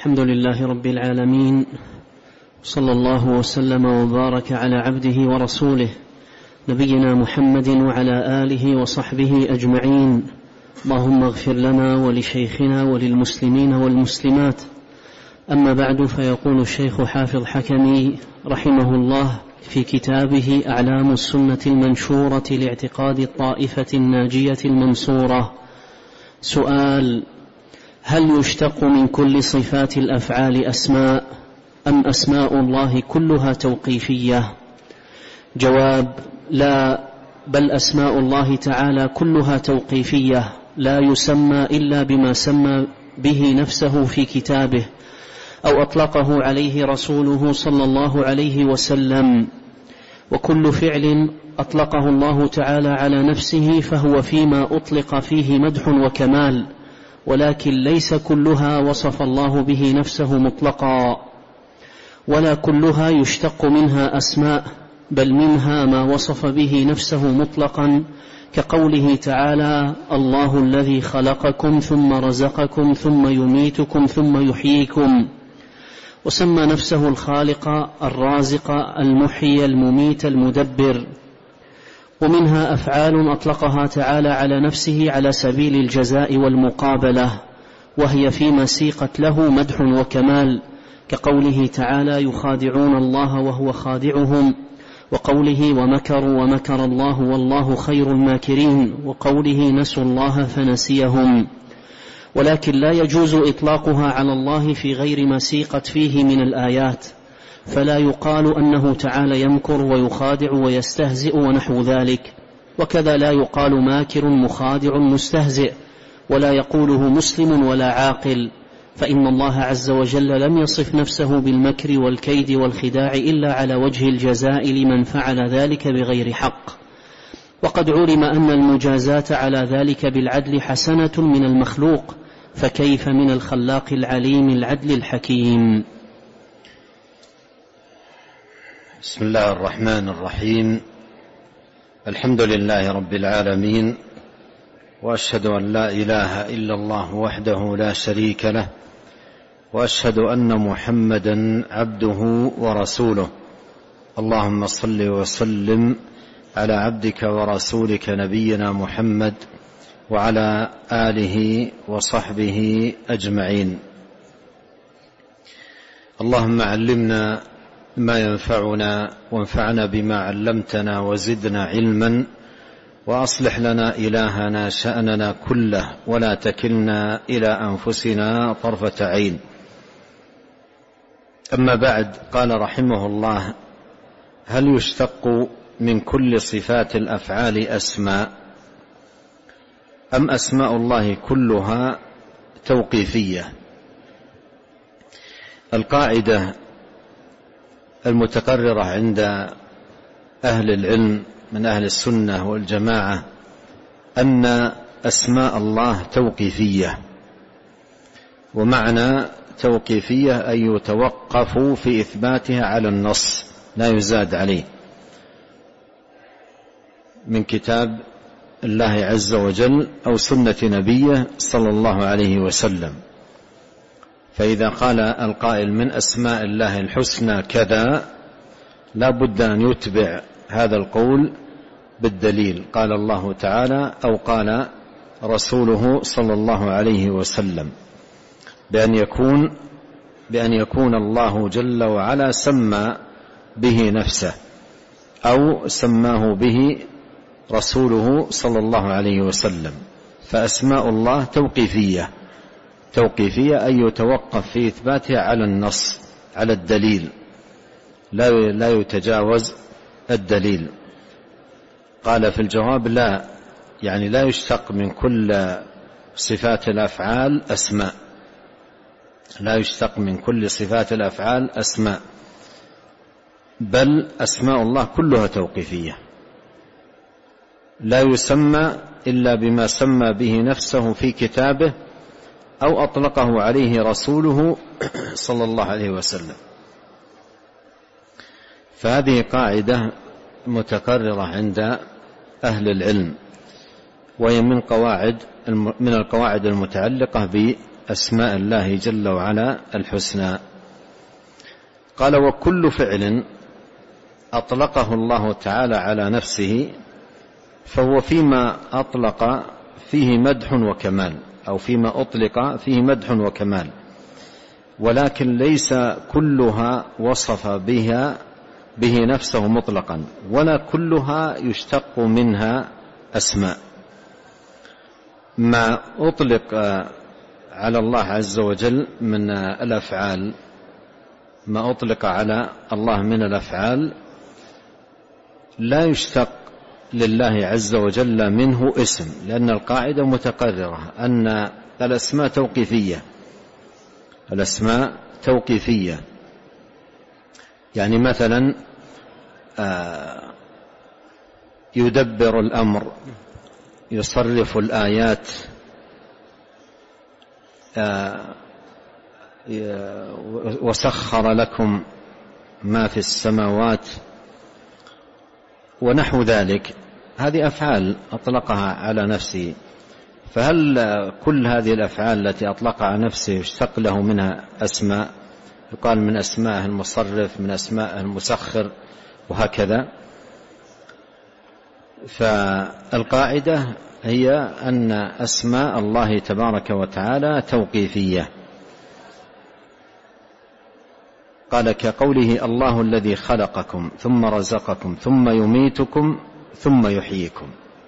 الحمد لله رب العالمين، صلى الله وسلم وبارك على عبده ورسوله نبينا محمد وعلى آله وصحبه أجمعين. اللهم اغفر لنا ولشيخنا وللمسلمين والمسلمات. أما بعد، فيقول الشيخ حافظ حكمي رحمه الله في كتابه أعلام السنة المنشورة لاعتقاد الطائفة الناجية المنصورة: سؤال: هل يشتق من كل صفات الأفعال أسماء، أم أسماء الله كلها توقيفية؟ جواب: لا، بل أسماء الله تعالى كلها توقيفية، لا يسمى إلا بما سمى به نفسه في كتابه أو أطلقه عليه رسوله صلى الله عليه وسلم. وكل فعل أطلقه الله تعالى على نفسه فهو فيما أطلق فيه مدح وكمال، ولكن ليس كلها وصف الله به نفسه مطلقا، ولا كلها يشتق منها أسماء، بل منها ما وصف به نفسه مطلقا، كقوله تعالى: الله الذي خلقكم ثم رزقكم ثم يميتكم ثم يحييكم، وسمى نفسه الخالق الرازق المحيي المميت المدبر. ومنها أفعال أطلقها تعالى على نفسه على سبيل الجزاء والمقابلة، وهي فيما سيقت له مدح وكمال، كقوله تعالى: يخادعون الله وهو خادعهم، وقوله: ومكروا ومكر الله والله خير الماكرين، وقوله: نسوا الله فنسيهم. ولكن لا يجوز إطلاقها على الله في غير ما سيقت فيه من الآيات، فلا يقال أنه تعالى يمكر ويخادع ويستهزئ ونحو ذلك، وكذا لا يقال ماكر مخادع مستهزئ، ولا يقوله مسلم ولا عاقل، فإن الله عز وجل لم يصف نفسه بالمكر والكيد والخداع إلا على وجه الجزاء لمن فعل ذلك بغير حق. وقد علم أن المجازاة على ذلك بالعدل حسنة من المخلوق، فكيف من الخلاق العليم العدل الحكيم؟ بسم الله الرحمن الرحيم. الحمد لله رب العالمين، وأشهد أن لا إله إلا الله وحده لا شريك له، وأشهد أن محمدا عبده ورسوله. اللهم صل وسلم على عبدك ورسولك نبينا محمد وعلى آله وصحبه أجمعين. اللهم علمنا ما ينفعنا، وانفعنا بما علمتنا، وزدنا علما، وأصلح لنا إلهنا شأننا كله، ولا تكلنا إلى أنفسنا طرفة عين. أما بعد، قال رحمه الله: هل يشتق من كل صفات الأفعال أسماء، أم أسماء الله كلها توقيفية؟ القاعدة المتقررة عند أهل العلم من أهل السنة والجماعة أن أسماء الله توقيفية، ومعنى توقيفية أن يتوقف في إثباتها على النص، لا يزاد عليه، من كتاب الله عز وجل أو سنة نبيه صلى الله عليه وسلم. فإذا قال القائل من أسماء الله الحسنى كذا، لا بد أن يتبع هذا القول بالدليل، قال الله تعالى أو قال رسوله صلى الله عليه وسلم، بأن يكون الله جل وعلا سمى به نفسه أو سماه به رسوله صلى الله عليه وسلم. فأسماء الله توقيفية أن يتوقف في إثباتها على النص، على الدليل، لا يتجاوز الدليل. قال في الجواب: لا، يعني لا يشتق من كل صفات الأفعال أسماء، لا يشتق من كل صفات الأفعال أسماء، بل أسماء الله كلها توقيفية، لا يسمى إلا بما سمى به نفسه في كتابه أو أطلقه عليه رسوله صلى الله عليه وسلم. فهذه قاعدة متقررة عند أهل العلم، وهي من القواعد المتعلقة أسماء الله جل وعلا الحسنى. قال: وكل فعل أطلقه الله تعالى على نفسه فهو فيما أطلق فيه مدح وكمال، أو فيما أطلق فيه مدح وكمال، ولكن ليس كلها وصف به نفسه مطلقا، ولا كلها يشتق منها أسماء. ما أطلق على الله عز وجل من الأفعال، ما أطلق على الله من الأفعال لا يشتق لله عز وجل منه اسم، لأن القاعدة متقررة أن الأسماء توقيفية. الأسماء توقيفية، يعني مثلا يدبر الأمر، يصرف الآيات، وسخر لكم ما في السماوات ونحو ذلك. هذه أفعال أطلقها على نفسه، فهل كل هذه الأفعال التي أطلقها على نفسه يشتق له منها أسماء؟ يقال من أسماء المصرف، من أسماء المسخر، وهكذا. فالقاعدة هي أن أسماء الله تبارك وتعالى توقيفية. قال: كقوله: الله الذي خلقكم ثم رزقكم ثم يميتكم ثم يحييكم.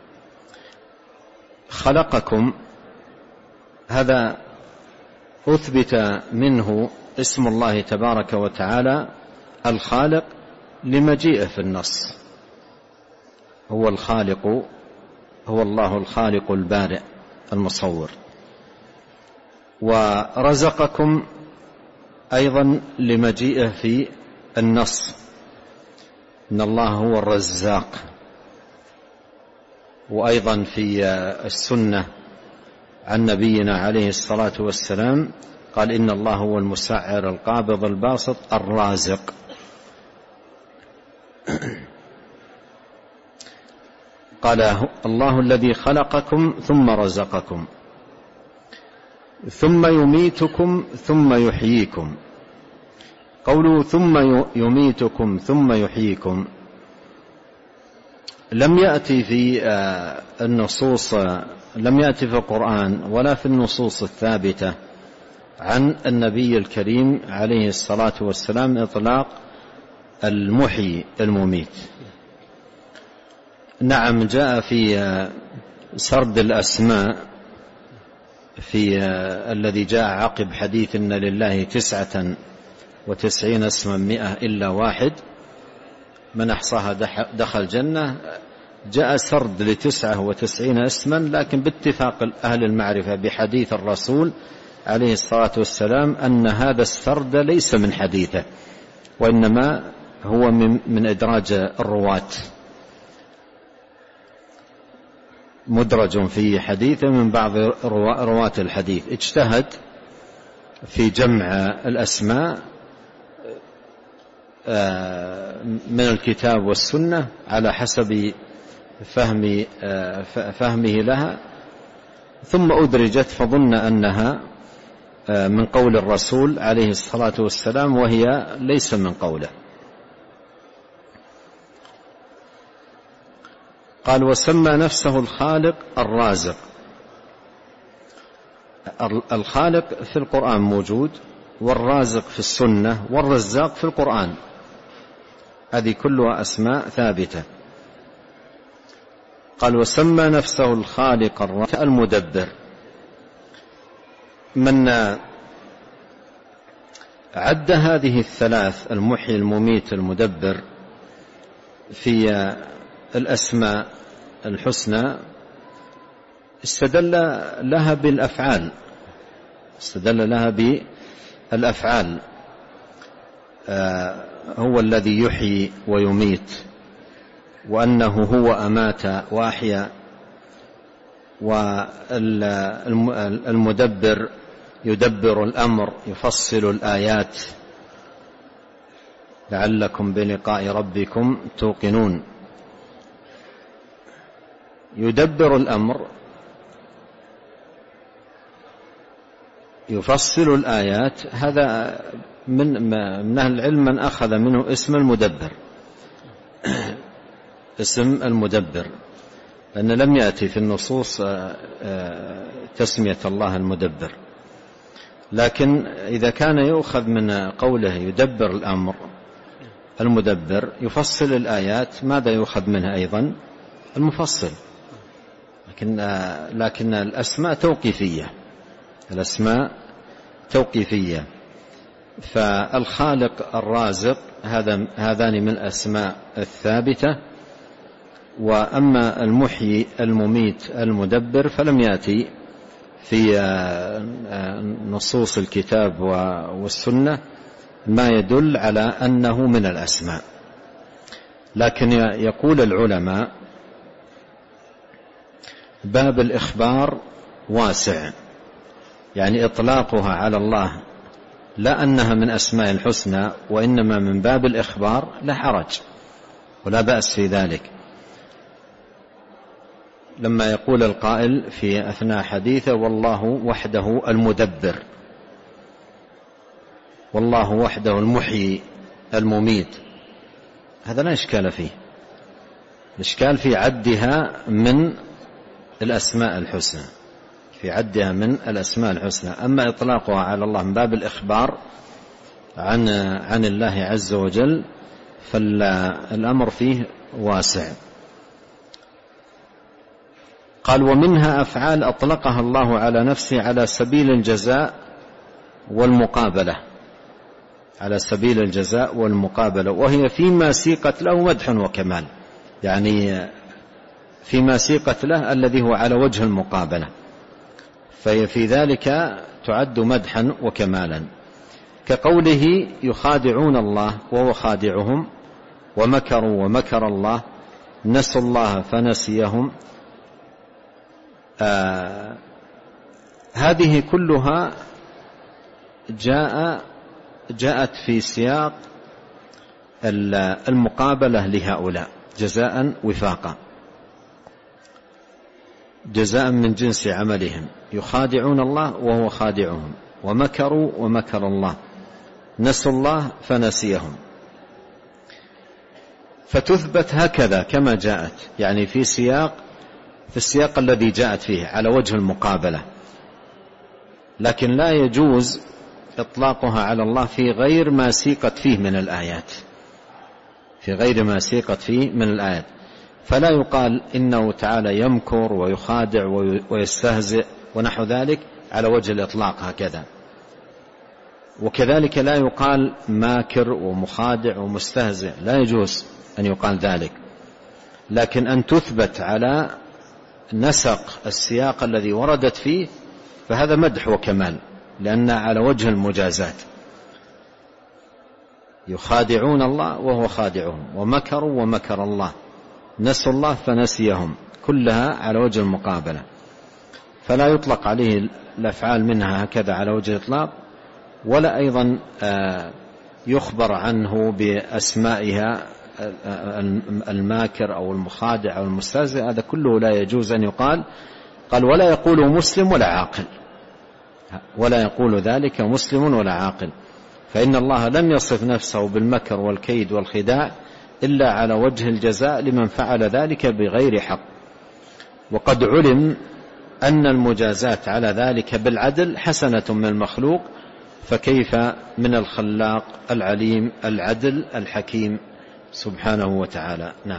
خلقكم هذا أثبت منه اسم الله تبارك وتعالى الخالق لمجيئه في النص. هو الخالق، هو الله الخالق البارئ المصور. ورزقكم أيضا لمجيئه في النص، إن الله هو الرزاق. وأيضا في السنة عن نبينا عليه الصلاة والسلام قال: إن الله هو المسعر القابض الباسط الرازق. قال: الله الذي خلقكم ثم رزقكم ثم يميتكم ثم يحييكم. قوله ثم يميتكم ثم يحييكم لم يأتي في النصوص، لم يأتي في القرآن ولا في النصوص الثابتة عن النبي الكريم عليه الصلاة والسلام إطلاق المحيي المميت. نعم، جاء في سرد الأسماء في الذي جاء عقب حديث إن لله 99 اسما 100 إلا واحد من أحصاها دخل الجنة. جاء سرد 99 اسما، لكن باتفاق أهل المعرفة بحديث الرسول عليه الصلاة والسلام أن هذا السرد ليس من حديثه، وإنما هو من إدراج الرواة، مدرج في حديثه من بعض رواة الحديث. اجتهد في جمع الأسماء من الكتاب والسنة على حسب فهمه لها، ثم أدرجت فظن أنها من قول الرسول عليه الصلاة والسلام، وهي ليس من قوله. قال: وسمى نفسه الخالق الرازق. الخالق في القرآن موجود، والرازق في السنة، والرزاق في القرآن. هذه كلها أسماء ثابتة. قال: وسمى نفسه الخالق الرازق المدبر. من عد هذه الثلاث، المحيي المميت المدبر، في الأسماء الحسنى استدل لها بالأفعال، استدل لها بالأفعال. هو الذي يحيي ويميت، وأنه هو أمات وأحيا. والمدبر يدبر الأمر، يفصل الآيات لعلكم بلقاء ربكم توقنون. يدبر الأمر يفصل الآيات، هذا من أهل العلم من أخذ منه اسم المدبر، اسم المدبر، لأن لم يأتي في النصوص تسمية الله المدبر. لكن إذا كان يؤخذ من قوله يدبر الأمر المدبر يفصل الآيات، ماذا يؤخذ منها أيضا؟ المفصل. لكن الأسماء توقيفية، الأسماء توقيفية. فالخالق الرازق هذان من الأسماء الثابتة، وأما المحيي المميت المدبر فلم يأتي في نصوص الكتاب والسنة ما يدل على أنه من الأسماء. لكن يقول العلماء باب الإخبار واسع، يعني إطلاقها على الله لا أنها من أسماء الحسنى وإنما من باب الإخبار لا حرج ولا بأس في ذلك. لما يقول القائل في أثناء حديثه والله وحده المدبر، والله وحده المحيي المميت، هذا لا إشكال فيه، الإشكال في عدها من الأسماء الحسنى، في عدها من الأسماء الحسنى. أما إطلاقها على الله من باب الإخبار عن الله عز وجل فالأمر فيه واسع. قال ومنها أفعال أطلقها الله على نفسه على سبيل الجزاء والمقابلة، على سبيل الجزاء والمقابلة، وهي فيما سيقت له مدح وكمال، يعني فيما سيقت له الذي هو على وجه المقابلة، فهي في ذلك تعد مدحا وكمالا، كقوله يخادعون الله وهو خادعهم، ومكروا ومكر الله، نسوا الله فنسيهم. هذه كلها جاءت في سياق المقابلة لهؤلاء جزاء وفاقا، جزاء من جنس عملهم، يخادعون الله وهو خادعهم، ومكروا ومكر الله، نسوا الله فنسيهم. فتثبت هكذا كما جاءت، يعني في السياق الذي جاءت فيه على وجه المقابلة، لكن لا يجوز إطلاقها على الله في غير ما سيقت فيه من الآيات، في غير ما سيقت فيه من الآيات. فلا يقال إنه تعالى يمكر ويخادع ويستهزئ ونحو ذلك على وجه الإطلاق هكذا، وكذلك لا يقال ماكر ومخادع ومستهزئ، لا يجوز أن يقال ذلك، لكن أن تثبت على نسق السياق الذي وردت فيه فهذا مدح وكمال، لأن على وجه المجازات، يخادعون الله وهو خادعهم، ومكروا ومكر الله، نسوا الله فنسيهم، كلها على وجه المقابلة، فلا يطلق عليه الأفعال منها هكذا على وجه الإطلاق، ولا أيضا يخبر عنه بأسمائها الماكر أو المخادع أو المستهزئ، هذا كله لا يجوز أن يقال. قال ولا يقول مسلم ولا عاقل، ولا يقول ذلك مسلم ولا عاقل، فإن الله لم يصف نفسه بالمكر والكيد والخداع إلا على وجه الجزاء لمن فعل ذلك بغير حق، وقد علم أن المجازات على ذلك بالعدل حسنة من المخلوق، فكيف من الخلاق العليم العدل الحكيم سبحانه وتعالى. نعم.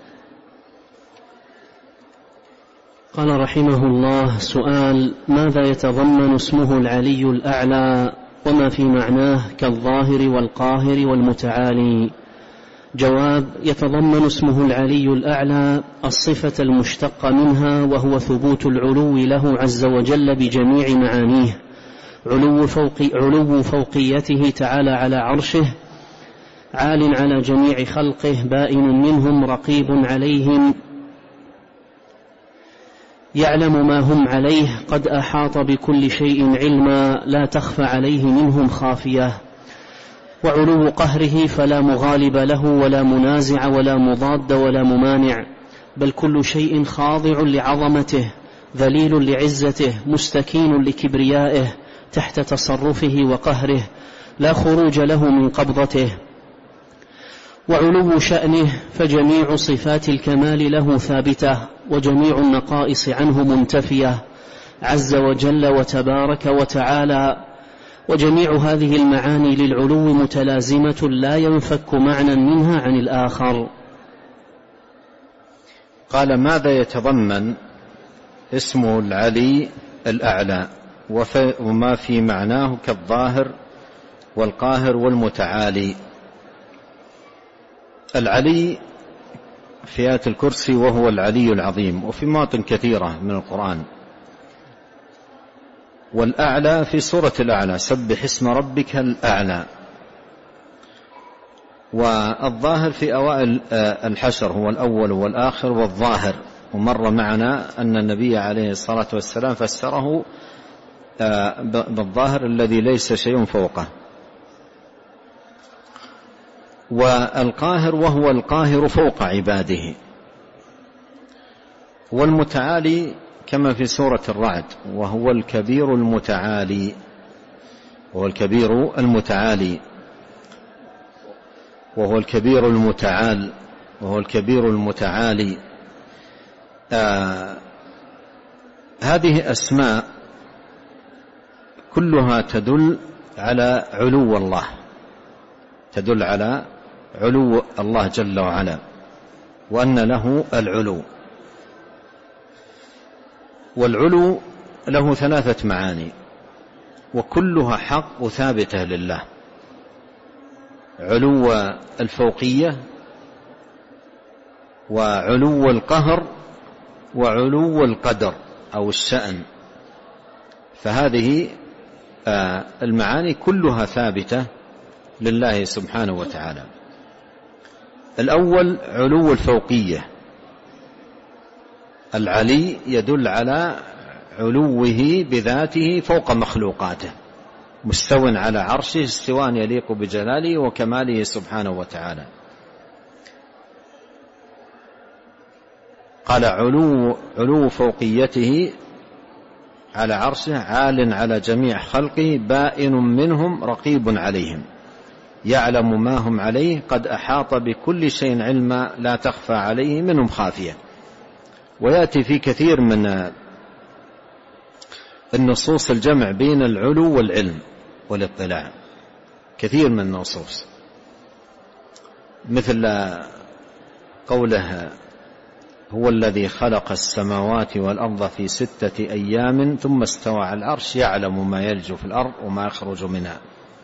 قال رحمه الله: سؤال: ماذا يتضمن اسمه العلي الأعلى وما في معناه كالظاهر والقاهر والمتعالي؟ جواب: يتضمن اسمه العلي الأعلى الصفة المشتقة منها، وهو ثبوت العلو له عز وجل بجميع معانيه، علو فوقيته تعالى على عرشه، عال على جميع خلقه، بائن منهم، رقيب عليهم، يعلم ما هم عليه، قد أحاط بكل شيء علما، لا تخفى عليه منهم خافية. وعلو قهره فلا مغالب له ولا منازع ولا مضاد ولا ممانع، بل كل شيء خاضع لعظمته، ذليل لعزته، مستكين لكبريائه، تحت تصرفه وقهره لا خروج له من قبضته. وعلو شأنه فجميع صفات الكمال له ثابتة وجميع النقائص عنه منتفية عز وجل وتبارك وتعالى. وجميع هذه المعاني للعلو متلازمة لا ينفك معنى منها عن الآخر. قال: ماذا يتضمن اسم العلي الأعلى وما في معناه كالظاهر والقاهر والمتعالي؟ العلي في آية الكرسي وهو العلي العظيم، وفي مواطن كثيرة من القرآن. والأعلى في سورة الأعلى: سبح اسم ربك الأعلى. والظاهر في أوائل الحشر هو الأول والآخر والظاهر، ومر معنا أن النبي عليه الصلاة والسلام فسره بالظاهر الذي ليس شيء فوقه. والقاهر وهو القاهر فوق عباده. والمتعالي كما في سورة الرعد: وهو الكبير المتعالي. وهو الكبير المتعالي، وهو الكبير المتعال، وهو الكبير المتعالي. هذه أسماء كلها تدل على علو الله، تدل على علو الله جل وعلا، وأن له العلو. والعلو له ثلاثة معاني وكلها حق ثابتة لله: علو الفوقية، وعلو القهر، وعلو القدر أو الشأن. فهذه المعاني كلها ثابتة لله سبحانه وتعالى. الأول علو الفوقية. العلي يدل على علوه بذاته فوق مخلوقاته، مستو على عرشه استواء يليق بجلاله وكماله سبحانه وتعالى. قال: علو فوقيته على عرشه عال على جميع خلقه بائن منهم رقيب عليهم يعلم ما هم عليه قد أحاط بكل شيء علما لا تخفى عليه منهم خافية. ويأتي في كثير من النصوص الجمع بين العلو والعلم والاطلاع، كثير من النصوص، مثل قوله: هو الذي خلق السماوات والأرض في 6 أيام ثم استوى على العرش يعلم ما يلج في الأرض وما يخرج منها.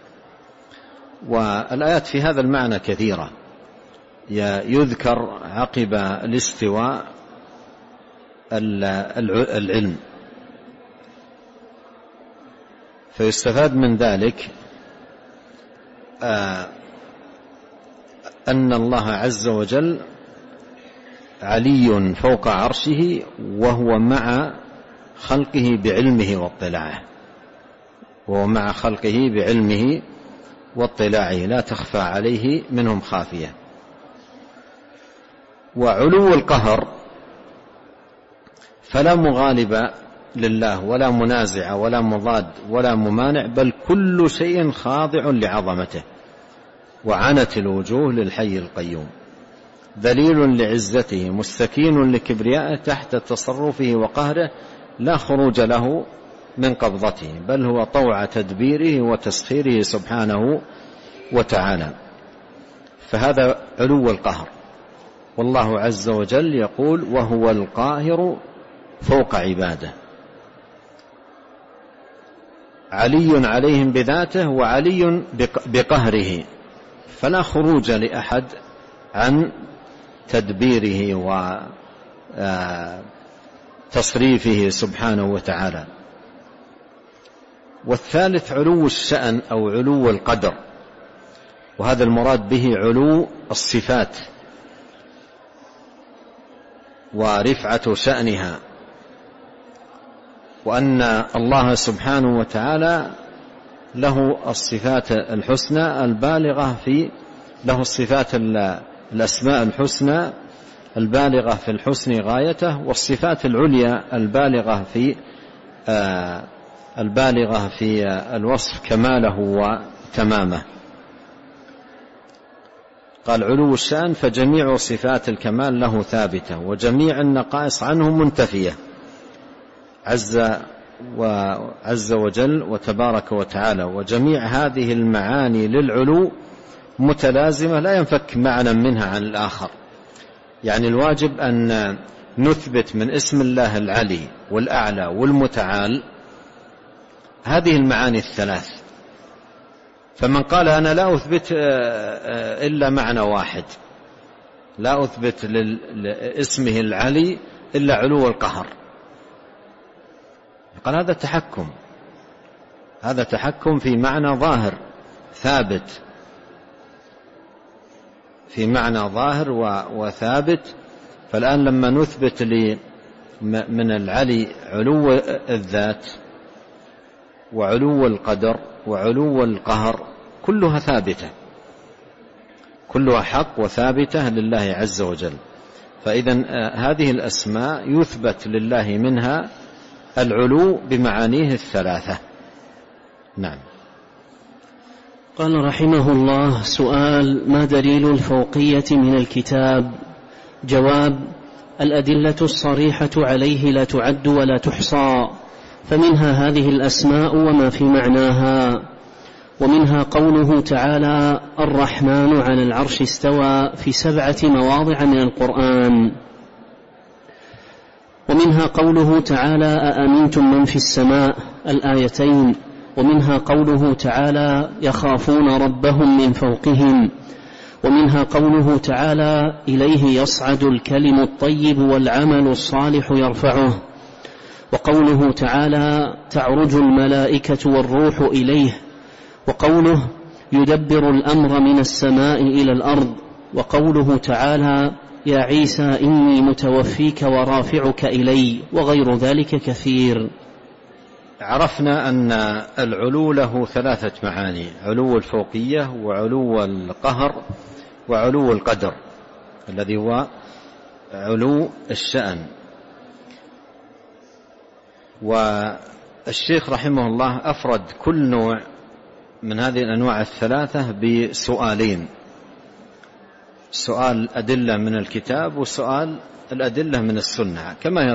والآيات في هذا المعنى كثيرة، يذكر عقب الاستواء العلم. فيستفاد من ذلك أن الله عز وجل علي فوق عرشه، وهو مع خلقه بعلمه واطلاعه، وهو مع خلقه بعلمه واطلاعه لا تخفى عليه منهم خافية. وعلو القهر فلا مغالب لله ولا منازع ولا مضاد ولا ممانع، بل كل شيء خاضع لعظمته، وعنت الوجوه للحي القيوم، ذليل لعزته مستكين لكبريائه تحت تصرفه وقهره لا خروج له من قبضته، بل هو طوع تدبيره وتسخيره سبحانه وتعالى. فهذا علو القهر. والله عز وجل يقول: وهو القاهر فوق عباده، علي عليهم بذاته وعلي بقهره، فلا خروج لأحد عن تدبيره وتصريفه سبحانه وتعالى. والثالث علو الشأن أو علو القدر، وهذا المراد به علو الصفات ورفعة شأنها، وأن الله سبحانه وتعالى له الصفات الحسنى البالغة له الصفات الأسماء الحسنى البالغة في الحسن غايته، والصفات العليا البالغة في البالغة في الوصف كماله وتمامه. قال قال علو الشأن فجميع صفات الكمال له ثابتة وجميع النقائص عنه منتفية عز وجل وتبارك وتعالى، وجميع هذه المعاني للعلو متلازمة لا ينفك معنى منها عن الآخر. يعني الواجب أن نثبت من اسم الله العلي والأعلى والمتعال هذه المعاني الثلاث. فمن قال أنا لا أثبت إلا معنى واحد، لا أثبت لاسمه العلي إلا علو القهر، قال هذا تحكم في معنى ظاهر ثابت، في معنى ظاهر وثابت. فالآن لما نثبت من العلي علو الذات وعلو القدر وعلو القهر كلها ثابتة، كلها حق وثابتة لله عز وجل. فإذا هذه الأسماء يثبت لله منها العلو بمعانيه الثلاثة. نعم. قال رحمه الله: سؤال: ما دليل الفوقية من الكتاب؟ جواب: الأدلة الصريحة عليه لا تعد ولا تحصى، فمنها هذه الأسماء وما في معناها، ومنها قوله تعالى: الرحمن على العرش استوى في 7 مواضع من القرآن، ومنها قوله تعالى: أأمنتم من في السماء الآيتين، ومنها قوله تعالى: يخافون ربهم من فوقهم، ومنها قوله تعالى: إليه يصعد الكلم الطيب والعمل الصالح يرفعه، وقوله تعالى: تعرج الملائكة والروح إليه، وقوله: يدبر الأمر من السماء إلى الأرض، وقوله تعالى: يا عيسى إني متوفيك ورافعك إلي، وغير ذلك كثير. عرفنا أن العلو له 3 معاني: علو الفوقية وعلو القهر وعلو القدر الذي هو علو الشأن. والشيخ رحمه الله أفرد كل نوع من هذه الأنواع الثلاثة بسؤالين: سؤال أدلة من الكتاب وسؤال الأدلة من السنة،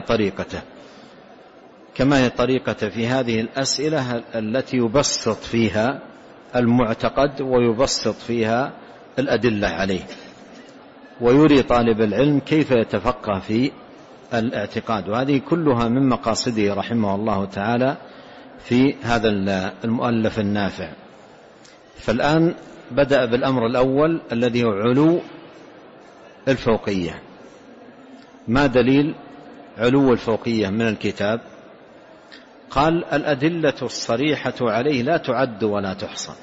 كما هي طريقة في هذه الأسئلة التي يبسط فيها المعتقد ويبسط فيها الأدلة عليه، ويري طالب العلم كيف يتفقه في الاعتقاد. وهذه كلها من مقاصده رحمه الله تعالى في هذا المؤلف النافع. فالآن بدأ بالأمر الأول الذي هو علو الفوقية. ما دليل علو الفوقية من الكتاب؟ قال: الأدلة الصريحة عليه لا تعد ولا تحصى.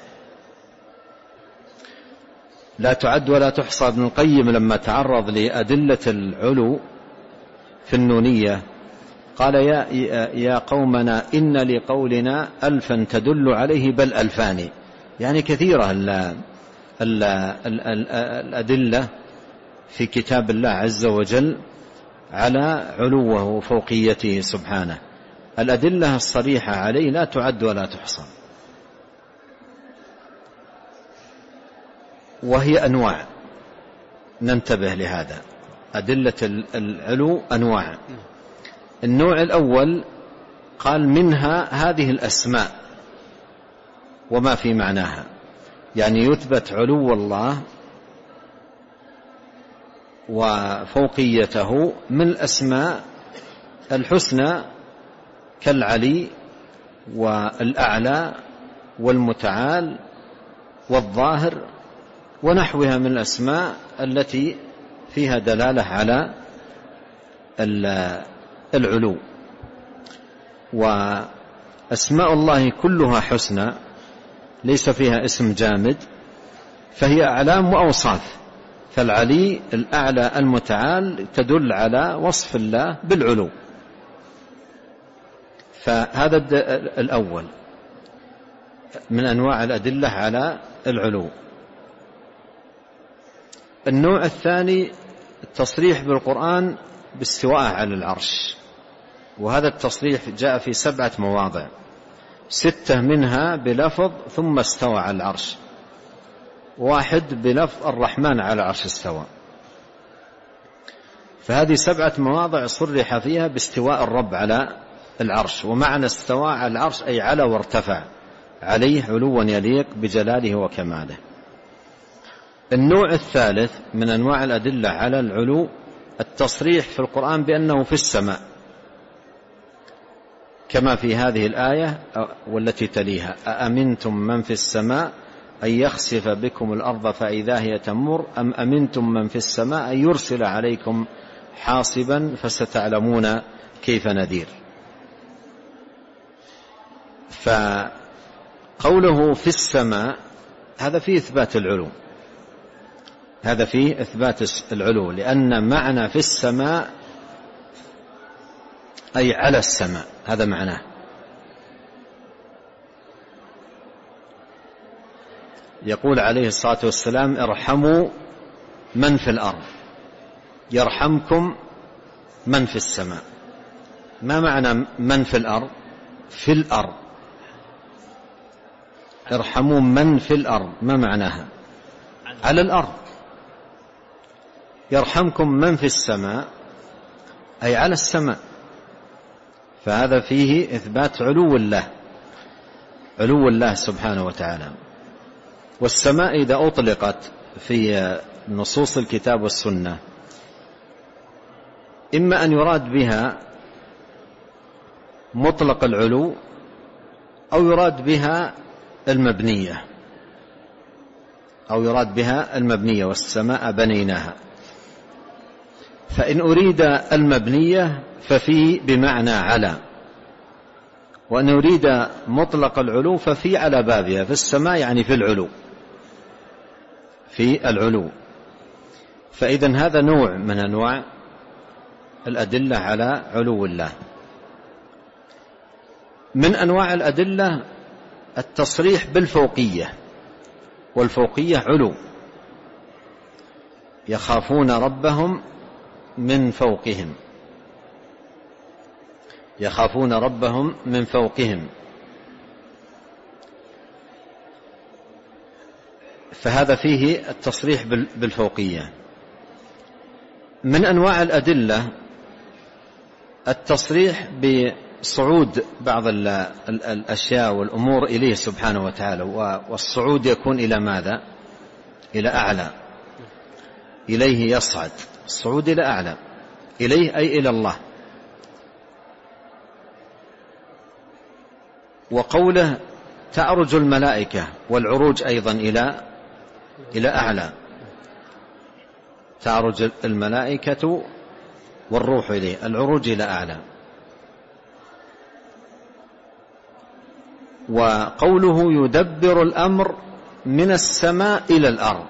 لا تعد ولا تحصى. ابن القيم لما تعرض لأدلة العلو في النونية قال: يا قومنا إن لقولنا 1000 تدل عليه بل 2000. يعني كثيرة الأدلة في كتاب الله عز وجل على علوه وفوقيته سبحانه. الأدلة الصريحة عليه لا تعد ولا تحصى، وهي أنواع، ننتبه لهذا. أدلة العلو أنواع. النوع الأول قال: منها هذه الأسماء وما في معناها، يعني يثبت علو الله وفوقيته من الأسماء الحسنى كالعلي والأعلى والمتعال والظاهر ونحوها من الأسماء التي فيها دلالة على العلو. وأسماء الله كلها حسنى ليس فيها اسم جامد، فهي أعلام وأوصاف. فالعلي الأعلى المتعال تدل على وصف الله بالعلو. فهذا الأول من أنواع الأدلة على العلو. النوع الثاني التصريح بالقرآن باستواء على العرش، وهذا التصريح جاء في 7 مواضع. 6 منها بلفظ ثم استوى على العرش، 1 بلفظ الرحمن على العرش استوى. فهذه 7 مواضع صرح فيها باستواء الرب على العرش. ومعنى استوى على العرش أي على وارتفع عليه علوا يليق بجلاله وكماله. النوع الثالث من أنواع الأدلة على العلو التصريح في القرآن بأنه في السماء، كما في هذه الآية والتي تليها: أأمنتم من في السماء أن يخسف بكم الأرض فإذا هي تمر أم أمنتم من في السماء أن يرسل عليكم حاصبا فستعلمون كيف نذير. فقوله في السماء هذا فيه إثبات العلو، هذا فيه إثبات العلو، لأن معنى في السماء أي على السماء، هذا معناه. يقول عليه الصلاة والسلام: ارحموا من في الأرض يرحمكم من في السماء. ما معنى من في الأرض؟ في الأرض. ارحموا من في الأرض، ما معناها؟ على الأرض. يرحمكم من في السماء أي على السماء. فهذا فيه إثبات علو الله، علو الله سبحانه وتعالى. والسماء إذا أطلقت في نصوص الكتاب والسنة إما أن يراد بها مطلق العلو أو يراد بها المبنية، أو يراد بها المبنية: والسماء بنيناها. فإن أريد المبنية ففي بمعنى على، وأن أريد مطلق العلو ففي على بابها. في السماء يعني في العلو، في العلو. فإذن هذا نوع من أنواع الأدلة على علو الله. من أنواع الأدلة التصريح بالفوقية، والفوقية علو. يخافون ربهم من فوقهم، يخافون ربهم من فوقهم. فهذا فيه التصريح بالفوقية. من أنواع الأدلة التصريح بصعود بعض الأشياء والأمور إليه سبحانه وتعالى، والصعود يكون إلى ماذا؟ إلى أعلى، إليه يصعد. الصعود إلى أعلى، إليه أي إلى الله. وقوله تعرج الملائكة، والعروج أيضا إلى أعلى. تعرج الملائكة والروح إليه، العروج إلى أعلى. وقوله يدبر الأمر من السماء إلى الأرض.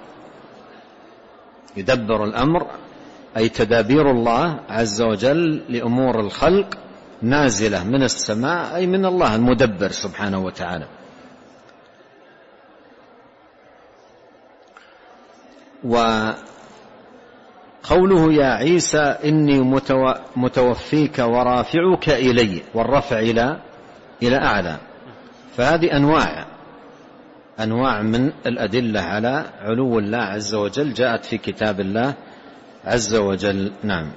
يدبر الأمر أي تدابير الله عز وجل لأمور الخلق نازلة من السماء، أي من الله المدبر سبحانه وتعالى. وقوله يا عيسى إني متوفيك ورافعك إلي، والرفع إلى أعلى. فهذه أنواع من الأدلة على علو الله عز وجل جاءت في كتاب الله عز وجل. نعم.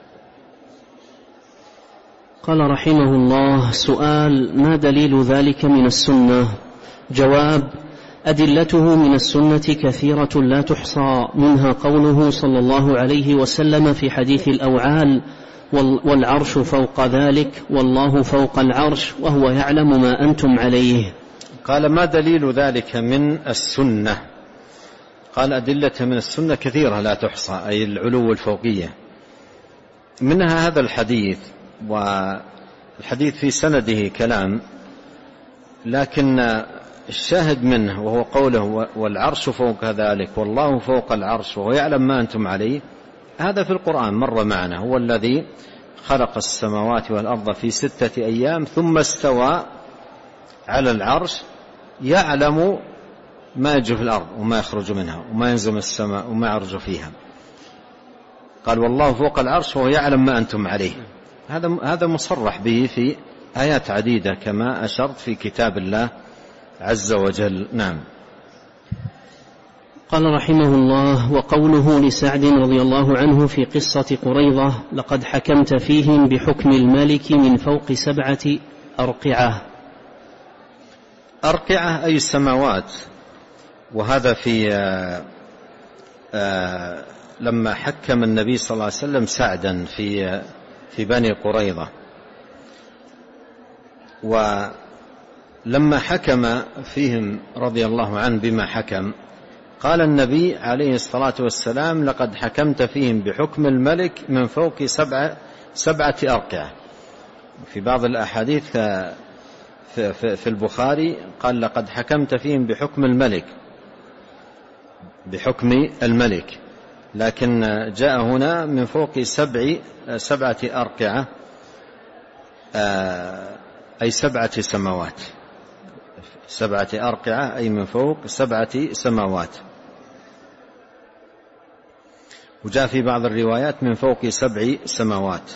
قال رحمه الله: سؤال: ما دليل ذلك من السنة؟ جواب: أدلته من السنة كثيرة لا تحصى، منها قوله صلى الله عليه وسلم في حديث الأوعال: والعرش فوق ذلك، والله فوق العرش، وهو يعلم ما أنتم عليه. قال: ما دليل ذلك من السنة؟ قال: أدلة من السنة كثيرة لا تحصى، أي العلو الفوقية. منها هذا الحديث، والحديث في سنده كلام، لكن الشاهد منه وهو قوله والعرش فوق ذلك والله فوق العرش وهو يعلم ما أنتم عليه. هذا في القرآن مر معنا: هو الذي خلق السماوات والأرض في 6 أيام ثم استوى على العرش يعلم ما يجري في الأرض وما يخرج منها وما ينزل من السماء وما يعرج فيها. قال والله فوق العرش وهو يعلم ما أنتم عليه. هذا مصرح به في آيات عديدة كما أشرت في كتاب الله عز وجل. نعم. قال رحمه الله: وقوله لسعد رضي الله عنه في قصة قريظة: لقد حكمت فيهم بحكم الملك من فوق 7 أرقعة. أرقعة أي السماوات. وهذا في لما حكم النبي صلى الله عليه وسلم سعدا في بني قريظة، ولما حكم فيهم رضي الله عنه بما حكم، قال النبي عليه الصلاة والسلام: لقد حكمت فيهم بحكم الملك من فوق 7 أرقعة. في بعض الأحاديث في البخاري قال: لقد حكمت فيهم بحكم الملك، لكن جاء هنا من فوق 7 أرقعة، أي 7 سماوات. 7 أرقعة أي من فوق 7 سماوات. وجاء في بعض الروايات من فوق 7 سماوات،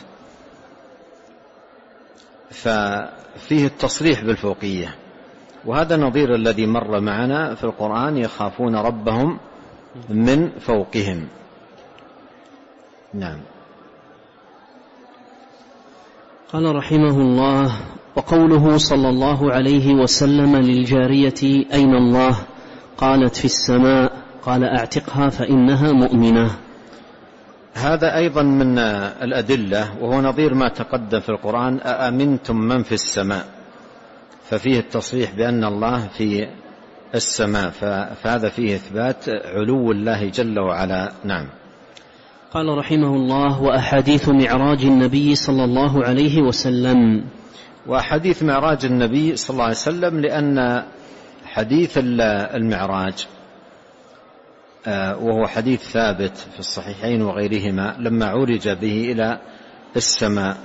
ففيه التصريح بالفوقية. وهذا نظير الذي مر معنا في القرآن: يخافون ربهم من فوقهم. نعم. قال رحمه الله: وقوله صلى الله عليه وسلم للجارية: أين الله؟ قالت: في السماء. قال: أعتقها فإنها مؤمنة. هذا أيضا من الأدلة، وهو نظير ما تقدم في القرآن: أأمنتم من في السماء، ففيه التصريح بأن الله في السماء، فهذا فيه إثبات علو الله جل وعلا. نعم. قال رحمه الله: وأحاديث معراج النبي صلى الله عليه وسلم. وحديث معراج النبي صلى الله عليه وسلم، لأن حديث المعراج وهو حديث ثابت في الصحيحين وغيرهما، لما عرج به إلى السماء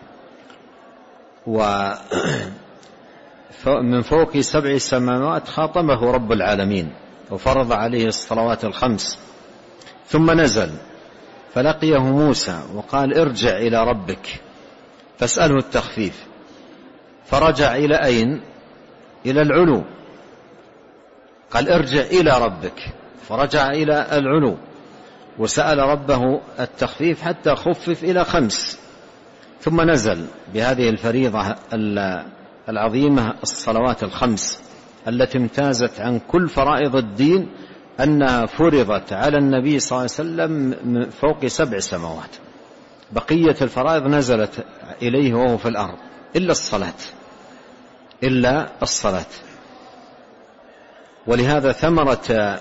ومن فوق 7 سماوات خاطبه رب العالمين وفرض عليه الصلوات الخمس، ثم نزل فلقيه موسى وقال: ارجع إلى ربك فاسأله التخفيف، فرجع إلى أين؟ إلى العلو. قال: ارجع إلى ربك، فرجع إلى العلو وسأل ربه التخفيف حتى خفف إلى 5، ثم نزل بهذه الفريضة العظيمة، الصلوات الخمس التي امتازت عن كل فرائض الدين، أنها فرضت على النبي صلى الله عليه وسلم من فوق 7 سماوات. بقية الفرائض نزلت إليه وهو في الأرض إلا الصلاة. ولهذا ثمرة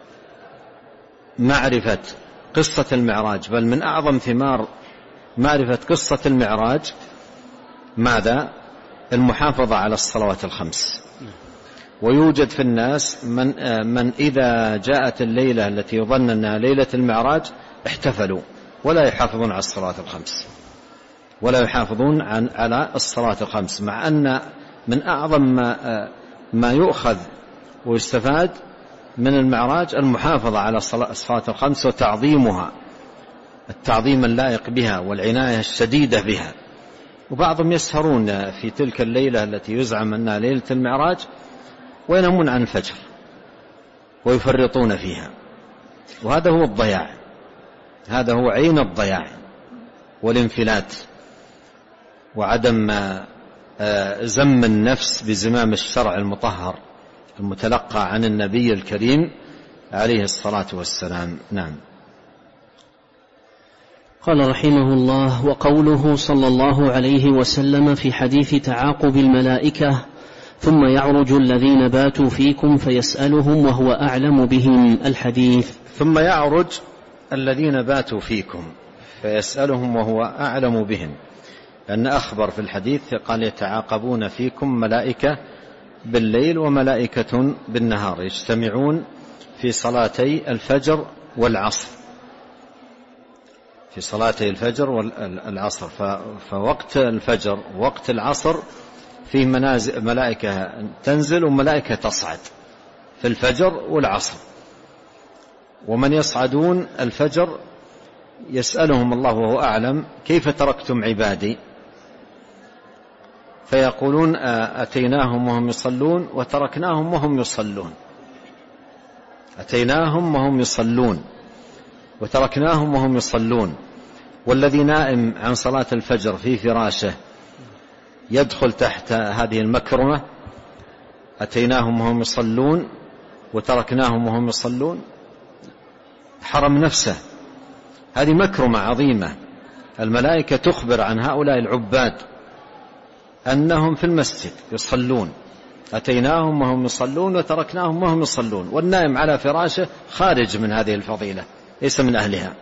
معرفة قصة المعراج، بل من أعظم ثمار معرفة قصة المعراج، ماذا؟ المحافظة على الصلوات الخمس. ويوجد في الناس من إذا جاءت الليلة التي يظن أنها ليلة المعراج احتفلوا ولا يحافظون على الصلوات الخمس، على الصلاة الخمس، مع أن من أعظم ما يؤخذ ويستفاد من المعراج المحافظة على الصلاة الخمس وتعظيمها التعظيم اللائق بها والعناية الشديدة بها. وبعضهم يسهرون في تلك الليلة التي يزعم أنها ليلة المعراج وينامون عن الفجر ويفرطون فيها، وهذا هو الضياع، هذا هو عين الضياع والانفلات وعدم زم النفس بزمام الشرع المطهر المتلقى عن النبي الكريم عليه الصلاة والسلام. نعم. قال رحمه الله: وقوله صلى الله عليه وسلم في حديث تعاقب الملائكة: ثم يعرج الذين باتوا فيكم فيسألهم وهو أعلم بهم. الحديث. ثم يعرج الذين باتوا فيكم فيسألهم وهو أعلم بهم، لأن أخبر في الحديث قال: يتعاقبون فيكم ملائكة بالليل وملائكة بالنهار، يجتمعون في صلاتي الفجر والعصر، في صلاتي الفجر والعصر. فوقت الفجر ووقت العصر فيه ملائكة تنزل وملائكة تصعد في الفجر والعصر. ومن يصعدون الفجر يسألهم الله وهو أعلم: كيف تركتم عبادي؟ فيقولون أتيناهم وهم يصلون وتركناهم وهم يصلون، أتيناهم وهم يصلون وتركناهم وهم يصلون. والذي نائم عن صلاة الفجر في فراشه يدخل تحت هذه المكرمة، أتيناهم وهم يصلون وتركناهم وهم يصلون، حرم نفسه. هذه مكرمة عظيمة. الملائكة تخبر عن هؤلاء العباد أنهم في المسجد يصلون، أتيناهم وهم يصلون وتركناهم وهم يصلون، والنائم على فراشه خارج من هذه الفضيلة، ليس من أهلها.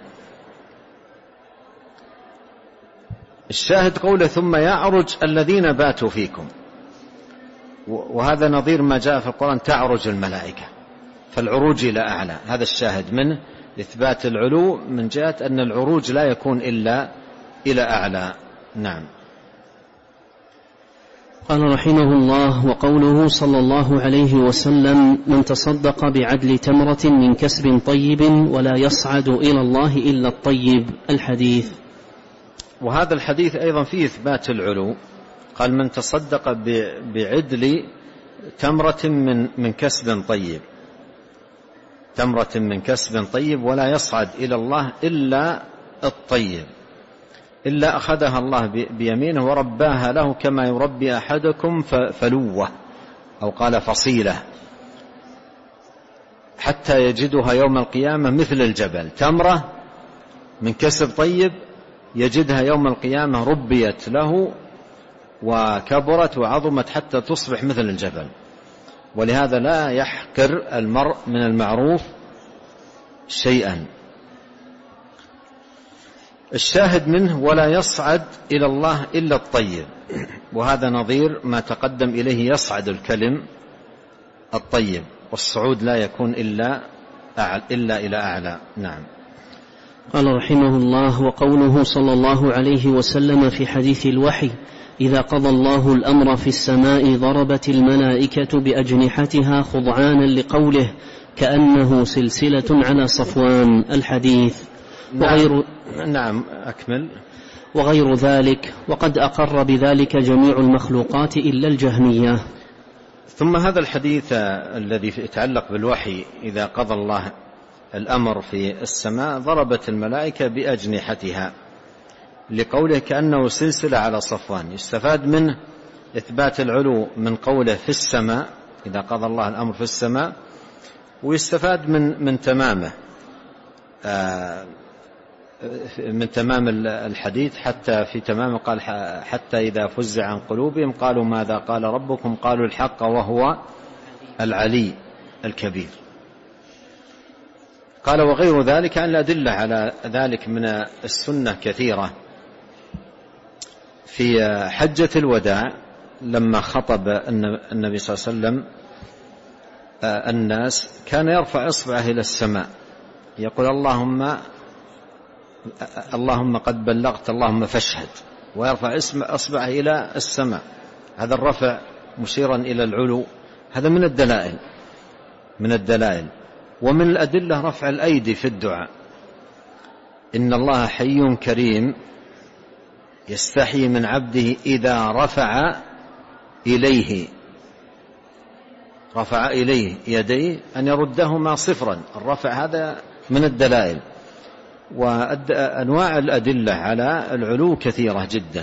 الشاهد قوله ثم يعرج الذين باتوا فيكم، وهذا نظير ما جاء في القرآن تعرج الملائكة، فالعروج إلى أعلى. هذا الشاهد منه إثبات العلو من جهة أن العروج لا يكون إلا إلى أعلى. نعم. قال رحمه الله: وقوله صلى الله عليه وسلم: من تصدق بعدل تمرة من كسب طيب ولا يصعد إلى الله إلا الطيب. الحديث. وهذا الحديث أيضا فيه إثبات العلو. قال: من تصدق بعدل تمرة من كسب طيب، تمرة من كسب طيب ولا يصعد إلى الله إلا الطيب، إلا أخذها الله بيمينه ورباها له كما يربي أحدكم فلوة، أو قال فصيلة، حتى يجدها يوم القيامة مثل الجبل. تمرة من كسب طيب يجدها يوم القيامة ربيت له وكبرت وعظمت حتى تصبح مثل الجبل. ولهذا لا يحقر المرء من المعروف شيئا. الشاهد منه: ولا يصعد إلى الله إلا الطيب، وهذا نظير ما تقدم إليه، يصعد الكلم الطيب، والصعود لا يكون إلا إلى أعلى. نعم. قال رحمه الله: وقوله صلى الله عليه وسلم في حديث الوحي: إذا قضى الله الأمر في السماء ضربت الملائكة بأجنحتها خضعانا لقوله كأنه سلسلة على صفوان. الحديث. نعم أكمل. وغير ذلك، وقد أقر بذلك جميع المخلوقات إلا الجهمية. ثم هذا الحديث الذي يتعلق بالوحي: إذا قضى الله الأمر في السماء ضربت الملائكة بأجنحتها لقوله كأنه سلسلة على صفوان. يستفاد منه إثبات العلو من قوله في السماء، إذا قضى الله الأمر في السماء، ويستفاد من تمامه، من تمام الحديث، حتى في تمام قال: حتى إذا فزع عن قلوبهم قالوا ماذا قال ربكم قالوا الحق وهو العلي الكبير. قال: وغير ذلك أن الأدلة على ذلك من السنة كثيرة. في حجة الوداع لما خطب النبي صلى الله عليه وسلم الناس كان يرفع إصبعه إلى السماء يقول: اللهم قد بلغت اللهم فاشهد، ويرفع إصبعه إلى السماء. هذا الرفع مشيرا إلى العلو، هذا من الدلائل. ومن الأدلة رفع الأيدي في الدعاء: إن الله حي كريم يستحي من عبده إذا رفع إليه يديه أن يردهما صفرا. الرفع هذا من الدلائل. وأنواع الأدلة على العلو كثيرة جدا.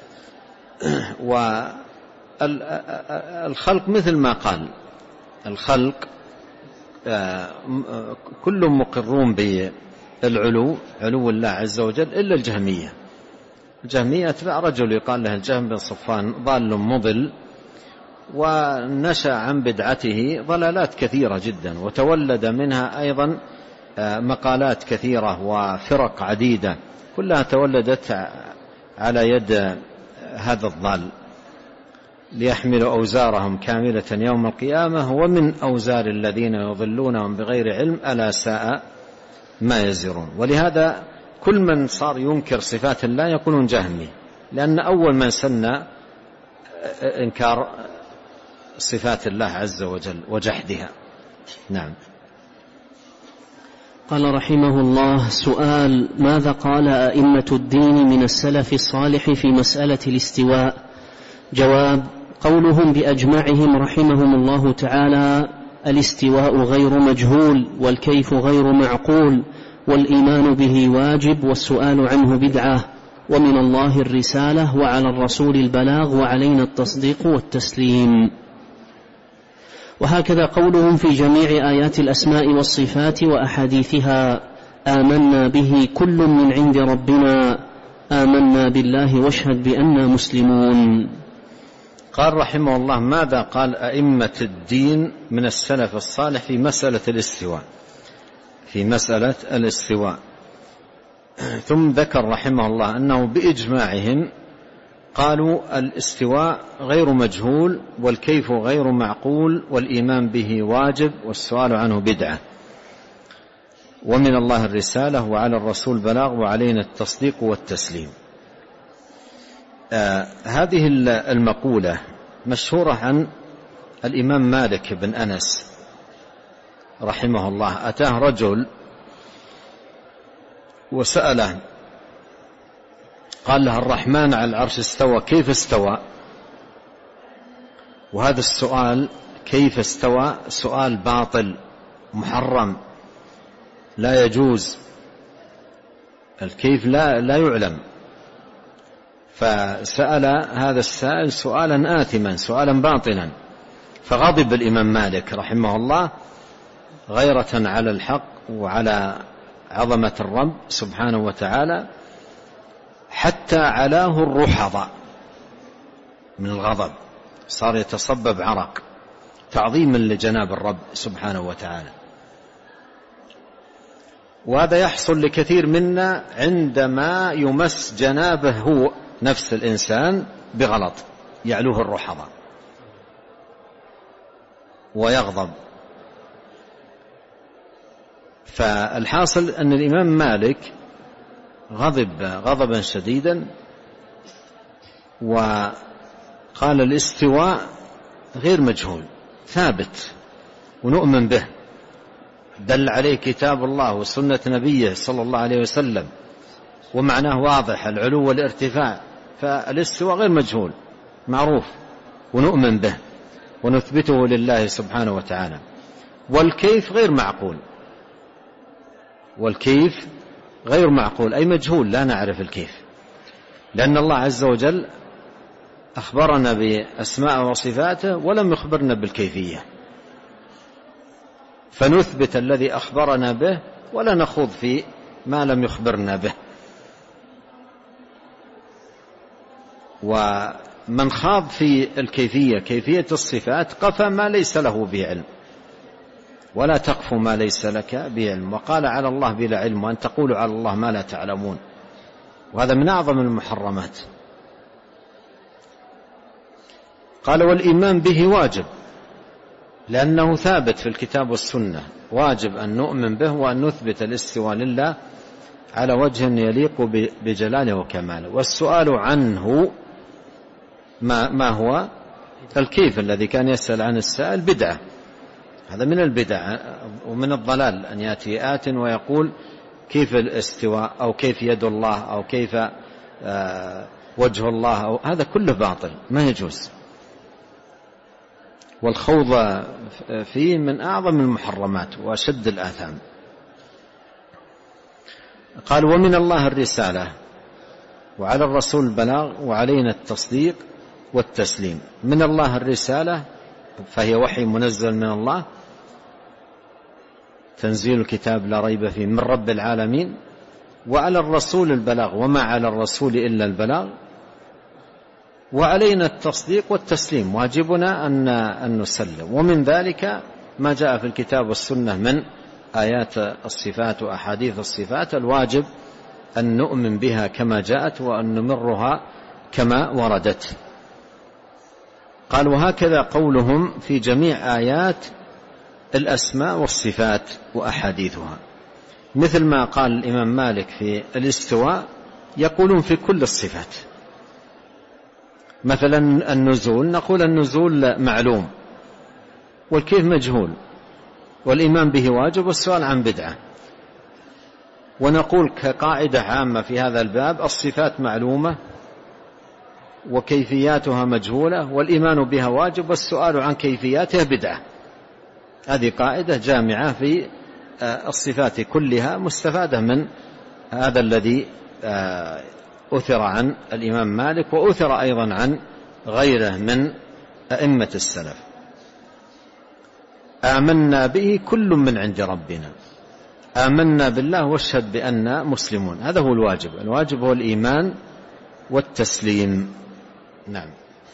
والخلق مثل ما قال، الخلق كل مقرون بالعلو، علو الله عز وجل، إلا الجهمية. الجهمية أتباع رجل يقال له الجهم بن صفوان، ضال مضل، ونشأ عن بدعته ضلالات كثيرة جدا، وتولد منها أيضا مقالات كثيرة وفرق عديدة، كلها تولدت على يد هذا الضال، ليحملوا أوزارهم كاملة يوم القيامة ومن أوزار الذين يضلونهم بغير علم ألا ساء ما يزرون. ولهذا كل من صار ينكر صفات الله يكونون جهمي، لأن أول من سن إنكار صفات الله عز وجل وجحدها. نعم. قال رحمه الله: سؤال: ماذا قال أئمة الدين من السلف الصالح في مسألة الاستواء؟ جواب: قولهم بأجمعهم رحمهم الله تعالى: الاستواء غير مجهول، والكيف غير معقول، والإيمان به واجب، والسؤال عنه بدعة، ومن الله الرسالة، وعلى الرسول البلاغ، وعلينا التصديق والتسليم. وهكذا قولهم في جميع آيات الأسماء والصفات وأحاديثها: آمنا به كل من عند ربنا، آمنا بالله واشهد بأننا مسلمون. قال رحمه الله: ماذا قال أئمة الدين من السلف الصالح في مسألة الاستواء؟ ثم ذكر رحمه الله أنه بإجماعهم قالوا: الاستواء غير مجهول، والكيف غير معقول، والإيمان به واجب، والسؤال عنه بدعة، ومن الله الرسالة، وعلى الرسول البلاغ، وعلينا التصديق والتسليم. هذه المقولة مشهورة عن الإمام مالك بن أنس رحمه الله. أتاه رجل وسأله، قال له: الرحمن على العرش استوى، كيف استوى؟ وهذا السؤال كيف استوى سؤال باطل محرم لا يجوز، الكيف لا يعلم. فسأل هذا السائل سؤالا آثما، سؤالا باطلا، فغضب الإمام مالك رحمه الله غيرة على الحق وعلى عظمة الرب سبحانه وتعالى، حتى علاه الرحض من الغضب، صار يتصبب عرق تعظيما لجناب الرب سبحانه وتعالى. وهذا يحصل لكثير منا عندما يمس جنابه هو نفس الإنسان بغلط، يعلوه الرحض ويغضب. فالحاصل أن الإمام مالك غضب غضبا شديدا، وقال: الاستواء غير مجهول، ثابت ونؤمن به، دل عليه كتاب الله وسنة نبيه صلى الله عليه وسلم، ومعناه واضح، العلو والارتفاع. فالاستواء غير مجهول، معروف ونؤمن به ونثبته لله سبحانه وتعالى. والكيف غير معقول، والكيف غير معقول أي مجهول، لا نعرف الكيف، لأن الله عز وجل أخبرنا بأسماء وصفاته ولم يخبرنا بالكيفية، فنثبت الذي أخبرنا به ولا نخوض في ما لم يخبرنا به. ومن خاض في الكيفية، كيفية الصفات، قفى ما ليس له به علم، ولا تقف ما ليس لك به علم. وقال: على الله بلا علم، وأن تقولوا على الله ما لا تعلمون، وهذا من أعظم المحرمات. قال: والإيمان به واجب، لأنه ثابت في الكتاب والسنة، واجب أن نؤمن به وأن نثبت الاستواء لله على وجه يليق بجلاله وكماله. والسؤال عنه ما هو الكيف الذي كان يسأل عن السائل بدعة، هذا من البدع ومن الضلال، أن يأتي آت ويقول كيف الاستواء، أو كيف يد الله، أو كيف وجه الله، أو هذا كله باطل ما يجوز، والخوض فيه من أعظم المحرمات وأشد الآثام. قال: ومن الله الرسالة، وعلى الرسول البلاغ، وعلينا التصديق والتسليم. من الله الرسالة، فهي وحي منزل من الله، تنزيل الكتاب لا ريب فيه من رب العالمين. وعلى الرسول البلاغ، وما على الرسول إلا البلاغ. وعلينا التصديق والتسليم، واجبنا أن نسلم. ومن ذلك ما جاء في الكتاب والسنة من آيات الصفات وأحاديث الصفات، الواجب أن نؤمن بها كما جاءت وأن نمرها كما وردت. قال: وهكذا قولهم في جميع آيات الأسماء والصفات وأحاديثها، مثل ما قال الإمام مالك في الاستواء، يقولون في كل الصفات. مثلا النزول، نقول النزول معلوم، والكيف مجهول، والإيمان به واجب، والسؤال عن بدعة. ونقول كقاعدة عامة في هذا الباب: الصفات معلومة وكيفياتها مجهولة، والإيمان بها واجب، والسؤال عن كيفياتها بدعة. هذه قاعدة جامعة في الصفات كلها، مستفادة من هذا الذي أثر عن الإمام مالك، وأثر أيضا عن غيره من أئمة السلف. آمنا به كل من عند ربنا، آمنا بالله واشهد بأننا مسلمون. هذا هو الواجب. الواجب هو الإيمان والتسليم. نعم.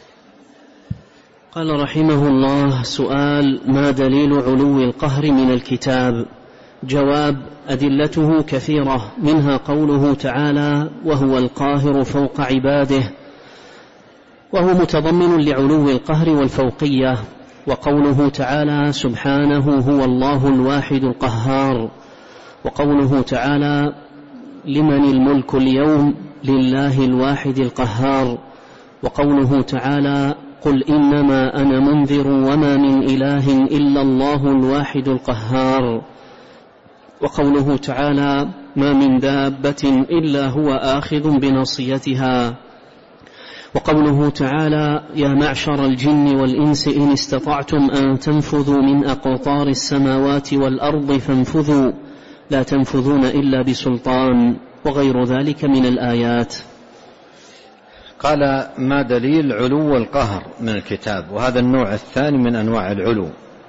قال رحمه الله: سؤال: ما دليل علو القهر من الكتاب؟ جواب: أدلته كثيرة، منها قوله تعالى: وهو القاهر فوق عباده، وهو متضمن لعلو القهر والفوقية. وقوله تعالى: سبحانه هو الله الواحد القهار. وقوله تعالى: لمن الملك اليوم؟ لله الواحد القهار. وقوله تعالى: قل إنما أنا منذر وما من إله إلا الله الواحد القهار. وقوله تعالى: ما من دابة إلا هو آخذ بناصيتها. وقوله تعالى: يا معشر الجن والإنس إن استطعتم أن تنفذوا من أقطار السماوات والأرض فانفذوا لا تنفذون إلا بسلطان، وغير ذلك من الآيات. قال: ما دليل علو القهر من الكتاب؟ وهذا النوع الثاني من أنواع العلو،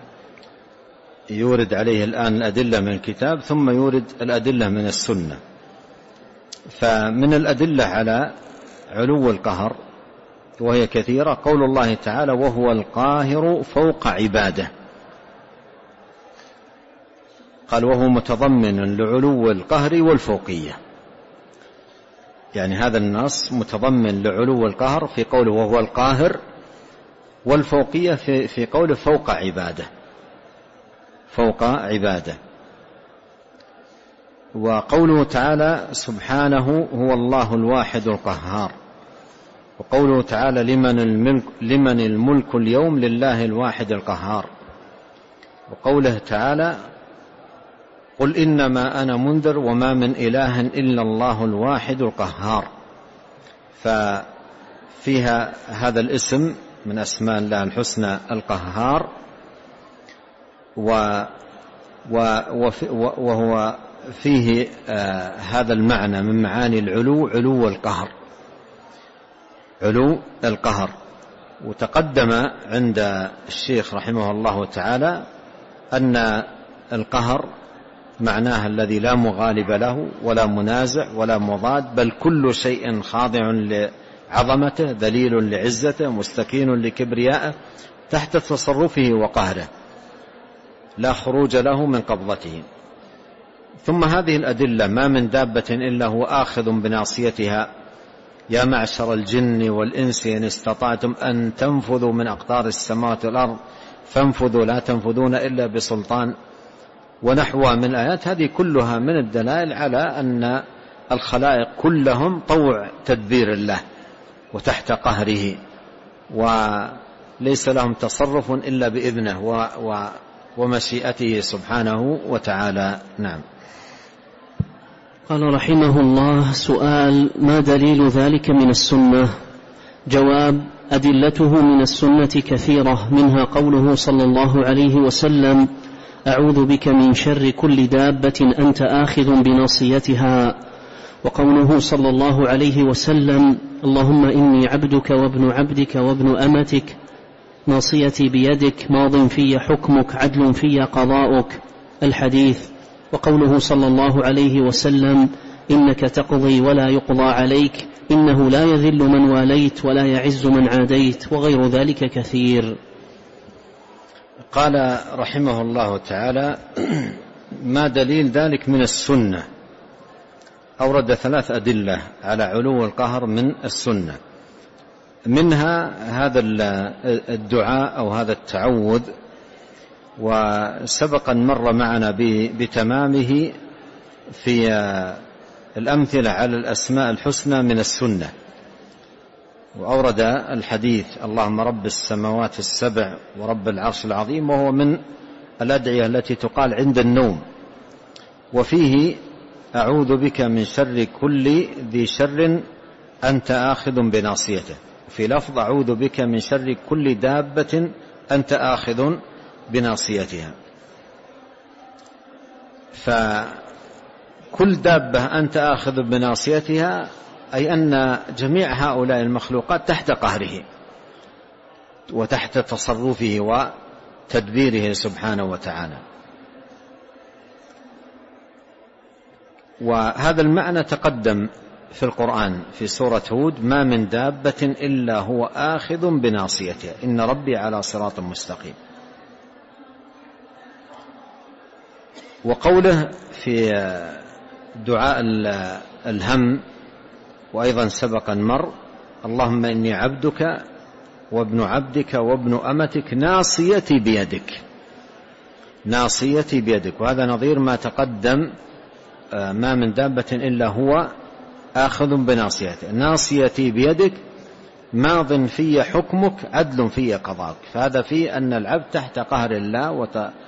يورد عليه الآن الأدلة من الكتاب ثم يورد الأدلة من السنة. فمن الأدلة على علو القهر وهي كثيرة قول الله تعالى: وهو القاهر فوق عباده. قال: وهو متضمن لعلو القهر والفوقية، يعني هذا النص متضمن لعلو القهر في قوله وهو القاهر، والفوقية في قوله فوق عباده، فوق عباده. وقوله تعالى: سبحانه هو الله الواحد القهار. وقوله تعالى: لمن الملك اليوم؟ لله الواحد القهار. وقوله تعالى: قل إنما أنا منذر وما من إله إلا الله الواحد القهار. ففيها هذا الاسم من أسماء الله الحسنى القهار، وهو فيه هذا المعنى من معاني العلو، علو القهر، علو القهر. وتقدم عند الشيخ رحمه الله تعالى أن القهر معناها الذي لا مغالب له ولا منازع ولا مضاد، بل كل شيء خاضع لعظمته، ذليل لعزته، مستكين لكبريائه، تحت تصرفه وقهره، لا خروج له من قبضته. ثم هذه الأدلة: ما من دابة إلا هو آخذ بناصيتها، يا معشر الجن والإنس إن استطعتم أن تنفذوا من أقطار السماوات والأرض فانفذوا لا تنفذون إلا بسلطان، ونحوها من الآيات. هذه كلها من الدلائل على أن الخلائق كلهم طوع تدبير الله وتحت قهره، وليس لهم تصرف إلا بإذنه ومشيئته سبحانه وتعالى. نعم. قال رحمه الله: سؤال: ما دليل ذلك من السنة؟ جواب: أدلته من السنة كثيرة، منها قوله صلى الله عليه وسلم: أعوذ بك من شر كل دابة أنت آخذ بناصيتها. وقوله صلى الله عليه وسلم: اللهم إني عبدك وابن عبدك وابن أمتك، ناصيتي بيدك، ماض في حكمك، عدل في قضاؤك. الحديث. وقوله صلى الله عليه وسلم: إنك تقضي ولا يقضى عليك، إنه لا يذل من واليت ولا يعز من عاديت، وغير ذلك كثير. قال رحمه الله تعالى: ما دليل ذلك من السنة؟ أورد 3 أدلة على علو القهر من السنة، منها هذا الدعاء أو هذا التعوذ، وسبقا مر معنا بتمامه في الأمثلة على الأسماء الحسنى من السنة. وأورد الحديث: اللهم رب السماوات السبع ورب العرش العظيم، وهو من الأدعية التي تقال عند النوم. وفيه: أعوذ بك من شر كل ذي شر أنت آخذ بناصيته. في لفظ أعوذ بك من شر كل دابة أنت آخذ بناصيتها. فكل دابة أنت آخذ بناصيتها أي أن جميع هؤلاء المخلوقات تحت قهره وتحت تصرفه وتدبيره سبحانه وتعالى. وهذا المعنى تقدم في القرآن في سورة هود: ما من دابة إلا هو آخذ بناصيتها إن ربي على صراط مستقيم. وقوله في دعاء الهم وأيضا سبقا مر: اللهم إني عبدك وابن عبدك وابن أمتك ناصيتي بيدك، ناصيتي بيدك. وهذا نظير ما تقدم: ما من دابة إلا هو آخذ بناصيته، ناصيتي بيدك، ماض في حكمك عدل في قضاءك. فهذا في أن العبد تحت قهر الله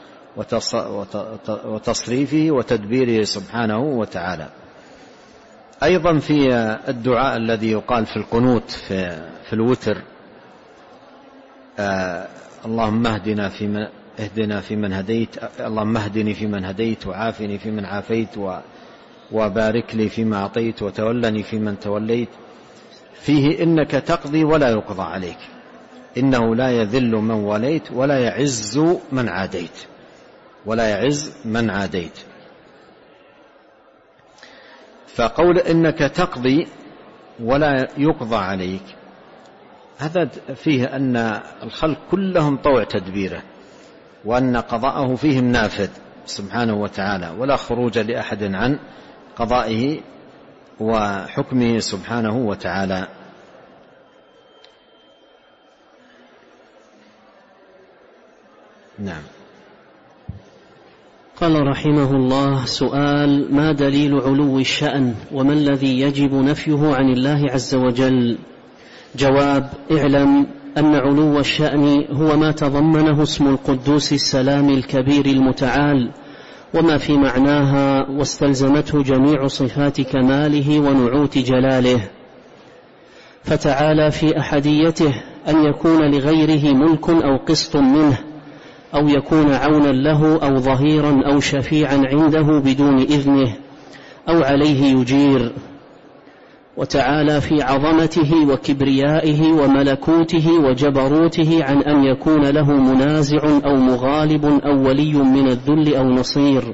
وتصريفه وتدبيره سبحانه وتعالى. أيضا في الدعاء الذي يقال في القنوت في الوتر: اللهم اهدنا فيمن هديت، اللهم اهدني فيمن هديت، وعافني فيمن عافيت، وبارك لي فيما أعطيت، وتولني فيمن توليت. فيه إنك تقضي ولا يقضى عليك، إنه لا يذل من وليت ولا يعز من عاديت، ولا يعز من عاديت. فقول إنك تقضي ولا يقضى عليك هذا فيه أن الخلق كلهم طوع تدبيره، وأن قضاءه فيهم نافذ سبحانه وتعالى، ولا خروج لأحد عن قضائه وحكمه سبحانه وتعالى. نعم. قال رحمه الله: سؤال: ما دليل علو الشأن وما الذي يجب نفيه عن الله عز وجل؟ جواب: اعلم أن علو الشأن هو ما تضمنه اسم القدوس السلام الكبير المتعال وما في معناها، واستلزمته جميع صفات كماله ونعوت جلاله. فتعالى في أحديته أن يكون لغيره ملك أو قسط منه، أو يكون عونا له أو ظهيرا أو شفيعا عنده بدون إذنه، أو عليه يجير. وتعالى في عظمته وكبريائه وملكوته وجبروته عن أن يكون له منازع أو مغالب أو ولي من الذل أو نصير.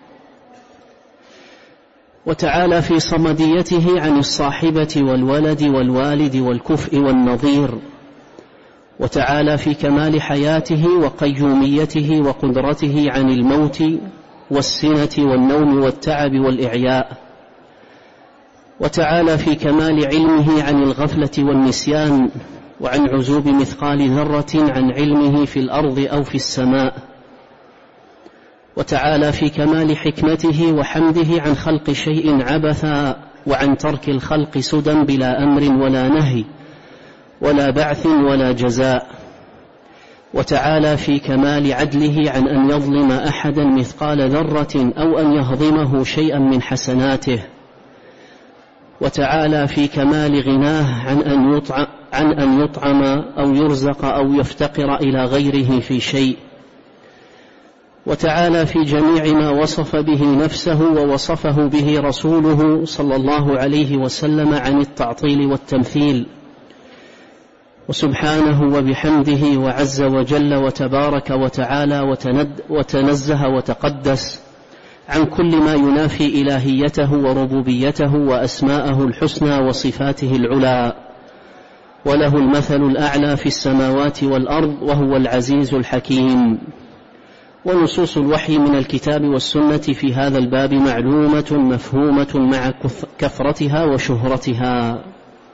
وتعالى في صمديته عن الصاحبة والولد والوالد والكفء والنظير. وتعالى في كمال حياته وقيوميته وقدرته عن الموت والسنة والنوم والتعب والإعياء. وتعالى في كمال علمه عن الغفلة والنسيان، وعن عزوب مثقال ذرة عن علمه في الأرض أو في السماء. وتعالى في كمال حكمته وحمده عن خلق شيء عبثا، وعن ترك الخلق سدى بلا أمر ولا نهي ولا بعث ولا جزاء. وتعالى في كمال عدله عن أن يظلم أحدا مثقال ذرة أو أن يهضمه شيئا من حسناته. وتعالى في كمال غناه عن أن يطعم أو يرزق أو يفتقر إلى غيره في شيء. وتعالى في جميع ما وصف به نفسه ووصفه به رسوله صلى الله عليه وسلم عن التعطيل والتمثيل. وسبحانه وبحمده وعز وجل وتبارك وتعالى وتنزه وتقدس عن كل ما ينافي إلهيته وربوبيته وأسماءه الحسنى وصفاته العلى، وله المثل الأعلى في السماوات والأرض، وهو العزيز الحكيم. ونصوص الوحي من الكتاب والسنة في هذا الباب معلومة مفهومة مع كثرتها وشهرتها.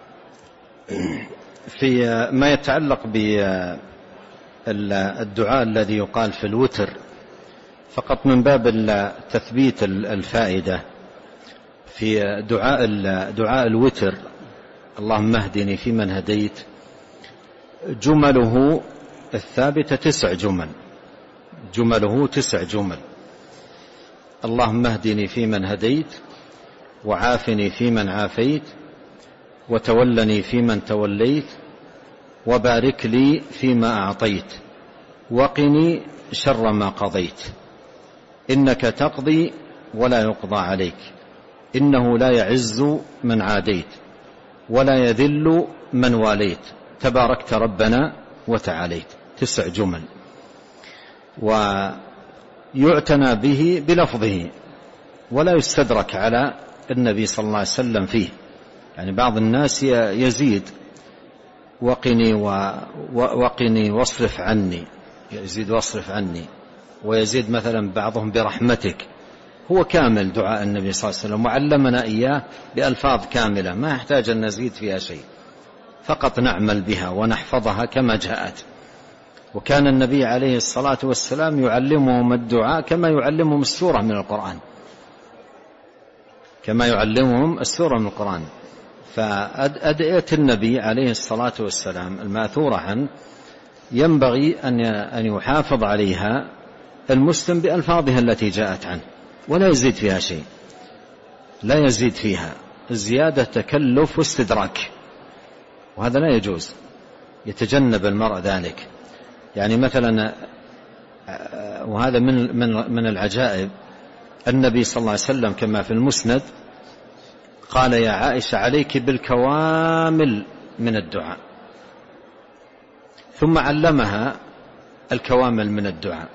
في ما يتعلق بالدعاء الذي يقال في الوتر، فقط من باب تثبيت الفائدة، في دعاء الوتر: اللهم اهدني فيمن هديت، جمله الثابتة 9 جمل، جمله 9 جمل: اللهم اهدني فيمن هديت، وعافني فيمن عافيت، وتولني فيمن توليت، وبارك لي فيما أعطيت وقني شر ما قضيت إنك تقضي ولا يقضى عليك إنه لا يعز من عاديت ولا يذل من واليت تباركت ربنا وتعاليت. 9 جمل ويعتنى به بلفظه ولا يستدرك على النبي صلى الله عليه وسلم فيه. يعني بعض الناس يزيد وقني واصرف عني، يزيد واصرف عني، ويزيد مثلا بعضهم برحمتك. هو كامل دعاء النبي صلى الله عليه وسلم وعلمنا إياه بألفاظ كاملة ما يحتاج أن نزيد فيها شيء، فقط نعمل بها ونحفظها كما جاءت. وكان النبي عليه الصلاة والسلام يعلمهم الدعاء كما يعلمهم السورة من القرآن، كما يعلمهم السورة من القرآن. فأدعية النبي عليه الصلاة والسلام الماثورة عنه ينبغي أن يحافظ عليها المسلم بألفاظها التي جاءت عنه ولا يزيد فيها شيء، لا يزيد فيها. الزيادة تكلف واستدراك، وهذا لا يجوز، يتجنب المرء ذلك. يعني مثلا، وهذا من العجائب، النبي صلى الله عليه وسلم كما في المسند قال يا عائشة عليك بالكوامل من الدعاء، ثم علمها الكوامل من الدعاء.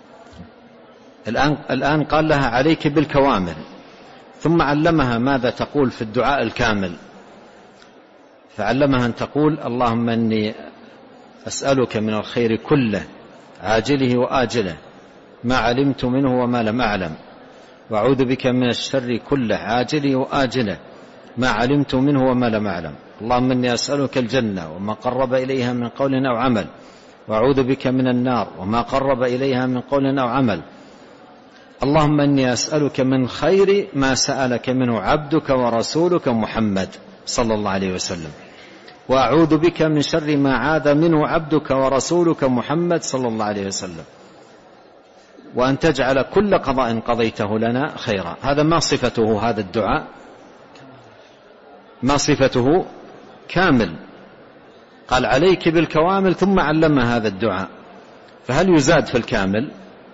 الآن قال لها عليك بالكوامل، ثم علمها ماذا تقول في الدعاء الكامل، فعلمها أن تقول اللهم إني أسألك من الخير كله عاجله وآجله ما علمت منه وما لم أعلم، وأعوذ بك من الشر كله عاجله وآجله ما علمت منه وما لم أعلم. اللهم إني أسألك الجنة وما قرب إليها من قول أو عمل، وأعوذ بك من النار وما قرب إليها من قول أو عمل. اللهم إني أسألك من خير ما سألك منه عبدك ورسولك محمد صلى الله عليه وسلم، وأعوذ بك من شر ما عاذ منه عبدك ورسولك محمد صلى الله عليه وسلم، وأن تجعل كل قضاء قضيته لنا خيرا. هذا ما صفته هذا الدعاء؟ ما صفته؟ كامل. قال عليك بالكوامل ثم علم هذا الدعاء. فهل يزاد في الكامل؟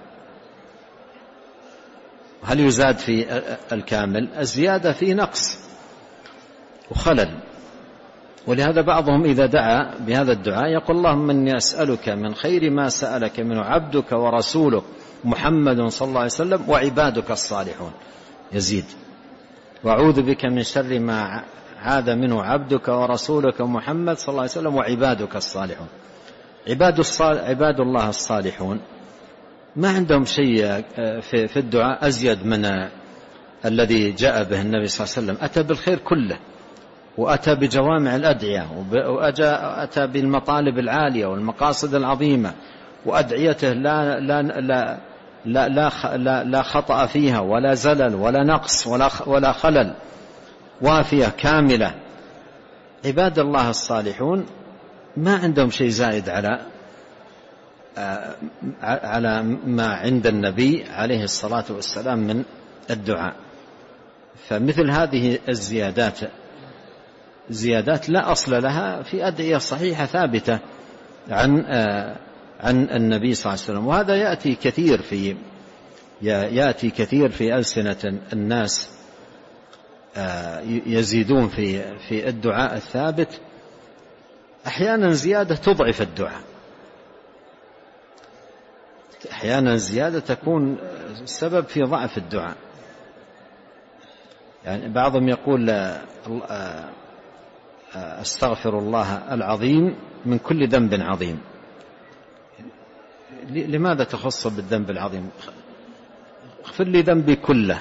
هل يزاد في الكامل؟ الزيادة فيه نقص وخلل. ولهذا بعضهم إذا دعا بهذا الدعاء يقول اللهم إني أسألك من خير ما سألك منه عبدك ورسولك محمد صلى الله عليه وسلم وعبادك الصالحون، يزيد، وأعوذ بك من شر ما عاد منه عبدك ورسولك محمد صلى الله عليه وسلم وعبادك الصالحون. عباد الله الصالحون ما عندهم شيء في الدعاء أزيد من الذي جاء به النبي صلى الله عليه وسلم. أتى بالخير كله، وأتى بجوامع الأدعية، وأتى بالمطالب العالية والمقاصد العظيمة، وأدعيته لا خطأ فيها ولا زلل ولا نقص ولا خلل، وافية كاملة. عباد الله الصالحون ما عندهم شيء زائد على ما عند النبي عليه الصلاة والسلام من الدعاء. فمثل هذه الزيادات لا أصل لها في أدعية صحيحة ثابتة عن النبي صلى الله عليه وسلم. وهذا يأتي كثير في ألسنة الناس، يزيدون في الدعاء الثابت. أحيانا زيادة تضعف الدعاء، أحيانا زيادة تكون سبب في ضعف الدعاء. يعني بعضهم يقول أستغفر الله العظيم من كل ذنب عظيم. لماذا تخص بالذنب العظيم؟ اغفر لي ذنبي كله.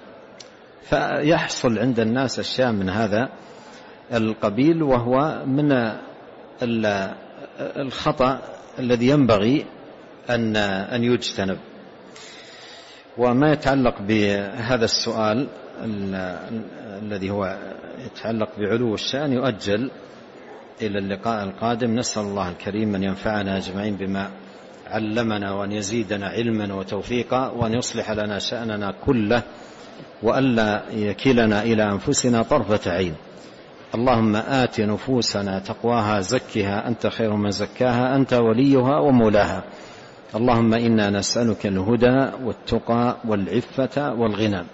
فيحصل عند الناس أشياء من هذا القبيل، وهو من الخطأ الذي ينبغي أن يجتنب. وما يتعلق بهذا السؤال الذي هو يتعلق بعلو الشأن يؤجل إلى اللقاء القادم. نسأل الله الكريم أن ينفعنا أجمعين بما علمنا، وأن يزيدنا علما وتوفيقا، وأن يصلح لنا شأننا كله، وألا يكلنا إلى أنفسنا طرفة عين. اللهم آت نفوسنا تقواها زكها أنت خير من زكاها أنت وليها ومولاها. اللهم إنا نسألك الهدى والتقى والعفة والغنى.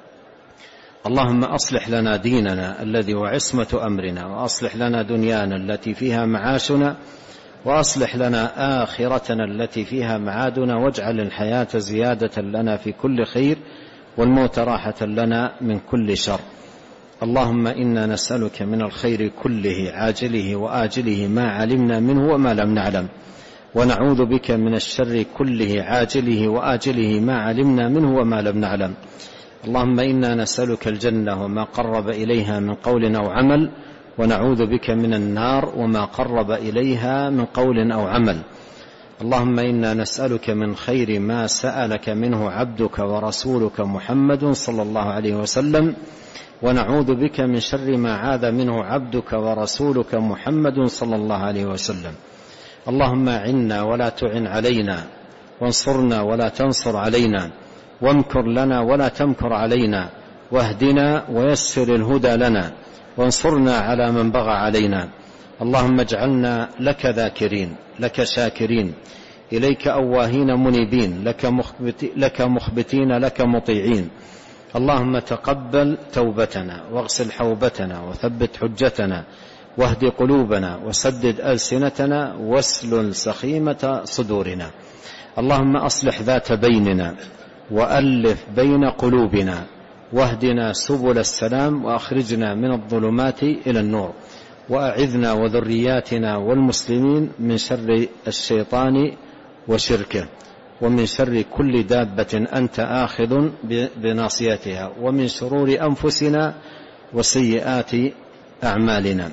اللهم أصلح لنا ديننا الذي هو عصمة أمرنا، وأصلح لنا دنيانا التي فيها معاشنا، وأصلح لنا آخرتنا التي فيها معادنا، واجعل الحياة زيادة لنا في كل خير والموت راحة لنا من كل شر. اللهم إنا نسألك من الخير كله عاجله وآجله ما علمنا منه وما لم نعلم، ونعوذ بك من الشر كله عاجله وآجله ما علمنا منه وما لم نعلم. اللهم إنا نسألك الجنة وما قرب إليها من قول أو عمل، ونعوذ بك من النار وما قرب إليها من قول أو عمل. اللهم إنا نسألك من خير ما سألك منه عبدك ورسولك محمد صلى الله عليه وسلم، ونعوذ بك من شر ما عاذ منه عبدك ورسولك محمد صلى الله عليه وسلم. اللهم أعنا ولا تعن علينا، وانصرنا ولا تنصر علينا، وامكر لنا ولا تمكر علينا، واهدنا ويسر الهدى لنا، وانصرنا على من بغى علينا. اللهم اجعلنا لك ذاكرين، لك شاكرين، إليك أواهين منيبين، لك مخبتين، لك مطيعين. اللهم تقبل توبتنا، واغسل حوبتنا، وثبت حجتنا، واهد قلوبنا، وسدد ألسنتنا، واسلل سخيمة صدورنا. اللهم أصلح ذات بيننا، وألف بين قلوبنا، واهدنا سبل السلام، وأخرجنا من الظلمات إلى النور، وأعذنا وذرياتنا والمسلمين من شر الشيطان وشركه، ومن شر كل دابة أنت آخذ بناصيتها، ومن شرور أنفسنا وسيئات أعمالنا.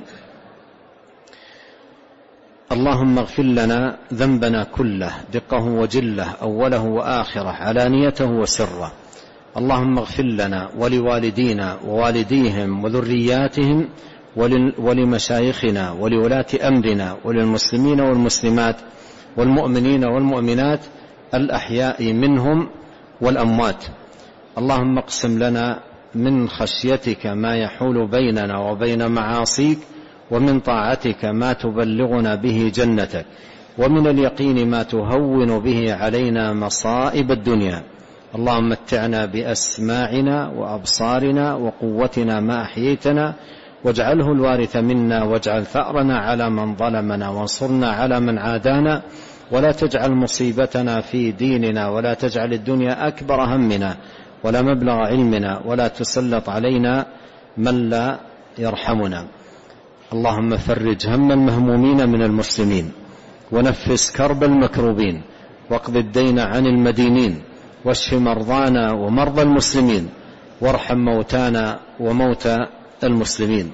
اللهم اغفر لنا ذنبنا كله دقه وجله، أوله وآخره، علانيته وسره. اللهم اغفر لنا ولوالدينا ووالديهم وذرياتهم ولمشايخنا ولولاة أمرنا وللمسلمين والمسلمات والمؤمنين والمؤمنات الأحياء منهم والأموات. اللهم اقسم لنا من خشيتك ما يحول بيننا وبين معاصيك، ومن طاعتك ما تبلغنا به جنتك، ومن اليقين ما تهون به علينا مصائب الدنيا. اللهم متعنا بأسماعنا وأبصارنا وقوتنا ما أحييتنا، واجعله الوارث منا، واجعل ثأرنا على من ظلمنا، وانصرنا على من عادانا، ولا تجعل مصيبتنا في ديننا، ولا تجعل الدنيا أكبر همنا ولا مبلغ علمنا، ولا تسلط علينا من لا يرحمنا. اللهم فرج هم المهمومين من المسلمين، ونفس كرب المكروبين، واقض الدين عن المدينين، واشف مرضانا ومرضى المسلمين، وارحم موتانا وموتى المسلمين.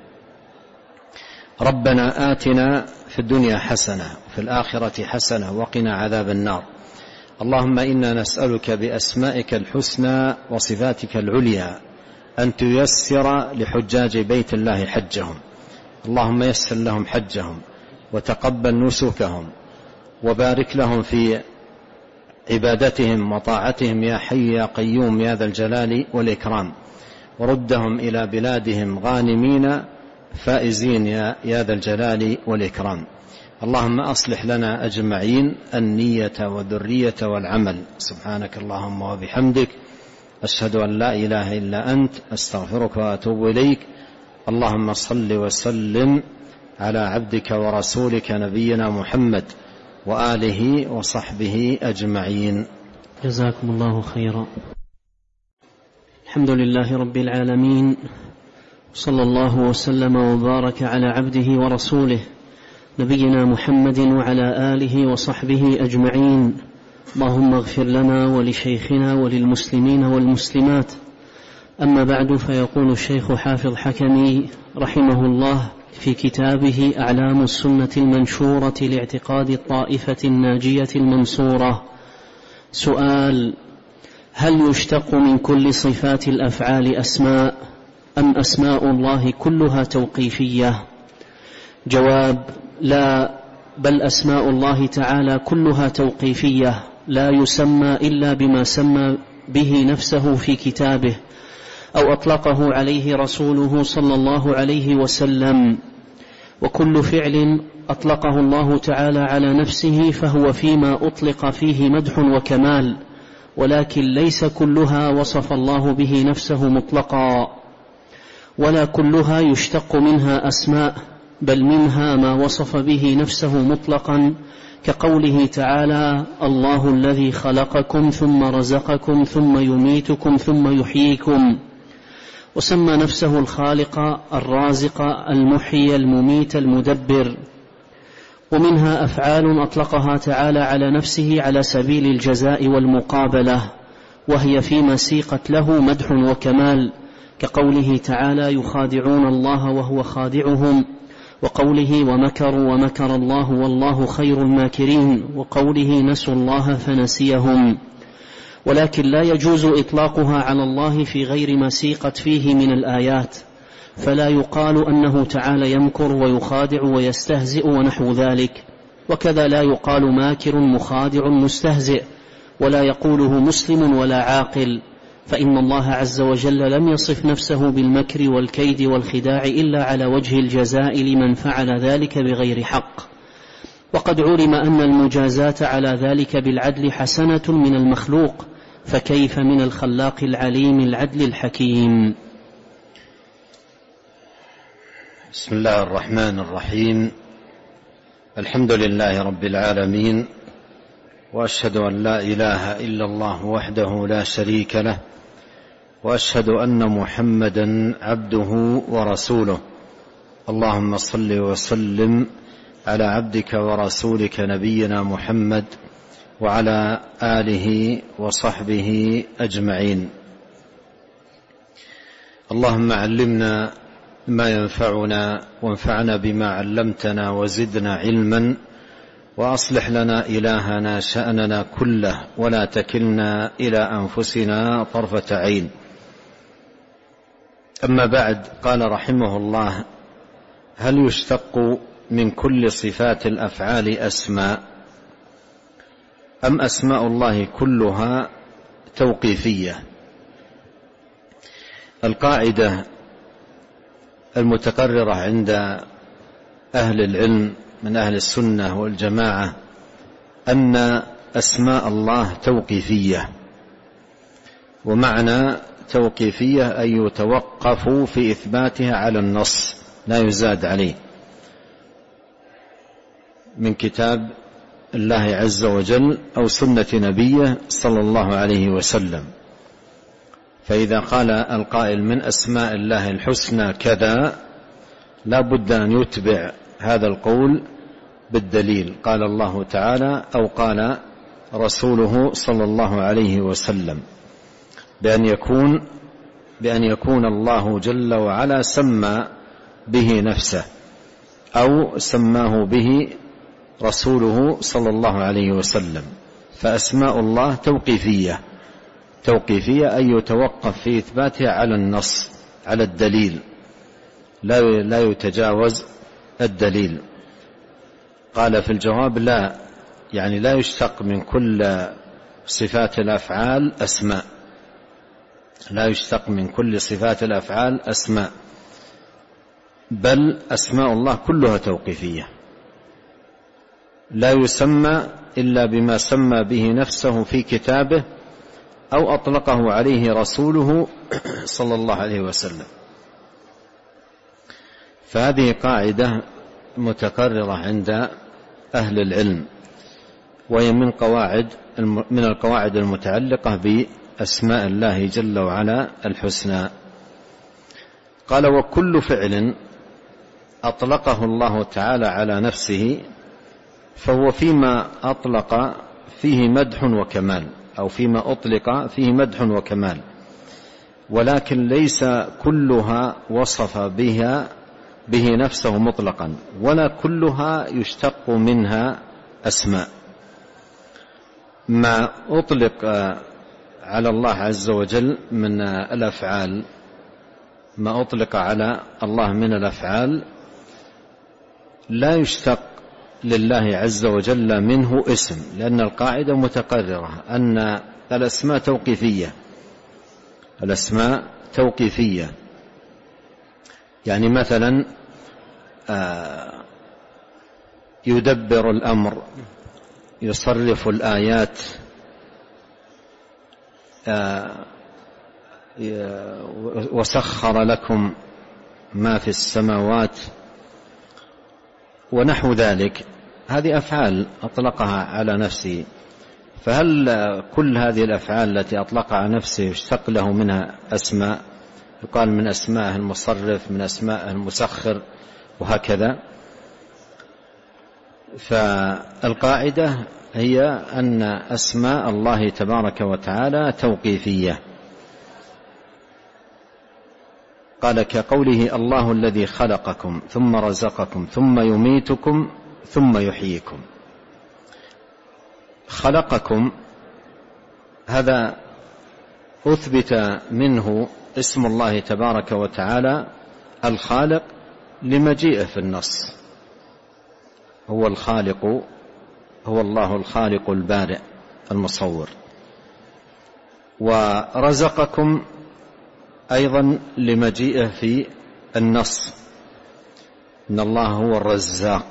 ربنا آتنا في الدنيا حسنة وفي الآخرة حسنة وقنا عذاب النار. اللهم إنا نسألك بأسمائك الحسنى وصفاتك العليا أن تيسر لحجاج بيت الله حجهم. اللهم يسر لهم حجهم، وتقبل نسكهم، وبارك لهم في عبادتهم وطاعتهم يا حي يا قيوم يا ذا الجلال والإكرام، وردهم إلى بلادهم غانمين فائزين يا ذا الجلال والإكرام. اللهم أصلح لنا أجمعين النية والذرية والعمل. سبحانك اللهم وبحمدك، أشهد أن لا إله إلا أنت، أستغفرك وأتوب إليك. اللهم صل وسلم على عبدك ورسولك نبينا محمد وآله وصحبه أجمعين. جزاكم الله خيرا. الحمد لله رب العالمين، صلى الله وسلم وبارك على عبده ورسوله نبينا محمد وعلى آله وصحبه أجمعين. اللهم اغفر لنا ولشيخنا وللمسلمين والمسلمات. أما بعد، فيقول الشيخ حافظ حكمي رحمه الله في كتابه أعلام السنة المنشورة لاعتقاد الطائفة الناجية المنصورة: سؤال: هل يشتق من كل صفات الأفعال أسماء، أم أسماء الله كلها توقيفية؟ جواب: لا، بل أسماء الله تعالى كلها توقيفية، لا يسمى إلا بما سمى به نفسه في كتابه، أو أطلقه عليه رسوله صلى الله عليه وسلم. وكل فعل أطلقه الله تعالى على نفسه فهو فيما أطلق فيه مدح وكمال، ولكن ليس كلها وصف الله به نفسه مطلقا، ولا كلها يشتق منها أسماء، بل منها ما وصف به نفسه مطلقا، كقوله تعالى: الله الذي خلقكم ثم رزقكم ثم يميتكم ثم يحييكم، وسمى نفسه الخالق الرازق المحيي المميت المدبر. ومنها أفعال أطلقها تعالى على نفسه على سبيل الجزاء والمقابلة، وهي فيما سيقت له مدح وكمال، كقوله تعالى: يخادعون الله وهو خادعهم، وقوله: ومكروا ومكر الله والله خير الماكرين، وقوله: نسوا الله فنسيهم. ولكن لا يجوز إطلاقها على الله في غير ما سيقت فيه من الآيات، فلا يقال أنه تعالى يمكر ويخادع ويستهزئ ونحو ذلك، وكذا لا يقال ماكر مخادع مستهزئ، ولا يقوله مسلم ولا عاقل، فإن الله عز وجل لم يصف نفسه بالمكر والكيد والخداع إلا على وجه الجزاء لمن فعل ذلك بغير حق. وقد علم أن المجازاة على ذلك بالعدل حسنة من المخلوق، فكيف من الخلاق العليم العدل الحكيم. بسم الله الرحمن الرحيم. الحمد لله رب العالمين، وأشهد أن لا إله إلا الله وحده لا شريك له، وأشهد أن محمدا عبده ورسوله. اللهم صل وسلم على عبدك ورسولك نبينا محمد وعلى آله وصحبه أجمعين. اللهم علمنا ما ينفعنا، وانفعنا بما علمتنا، وزدنا علما، وأصلح لنا إلهنا شأننا كله، ولا تكلنا إلى أنفسنا طرفة عين. أما بعد، قال رحمه الله: هل يشتق من كل صفات الأفعال أسماء، أم أسماء الله كلها توقيفية؟ القاعدة المتقررة عند أهل العلم من أهل السنة والجماعة أن أسماء الله توقيفية، ومعنى توقيفية أن يتوقفوا في إثباتها على النص، لا يزاد عليه، من كتاب الله عز وجل أو سنة نبيه صلى الله عليه وسلم. فإذا قال القائل من أسماء الله الحسنى كذا، لا بد أن يتبع هذا القول بالدليل، قال الله تعالى أو قال رسوله صلى الله عليه وسلم، بأن يكون الله جل وعلا سمى به نفسه أو سماه به رسوله صلى الله عليه وسلم. فأسماء الله توقيفية أن يتوقف في إثباتها على النص، على الدليل، لا يتجاوز الدليل. قال في الجواب: لا، يعني لا يشتق من كل صفات الأفعال أسماء، لا يشتق من كل صفات الأفعال أسماء، بل أسماء الله كلها توقيفية، لا يسمى إلا بما سمى به نفسه في كتابه أو أطلقه عليه رسوله صلى الله عليه وسلم. فهذه قاعدة متكررة عند أهل العلم، وهي من القواعد المتعلقة بأسماء الله جل وعلا الحسنى. قال: وكل فعل أطلقه الله تعالى على نفسه فهو فيما أطلق فيه مدح وكمال، أو فيما أطلق فيه مدح وكمال، ولكن ليس كلها وصف به نفسه مطلقا، ولا كلها يشتق منها أسماء. ما أطلق على الله عز وجل من الأفعال، ما أطلق على الله من الأفعال لا يشتق لله عز وجل منه اسم، لأن القاعدة متقررة أن الأسماء توقيفية، الأسماء توقيفية. يعني مثلا يدبر الأمر، يصرف الآيات، وسخر لكم ما في السماوات ونحو ذلك. هذه أفعال أطلقها على نفسه، فهل كل هذه الأفعال التي أطلقها على نفسه يشتق له منها أسماء؟ يقال من أسماء المصرف، من أسماء المسخر، وهكذا. فالقاعدة هي أن أسماء الله تبارك وتعالى توقيفية. قال كقوله الله الذي خلقكم ثم رزقكم ثم يميتكم ثم يحييكم. خلقكم هذا أثبت منه اسم الله تبارك وتعالى الخالق لمجيئه في النص. هو الخالق، هو الله الخالق البارئ المصور. ورزقكم أيضا لمجيئه في النص، إن الله هو الرزاق.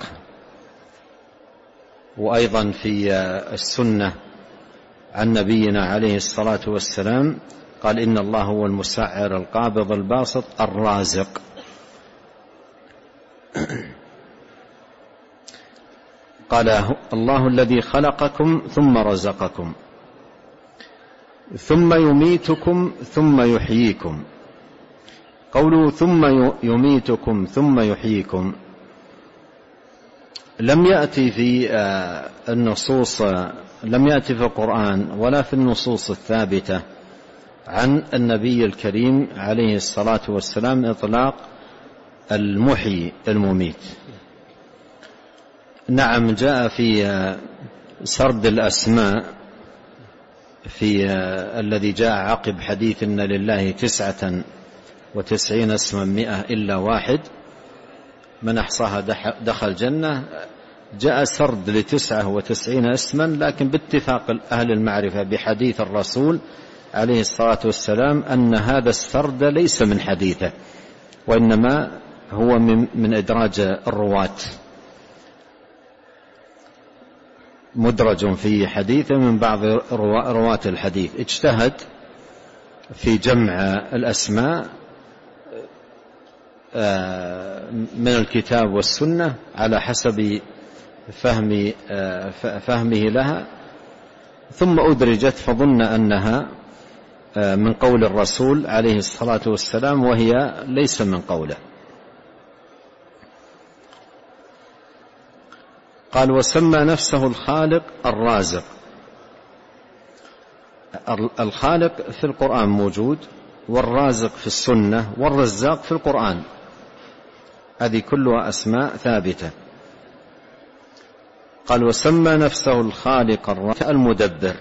وأيضا في السنة عن نبينا عليه الصلاة والسلام قال إن الله هو المسعر القابض الباسط الرازق. قال الله الذي خلقكم ثم رزقكم ثم يميتكم ثم يحييكم. قوله ثم يميتكم ثم يحييكم لم يأتي في النصوص، لم يأتي في القرآن ولا في النصوص الثابتة عن النبي الكريم عليه الصلاة والسلام إطلاق المحيي المميت. نعم جاء في سرد الأسماء في الذي جاء عقب حديث إن لله 99 اسما 100 إلا واحد من أحصاها دخل الجنة. جاء سرد 99 اسما، لكن باتفاق أهل المعرفة بحديث الرسول عليه الصلاة والسلام أن هذا السرد ليس من حديثه، وإنما هو من إدراج الرواة، مدرج في حديثه من بعض رواة الحديث. اجتهد في جمع الأسماء من الكتاب والسنة على حسب فهمه لها، ثم أدرجت فظن أنها من قول الرسول عليه الصلاة والسلام، وهي ليس من قوله. قال وسمى نفسه الخالق الرازق. الخالق في القرآن موجود، والرازق في السنة، والرزاق في القرآن. هذه كلها أسماء ثابتة. قال وسمى نفسه الخالق الرازق المدبر.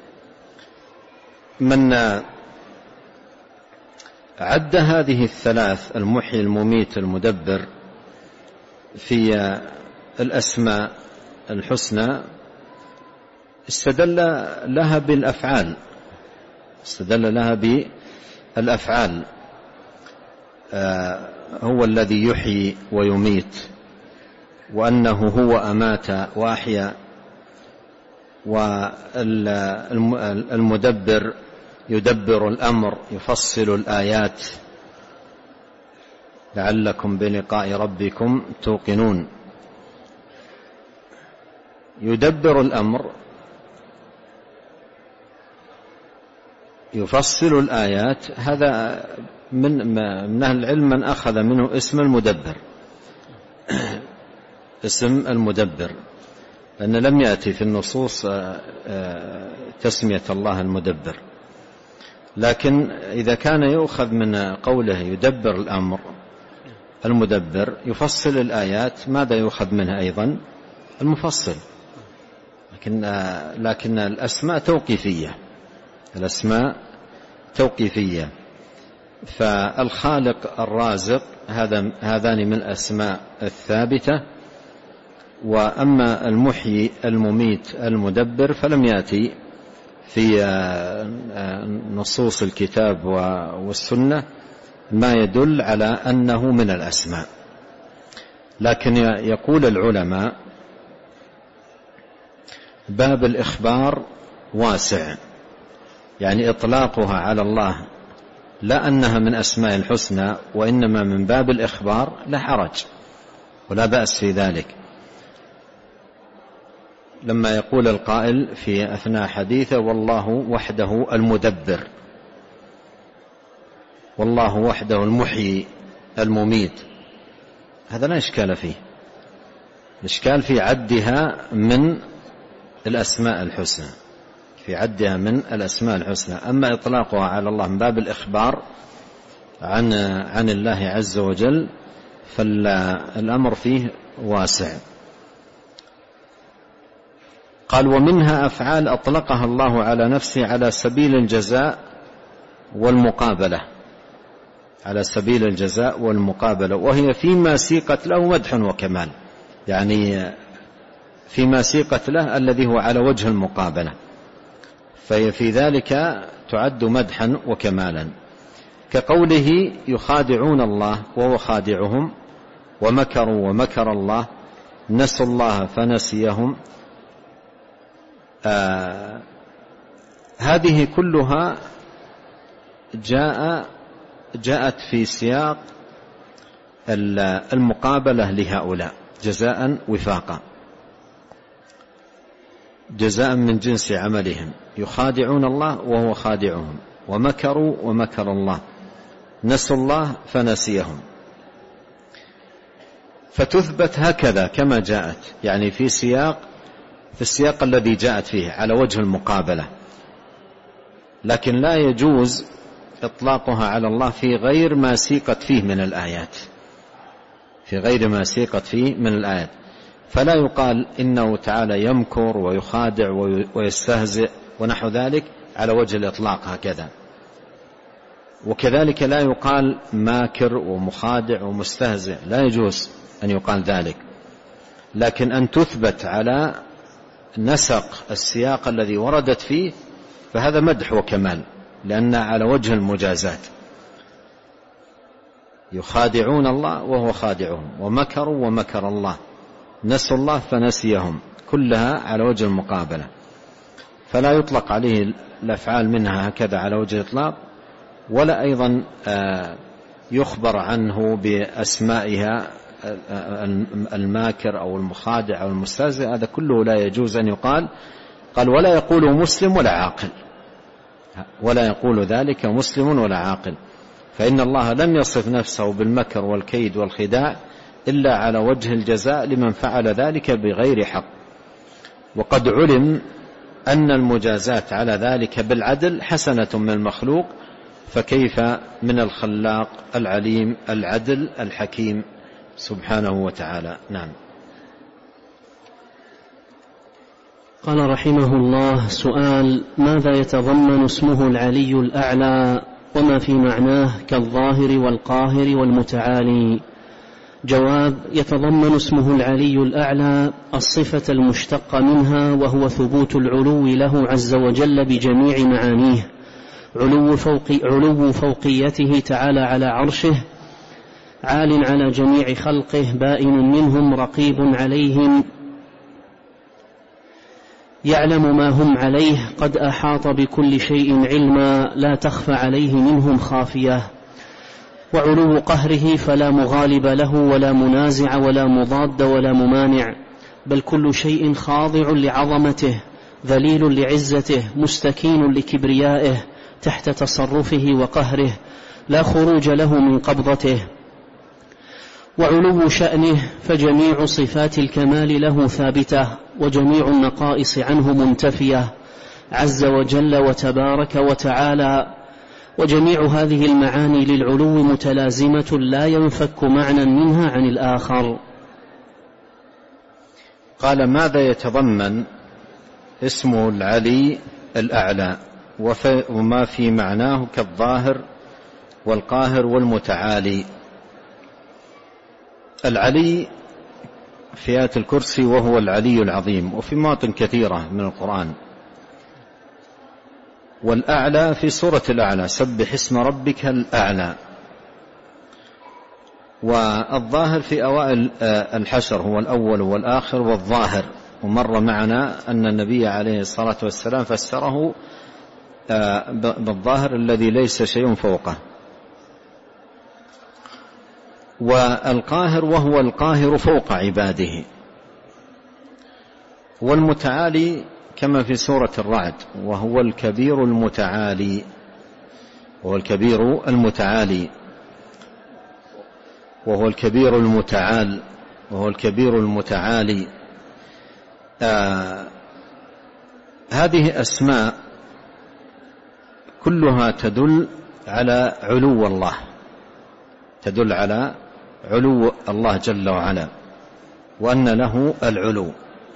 من عد هذه الثلاث المحيي المميت المدبر في الأسماء الحسنى استدل لها بالأفعال، استدل لها بالأفعال. هو الذي يحيي ويميت، وأنه هو أمات وأحيا. والمدبر يدبر الأمر، يفصل الآيات لعلكم بلقاء ربكم توقنون. يدبر الأمر، يفصل الآيات. هذا من أهل العلم من أخذ منه اسم المدبر، اسم المدبر، لأن لم يأتي في النصوص تسمية الله المدبر. لكن إذا كان يؤخذ من قوله يدبر الأمر المدبر يفصل الآيات، ماذا يؤخذ منها أيضا؟ المفصل. لكن الأسماء توقيفية، الأسماء توقيفية. فالخالق الرازق هذان من الأسماء الثابتة. وأما المحيي المميت المدبر فلم يأتي في نصوص الكتاب والسنة ما يدل على أنه من الأسماء. لكن يقول العلماء باب الإخبار واسع، يعني إطلاقها على الله لا أنها من أسماء الحسنى وإنما من باب الإخبار لا حرج ولا بأس في ذلك. لما يقول القائل في أثناء حديثه والله وحده المدبر، والله وحده المحيي المميت، هذا لا إشكال فيه، الإشكال في عدها من الأسماء الحسنى، في عدها من الأسماء الحسنى. أما إطلاقها على الله من باب الإخبار عن الله عز وجل فالأمر فيه واسع. قال ومنها أفعال أطلقها الله على نفسه على سبيل الجزاء والمقابلة، على سبيل الجزاء والمقابلة، وهي فيما سيقت له مدح وكمال، يعني فيما سيقت له الذي هو على وجه المقابلة، ففي ذلك تعد مدحا وكمالا، كقوله يخادعون الله وهو خادعهم، ومكروا ومكر الله، نسوا الله فنسيهم. هذه كلها جاءت في سياق المقابلة لهؤلاء جزاء وفاقا، جزاء من جنس عملهم، يخادعون الله وهو خادعهم، ومكروا ومكر الله، نسوا الله فنسيهم. فتثبت هكذا كما جاءت، يعني في السياق الذي جاءت فيه على وجه المقابلة، لكن لا يجوز إطلاقها على الله في غير ما سيقت فيه من الآيات، في غير ما سيقت فيه من الآيات، فلا يقال إنه تعالى يمكر ويخادع ويستهزئ ونحو ذلك على وجه الإطلاق هكذا، وكذلك لا يقال ماكر ومخادع ومستهزئ، لا يجوز أن يقال ذلك، لكن أن تثبت على نسق السياق الذي وردت فيه فهذا مدح وكمال، لأن على وجه المجازات، يخادعون الله وهو خادعهم، ومكروا ومكر الله، نسوا الله فنسيهم، كلها على وجه المقابلة، فلا يطلق عليه الأفعال منها هكذا على وجه الإطلاق، ولا أيضا يخبر عنه بأسمائها الماكر أو المخادع أو المستهزئ، هذا كله لا يجوز أن يقال. قال ولا يقول مسلم ولا عاقل، ولا يقول ذلك مسلم ولا عاقل، فإن الله لم يصف نفسه بالمكر والكيد والخداع إلا على وجه الجزاء لمن فعل ذلك بغير حق، وقد علم أن المجازات على ذلك بالعدل حسنة من المخلوق، فكيف من الخلاق العليم العدل الحكيم سبحانه وتعالى. نعم. قال رحمه الله: سؤال: ماذا يتضمن اسمه العلي الأعلى وما في معناه كالظاهر والقاهر والمتعالي؟ جواب: يتضمن اسمه العلي الأعلى الصفة المشتقة منها، وهو ثبوت العلو له عز وجل بجميع معانيه، علو فوقيته تعالى على عرشه، عال على جميع خلقه، بائن منهم، رقيب عليهم، يعلم ما هم عليه، قد أحاط بكل شيء علما، لا تخفى عليه منهم خافية. وعلو قهره فلا مغالب له ولا منازع ولا مضاد ولا ممانع، بل كل شيء خاضع لعظمته، ذليل لعزته، مستكين لكبريائه، تحت تصرفه وقهره، لا خروج له من قبضته. وعلو شأنه فجميع صفات الكمال له ثابتة، وجميع النقائص عنه منتفية، عز وجل وتبارك وتعالى، وجميع هذه المعاني للعلو متلازمة لا ينفك معنى منها عن الآخر. قال: ماذا يتضمن اسمه العلي الأعلى وما في معناه كالظاهر والقاهر والمتعالي؟ العلي في آية الكرسي وهو العلي العظيم، وفي مواطن كثيرة من القرآن، والأعلى في سورة الأعلى سبح اسم ربك الأعلى. والظاهر في أوائل الحشر هو الأول والآخر والظاهر، ومر معنا أن النبي عليه الصلاة والسلام فسره بالظاهر الذي ليس شيء فوقه. والقاهر وهو القاهر فوق عباده، والمتعالي كما في سورة الرعد وهو الكبير المتعالي، وهو الكبير المتعالي، وهو الكبير المتعال، وهو الكبير المتعالي. هذه أسماء كلها تدل على علو الله، تدل على علو الله جل وعلا، وأن له العلو.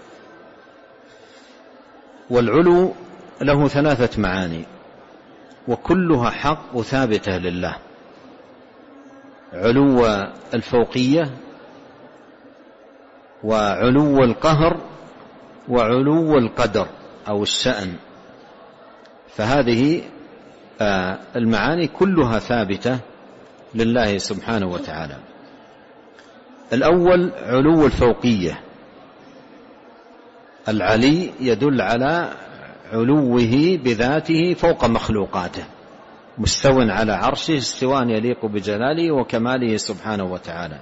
والعلو له 3 معاني وكلها حق ثابتة لله: علو الفوقية، وعلو القهر، وعلو القدر أو الشأن. فهذه المعاني كلها ثابتة لله سبحانه وتعالى. الأول علو الفوقية، العلي يدل على علوه بذاته فوق مخلوقاته، مستو على عرشه استواء يليق بجلاله وكماله سبحانه وتعالى.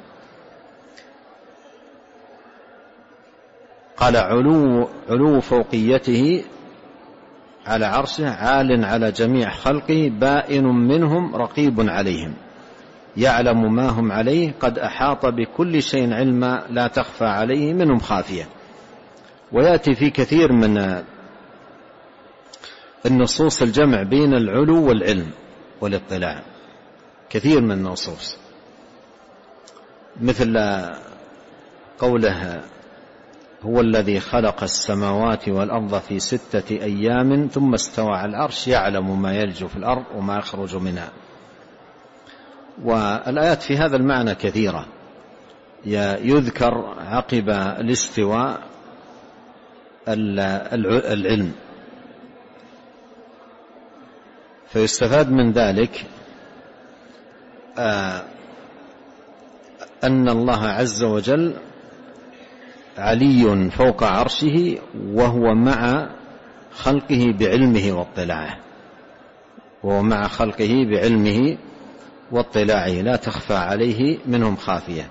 قال علو فوقيته على عرشه عال على جميع خلقه بائن منهم رقيب عليهم يعلم ما هم عليه قد أحاط بكل شيء علما لا تخفى عليه منهم خافية. ويأتي في كثير من النصوص الجمع بين العلو والعلم والاطلاع، كثير من النصوص، مثل قوله هو الذي خلق السماوات والأرض في 6 أيام ثم استوى على العرش يعلم ما يلج في الأرض وما يخرج منها. والآيات في هذا المعنى كثيرة، يذكر عقب الاستواء العلم، فيستفاد من ذلك أن الله عز وجل علي فوق عرشه، وهو مع خلقه بعلمه واطلاعه، وهو مع خلقه بعلمه واطلاعه لا تخفى عليه منهم خافية.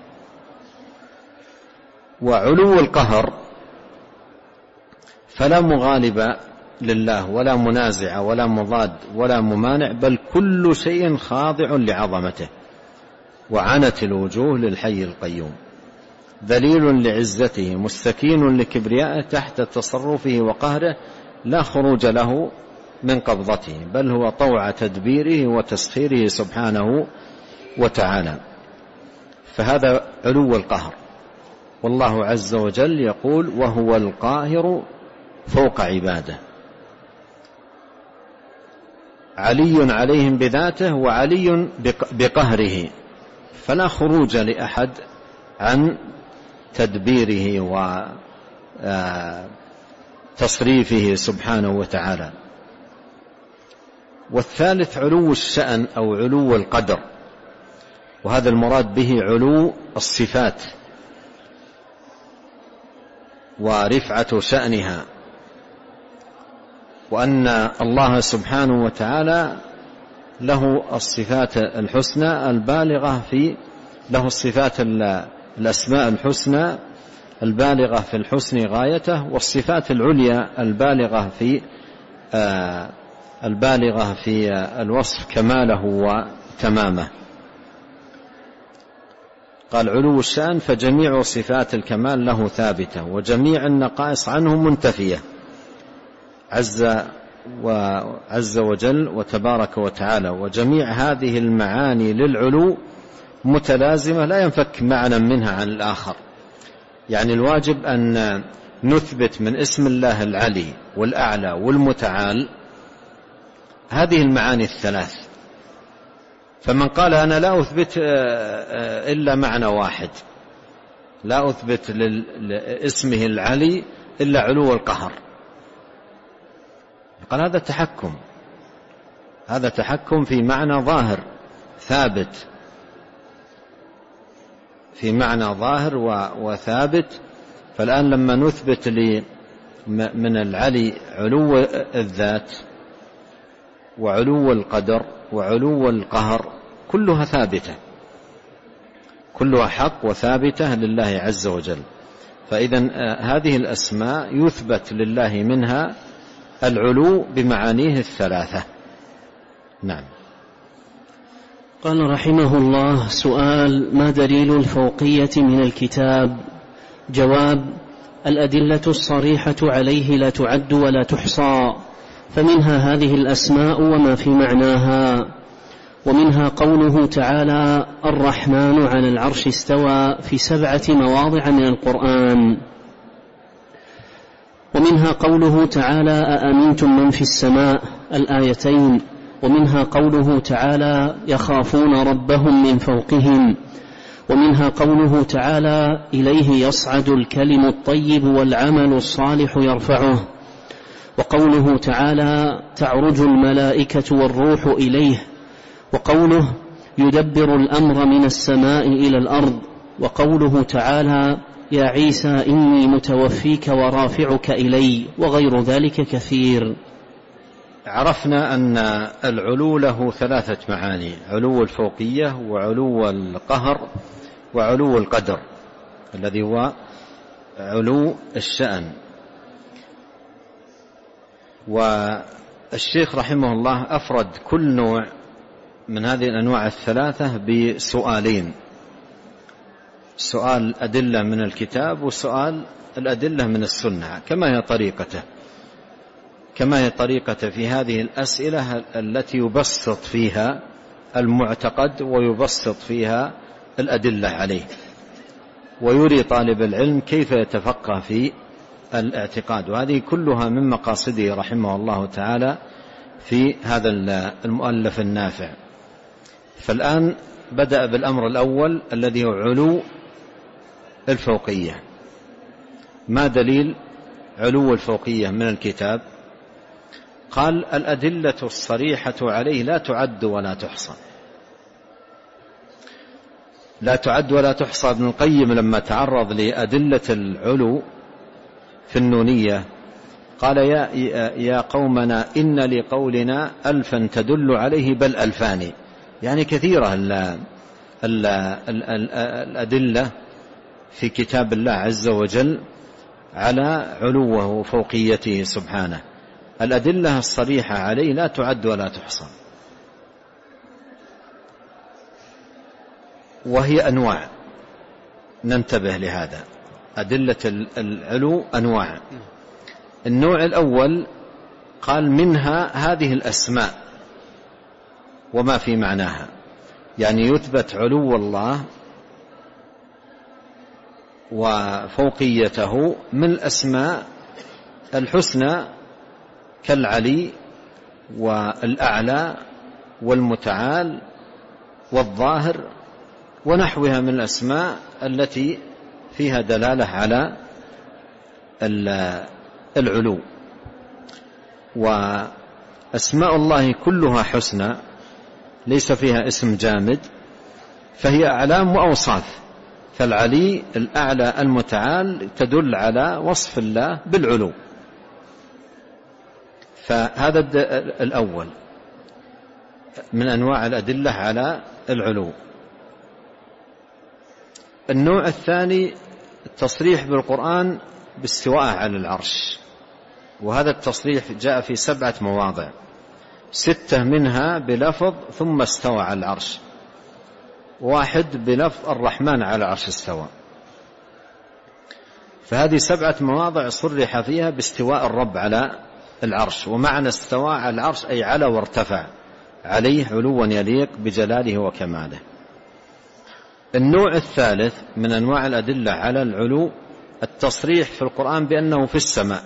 وعلو القهر فلا مغالب لله ولا منازع ولا مضاد ولا ممانع، بل كل شيء خاضع لعظمته، وعنت الوجوه للحي القيوم، ذليل لعزته مستكين لكبريائه تحت تصرفه وقهره، لا خروج له من قبضته، بل هو طوع تدبيره وتسخيره سبحانه وتعالى. فهذا علو القهر. والله عز وجل يقول وهو القاهر فوق عباده، علي عليهم بذاته وعلي بقهره، فلا خروج لأحد عن تدبيره وتصريفه سبحانه وتعالى. والثالث علو الشأن أو علو القدر، وهذا المراد به علو الصفات ورفعة شأنها، وأن الله سبحانه وتعالى له الصفات الحسنى البالغة له الصفات الأسماء الحسنى البالغة في الحسن غايته، والصفات العليا البالغة في الوصف كماله وتمامه. قال علو الشأن فجميع صفات الكمال له ثابتة، وجميع النقائص عنه منتفية عز وجل وتبارك وتعالى. وجميع هذه المعاني للعلو متلازمة لا ينفك معنى منها عن الآخر. يعني الواجب أن نثبت من اسم الله العلي والأعلى والمتعال هذه المعاني الثلاث. فمن قال أنا لا أثبت إلا معنى واحد، لا أثبت لاسمه العلي إلا علو القهر، قال هذا تحكم، هذا تحكم في معنى ظاهر ثابت، في معنى ظاهر وثابت. فالآن لما نثبت من العلي علو الذات وعلو القدر وعلو القهر كلها ثابتة، كلها حق وثابتة لله عز وجل. فإذا هذه الأسماء يثبت لله منها العلو بمعانيه الثلاثة. نعم. قال رحمه الله: سؤال: ما دليل الفوقية من الكتاب؟ جواب: الأدلة الصريحة عليه لا تعد ولا تحصى، فمنها هذه الأسماء وما في معناها، ومنها قوله تعالى: الرحمن على العرش استوى في 7 مواضع من القرآن، ومنها قوله تعالى: أأمنتم من في السماء الآيتين، ومنها قوله تعالى: يخافون ربهم من فوقهم، ومنها قوله تعالى: إليه يصعد الكلم الطيب والعمل الصالح يرفعه، وقوله تعالى: تعرج الملائكة والروح إليه، وقوله: يدبر الأمر من السماء إلى الأرض، وقوله تعالى: يا عيسى إني متوفيك ورافعك إلي، وغير ذلك كثير. عرفنا أن العلو له 3 معاني: علو الفوقية وعلو القهر وعلو القدر الذي هو علو الشأن. والشيخ رحمه الله أفرد كل نوع من هذه الأنواع الثلاثة بسؤالين: سؤال أدلة من الكتاب وسؤال الأدلة من السنة، كما هي طريقة في هذه الأسئلة التي يبسط فيها المعتقد ويبسط فيها الأدلة عليه، ويري طالب العلم كيف يتفقه في الاعتقاد. وهذه كلها من مقاصده رحمه الله تعالى في هذا المؤلف النافع. فالآن بدأ بالأمر الأول الذي هو علو الفوقية. ما دليل علو الفوقية من الكتاب؟ قال: الأدلة الصريحة عليه لا تعد ولا تحصى. لا تعد ولا تحصى. ابن القيم لما تعرض لأدلة العلو في النونية قال: يا قومنا إن لقولنا 1000 تدل عليه بل 2000. يعني كثيرة الأدلة في كتاب الله عز وجل على علوه وفوقيته سبحانه. الأدلة الصريحة عليه لا تعد ولا تحصى، وهي أنواع. ننتبه لهذا، أدلة العلو أنواع. النوع الأول قال: منها هذه الأسماء وما في معناها، يعني يثبت علو الله وفوقيته من الأسماء الحسنى كالعلي والأعلى والمتعال والظاهر ونحوها من الأسماء التي فيها دلالة على العلو. وأسماء الله كلها حسنى ليس فيها اسم جامد، فهي أعلام وأوصاف. فالعلي الأعلى المتعال تدل على وصف الله بالعلو. فهذا الأول من أنواع الأدلة على العلو. النوع الثاني التصريح بالقرآن باستواء على العرش، وهذا التصريح جاء في 7 مواضع، 6 منها بلفظ ثم استوى على العرش، 1 بلفظ الرحمن على العرش استوى. فهذه 7 مواضع صرح فيها باستواء الرب على العرش. ومعنى استوى على العرش أي على وارتفع عليه علوا يليق بجلاله وكماله. النوع الثالث من أنواع الأدلة على العلو التصريح في القرآن بأنه في السماء،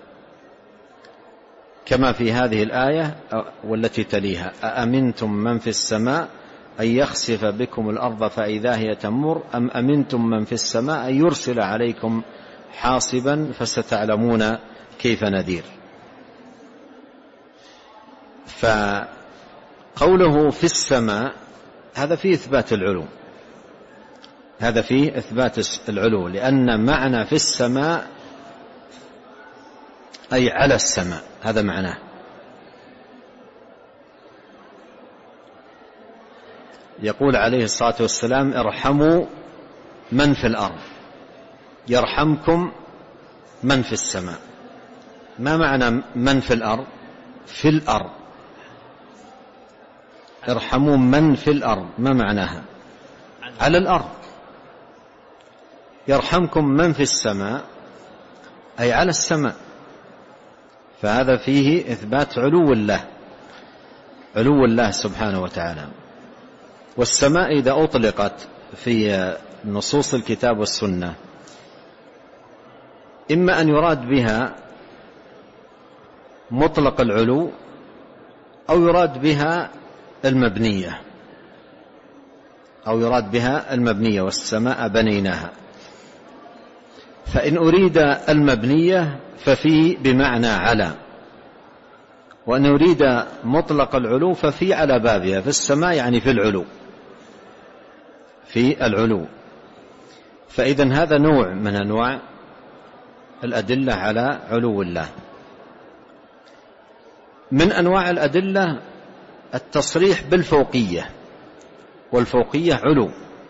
كما في هذه الآية والتي تليها: أأمنتم من في السماء أن يخسف بكم الأرض فإذا هي تمر أم أمنتم من في السماء أن يرسل عليكم حاصبا فستعلمون كيف نذير. قوله في السماء هذا فيه إثبات العلو، هذا فيه إثبات العلو، لأن معنى في السماء أي على السماء، هذا معناه. يقول عليه الصلاة والسلام ارحموا من في الأرض يرحمكم من في السماء. ما معنى من في الأرض؟ في الأرض، ارحموا من في الأرض، ما معناها؟ على الأرض. يرحمكم من في السماء أي على السماء، فهذا فيه إثبات علو الله، علو الله سبحانه وتعالى. والسماء إذا أطلقت في نصوص الكتاب والسنة إما أن يراد بها مطلق العلو أو يراد بها المبنية، أو يراد بها المبنية، والسماء بنيناها. فإن أريد المبنية ففي بمعنى على، وأن أريد مطلق العلو ففي على بابها، في السماء يعني في العلو، في العلو. فإذن هذا نوع من أنواع الأدلة على علو الله. من أنواع الأدلة التصريح بالفوقية، والفوقية علو،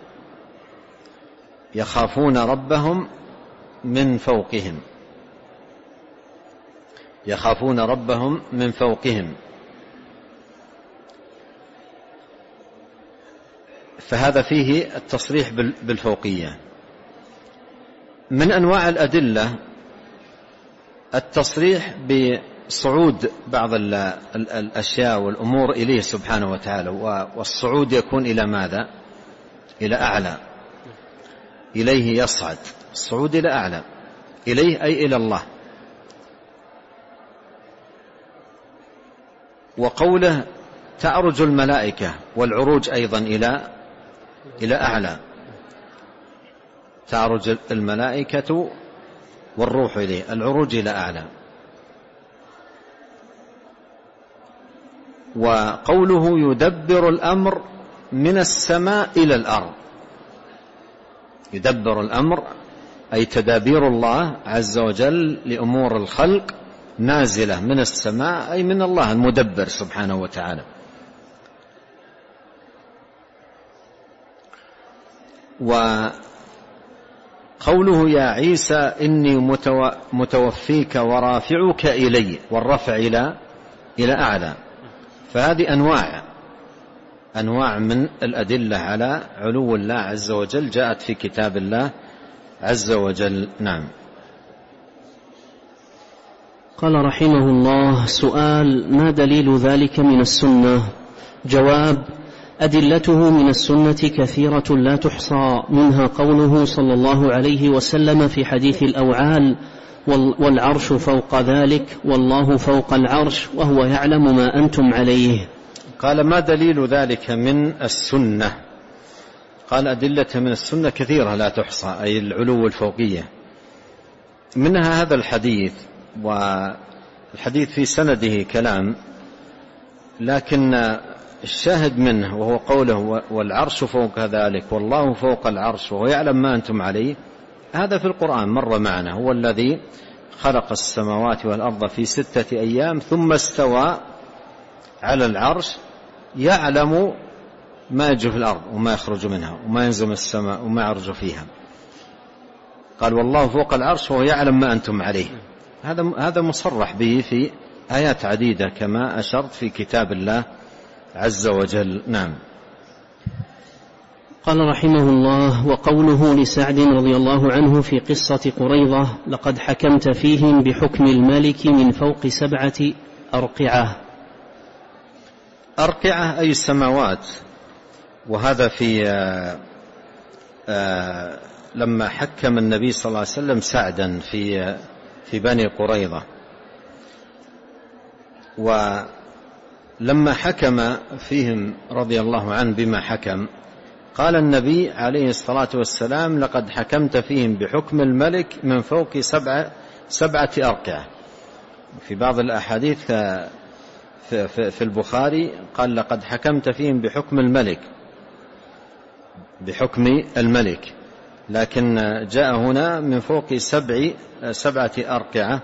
يخافون ربهم من فوقهم، يخافون ربهم من فوقهم، فهذا فيه التصريح بالفوقية. من أنواع الأدلة التصريح بصعود بعض الأشياء والأمور إليه سبحانه وتعالى، والصعود يكون إلى ماذا؟ إلى أعلى، إليه يصعد، الصعود إلى أعلى، إليه أي إلى الله. وقوله تعرج الملائكة، والعروج أيضا إلى أعلى، تعرج الملائكة والروح إليه، العروج إلى أعلى. وقوله يدبر الأمر من السماء إلى الأرض، يدبر الأمر أي تدابير الله عز وجل لأمور الخلق نازلة من السماء، أي من الله المدبر سبحانه وتعالى. وقوله يا عيسى إني متوفيك ورافعك إلي، والرفع إلى أعلى، فهذه أنواع من الأدلة على علو الله عز وجل جاءت في كتاب الله عز وجل. نعم. قال رحمه الله: سؤال: ما دليل ذلك من السنة؟ جواب: أدلته من السنة كثيرة لا تحصى، منها قوله صلى الله عليه وسلم في حديث الأوعال: والعرش فوق ذلك، والله فوق العرش، وهو يعلم ما أنتم عليه. قال: ما دليل ذلك من السنة؟ قال: أدلة من السنة كثيرة لا تحصى، أي العلو الفوقية. منها هذا الحديث، والحديث في سنده كلام، لكن الشاهد منه وهو قوله والعرش فوق ذلك والله فوق العرش وهو يعلم ما أنتم عليه، هذا في القرآن مر معنا: هو الذي خلق السماوات والأرض في 6 أيام ثم استوى على العرش يعلم ما يجري في الأرض وما يخرج منها وما ينزل من السماء وما يعرج فيها. قال: والله فوق العرش وهو يعلم ما أنتم عليه. هذا مصرح به في آيات عديدة كما أشرت في كتاب الله عز وجل. نعم. قال رحمه الله: وقوله لسعد رضي الله عنه في قصة قريظة: لقد حكمت فيهم بحكم الملك من فوق 7 أرقعة. أرقعة أي السماوات، وهذا في لما حكم النبي صلى الله عليه وسلم سعدا في بني قريظة، ولما حكم فيهم رضي الله عنه بما حكم، قال النبي عليه الصلاة والسلام: لقد حكمت فيهم بحكم الملك من فوق 7 أرقعة. في بعض الأحاديث في البخاري قال لقد حكمت فيهم بحكم الملك، لكن جاء هنا من فوق 7 أرقعة،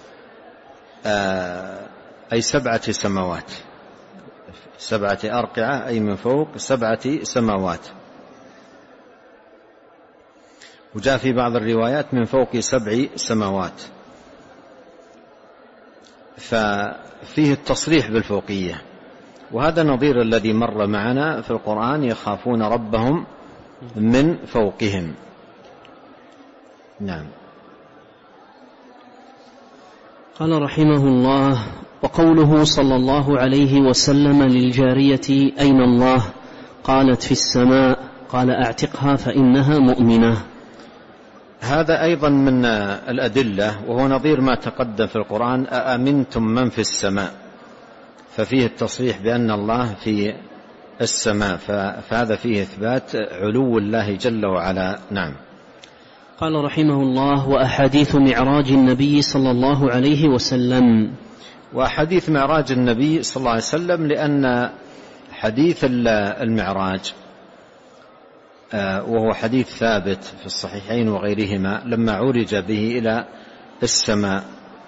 أي 7 سماوات. 7 أرقعة أي من فوق 7 سماوات. وجاء في بعض الروايات من فوق 7 سماوات، ففيه التصريح بالفوقية. وهذا نظير الذي مر معنا في القرآن: يخافون ربهم من فوقهم. نعم. قال رحمه الله: وقوله صلى الله عليه وسلم للجارية: أين الله؟ قالت: في السماء. قال: أعتقها فإنها مؤمنة. هذا أيضا من الأدلة، وهو نظير ما تقدم في القرآن: أأمنتم من في السماء، ففيه التصريح بأن الله في السماء، فهذا فيه إثبات علو الله جل وعلا. نعم. قال رحمه الله: وأحاديث معراج النبي صلى الله عليه وسلم. وحديث معراج النبي صلى الله عليه وسلم، لأن حديث المعراج وهو حديث ثابت في الصحيحين وغيرهما، لما عرج به إلى السماء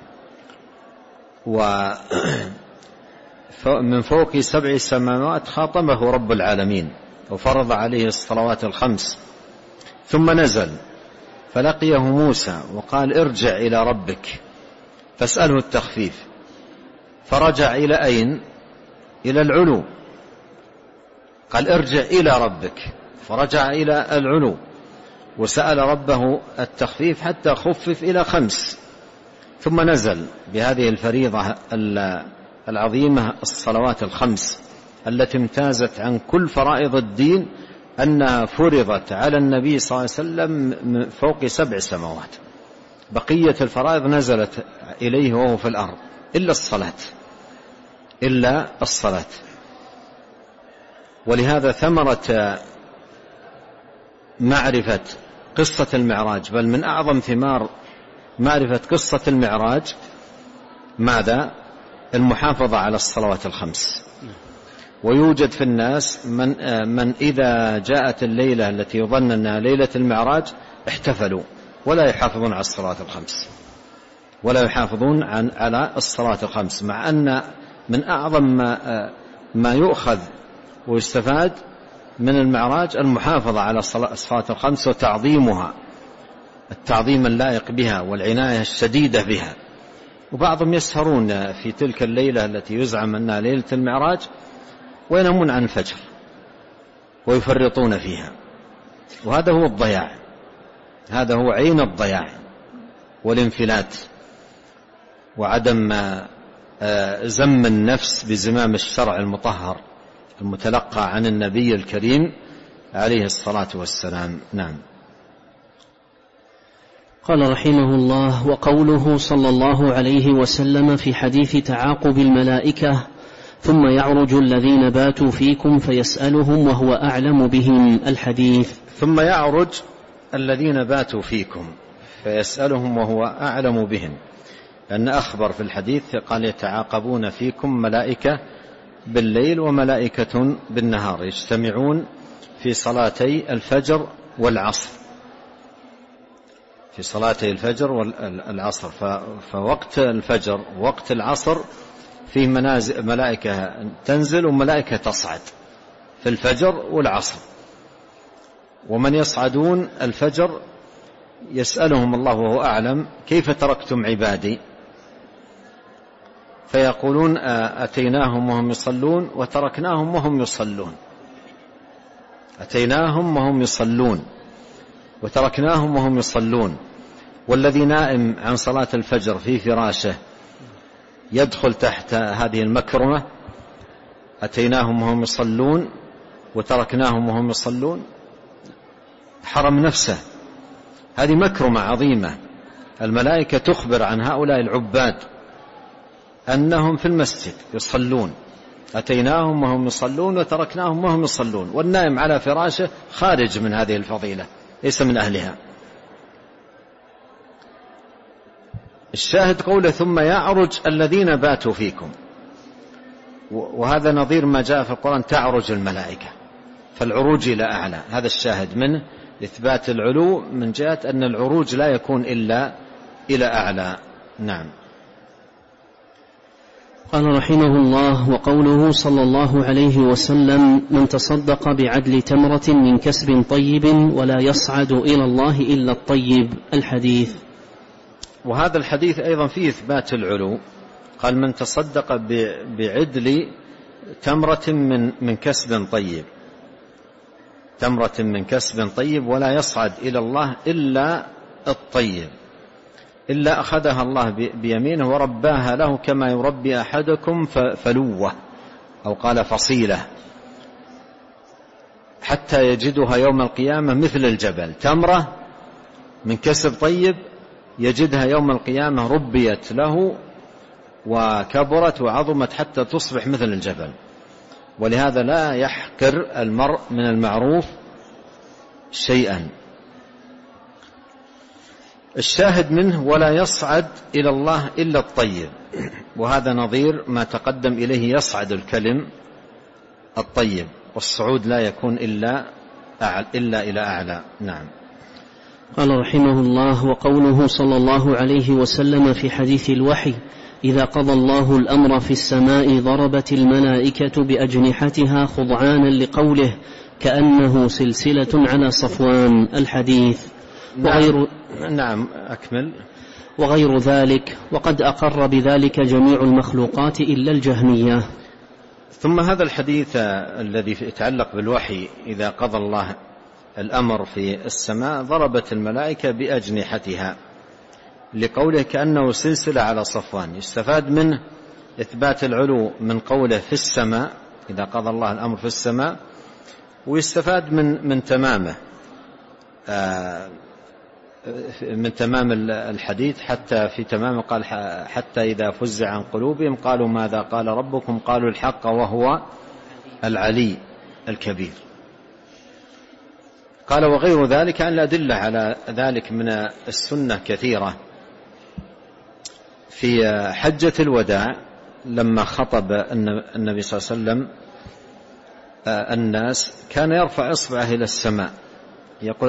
ومن فوق 7 سماوات خاطبه رب العالمين وفرض عليه الصلوات الخمس، ثم نزل فلقيه موسى وقال: ارجع إلى ربك فاسأله التخفيف، فرجع إلى أين؟ إلى العلو. قال: ارجع إلى ربك، فرجع إلى العلو وسأل ربه التخفيف حتى خفف إلى 5، ثم نزل بهذه الفريضة العظيمة، الصلوات الخمس التي امتازت عن كل فرائض الدين، أنها فرضت على النبي صلى الله عليه وسلم من فوق 7 سماوات. بقية الفرائض نزلت إليه وهو في الأرض إلا الصلاة. ولهذا ثمرة معرفة قصة المعراج، بل من أعظم ثمار معرفة قصة المعراج، ماذا؟ المحافظة على الصلوات الخمس. ويوجد في الناس من إذا جاءت الليلة التي يظن أنها ليلة المعراج احتفلوا ولا يحافظون على الصلوات الخمس، على الصلاة الخمس، مع أن من أعظم ما يؤخذ ويستفاد من المعراج المحافظة على الصلاة الخمس وتعظيمها، التعظيم اللائق بها والعناية الشديدة بها. وبعضهم يسهرون في تلك الليلة التي يزعم أنها ليلة المعراج وينامون عن الفجر ويفرطون فيها، وهذا هو الضياع، هذا هو عين الضياع والانفلات وعدم زم النفس بزمام الشرع المطهر المتلقى عن النبي الكريم عليه الصلاة والسلام. نعم. قال رحمه الله: وقوله صلى الله عليه وسلم في حديث تعاقب الملائكة: ثم يعرج الذين باتوا فيكم فيسألهم وهو أعلم بهم. الحديث. ثم يعرج الذين باتوا فيكم فيسألهم وهو أعلم بهم، لأن أخبر في الحديث قال: يتعاقبون فيكم ملائكة بالليل وملائكة بالنهار، يجتمعون في صلاتي الفجر والعصر، في صلاتي الفجر والعصر. فوقت الفجر ووقت العصر فيه ملائكة تنزل وملائكة تصعد في الفجر والعصر. ومن يصعدون الفجر يسألهم الله وهو أعلم: كيف تركتم عبادي؟ فيقولون: أتيناهم وهم يصلون وتركناهم وهم يصلون. أتيناهم وهم يصلون وتركناهم وهم يصلون. والذي نائم عن صلاة الفجر في فراشه يدخل تحت هذه المكرمة: أتيناهم وهم يصلون وتركناهم وهم يصلون، حرم نفسه. هذه مكرمة عظيمة. الملائكة تخبر عن هؤلاء العباد أنهم في المسجد يصلون، أتيناهم وهم يصلون وتركناهم وهم يصلون، والنائم على فراشه خارج من هذه الفضيلة، ليس من أهلها. الشاهد قوله: ثم يعرج الذين باتوا فيكم. وهذا نظير ما جاء في القرآن تعرج الملائكة، فالعروج إلى أعلى، هذا الشاهد منه إثبات العلو من جهة أن العروج لا يكون إلا إلى أعلى. نعم. قال رحمه الله: وقوله صلى الله عليه وسلم: من تصدق بعدل تمرة من كسب طيب ولا يصعد إلى الله إلا الطيب، الحديث. وهذا الحديث أيضا فيه إثبات العلو، قال: من تصدق بعدل تمرة من كسب طيب، تمرة من كسب طيب ولا يصعد إلى الله إلا الطيب، إلا أخذها الله بيمينه ورباها له كما يربي أحدكم فلوة، أو قال فصيلة، حتى يجدها يوم القيامة مثل الجبل. تمرة من كسب طيب يجدها يوم القيامة ربيت له وكبرت وعظمت حتى تصبح مثل الجبل. ولهذا لا يحقر المرء من المعروف شيئا. الشاهد منه: ولا يصعد إلى الله إلا الطيب، وهذا نظير ما تقدم إليه، يصعد الكلم الطيب، والصعود لا يكون إلا إلى أعلى. نعم. قال رحمه الله: وقوله صلى الله عليه وسلم في حديث الوحي: إذا قضى الله الأمر في السماء ضربت الملائكة بأجنحتها خضعانا لقوله كأنه سلسلة على صفوان، الحديث. نعم أكمل. وغير ذلك، وقد أقر بذلك جميع المخلوقات إلا الجهمية. ثم هذا الحديث الذي يتعلق بالوحي: إذا قضى الله الأمر في السماء ضربت الملائكة بأجنحتها لقوله كأنه سلسلة على صفوان، يستفاد منه إثبات العلو من قوله في السماء، إذا قضى الله الأمر في السماء، ويستفاد من تمامه، من تمام الحديث، حتى في تمام قال: حتى إذا فزع عن قلوبهم قالوا ماذا قال ربكم قالوا الحق وهو العلي الكبير. قال: وغير ذلك أن الأدلة على ذلك من السنة كثيرة. في حجة الوداع لما خطب النبي صلى الله عليه وسلم الناس كان يرفع إصبعه إلى السماء يقول: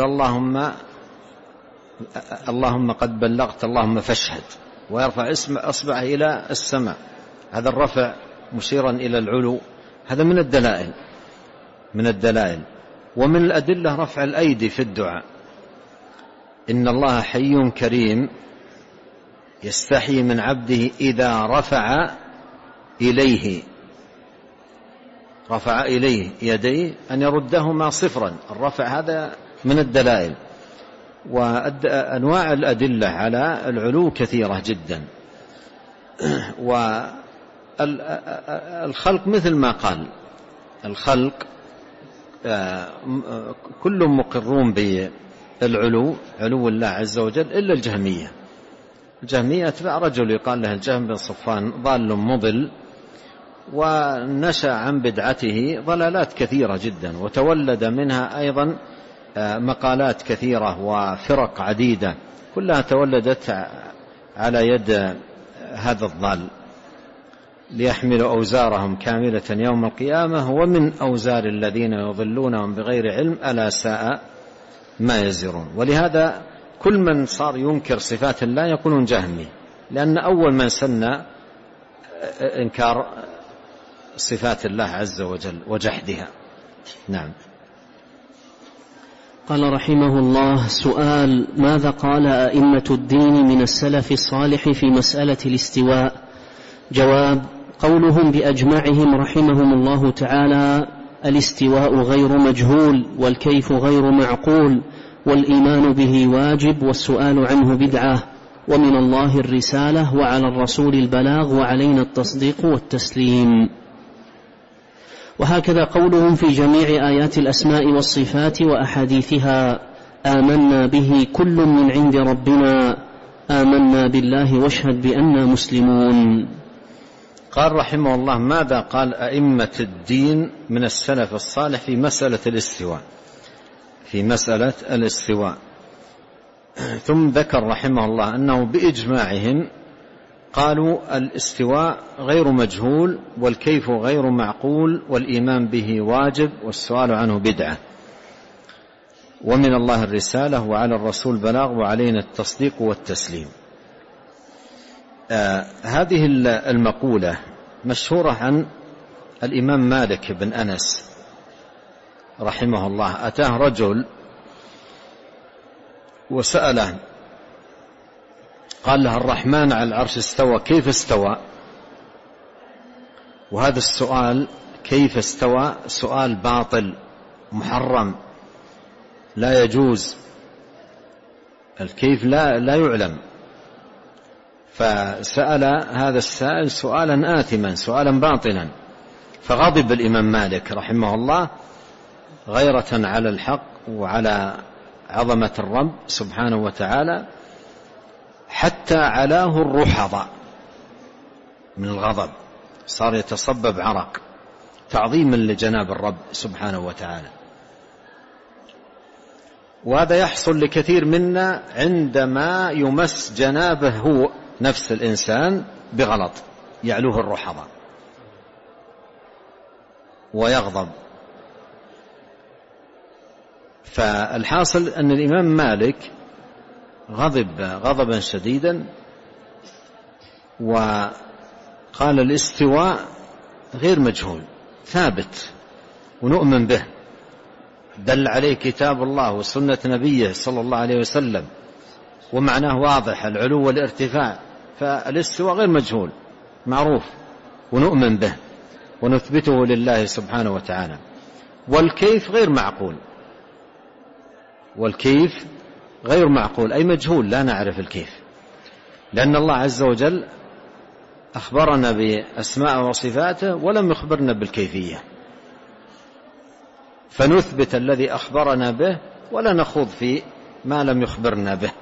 اللهم قد بلغت اللهم فاشهد، ويرفع إصبعه إلى السماء. هذا الرفع مشيرا إلى العلو، هذا من الدلائل. ومن الأدلة رفع الأيدي في الدعاء: إن الله حي كريم يستحي من عبده إذا رفع إليه يديه أن يردهما صفرا. الرفع هذا من الدلائل. وأنواع الأدلة على العلو كثيرة جدا. والخلق مثل ما قال، الخلق كل مقرون بالعلو، علو الله عز وجل، إلا الجهمية. الجهمية أتباع رجل يقال له الجهم بن صفوان، ضال مضل، ونشأ عن بدعته ضلالات كثيرة جدا، وتولد منها أيضا مقالات كثيرة وفرق عديدة، كلها تولدت على يد هذا الضال، ليحملوا أوزارهم كاملة يوم القيامة ومن أوزار الذين يضلونهم بغير علم ألا ساء ما يزرون. ولهذا كل من صار ينكر صفات الله يقولون جهمي، لأن أول من سن إنكار صفات الله عز وجل وجحدها. نعم. قال رحمه الله: سؤال: ماذا قال أئمة الدين من السلف الصالح في مسألة الاستواء؟ جواب: قولهم بأجمعهم رحمهم الله تعالى: الاستواء غير مجهول، والكيف غير معقول، والإيمان به واجب، والسؤال عنه بدعة، ومن الله الرسالة، وعلى الرسول البلاغ، وعلينا التصديق والتسليم. وهكذا قولهم في جميع آيات الأسماء والصفات وأحاديثها: آمنا به كل من عند ربنا، آمنا بالله واشهد بأننا مسلمون. قال رحمه الله: ماذا قال أئمة الدين من السلف الصالح في مسألة الاستواء؟ ثم ذكر رحمه الله أنه بإجماعهم قالوا الاستواء غير مجهول والكيف غير معقول والإيمان به واجب والسؤال عنه بدعة، ومن الله الرسالة وعلى الرسول بلاغ وعلينا التصديق والتسليم. هذه المقولة مشهورة عن الإمام مالك بن أنس رحمه الله. أتاه رجل وسأله قال له الرحمن على العرش استوى، كيف استوى؟ وهذا السؤال كيف استوى سؤال باطل محرم لا يجوز، الكيف لا يعلم. فسأل هذا السائل سؤالا آثما سؤالا باطلا، فغضب الإمام مالك رحمه الله غيرة على الحق وعلى عظمة الرب سبحانه وتعالى، حتى علاه الرحض من الغضب، صار يتصبب عرق تعظيما لجناب الرب سبحانه وتعالى. وهذا يحصل لكثير منا عندما يمس جنابه هو نفس الإنسان بغلط يعلوه الرحض ويغضب. فالحاصل أن الإمام مالك غضب غضبا شديدا وقال الاستواء غير مجهول ثابت ونؤمن به، دل عليه كتاب الله وسنة نبيه صلى الله عليه وسلم، ومعناه واضح العلو والارتفاع. فالاستواء غير مجهول معروف ونؤمن به ونثبته لله سبحانه وتعالى. والكيف غير معقول، والكيف غير معقول أي مجهول لا نعرف الكيف، لأن الله عز وجل أخبرنا بأسماء وصفاته ولم يخبرنا بالكيفية، فنثبت الذي أخبرنا به ولا نخوض في ما لم يخبرنا به.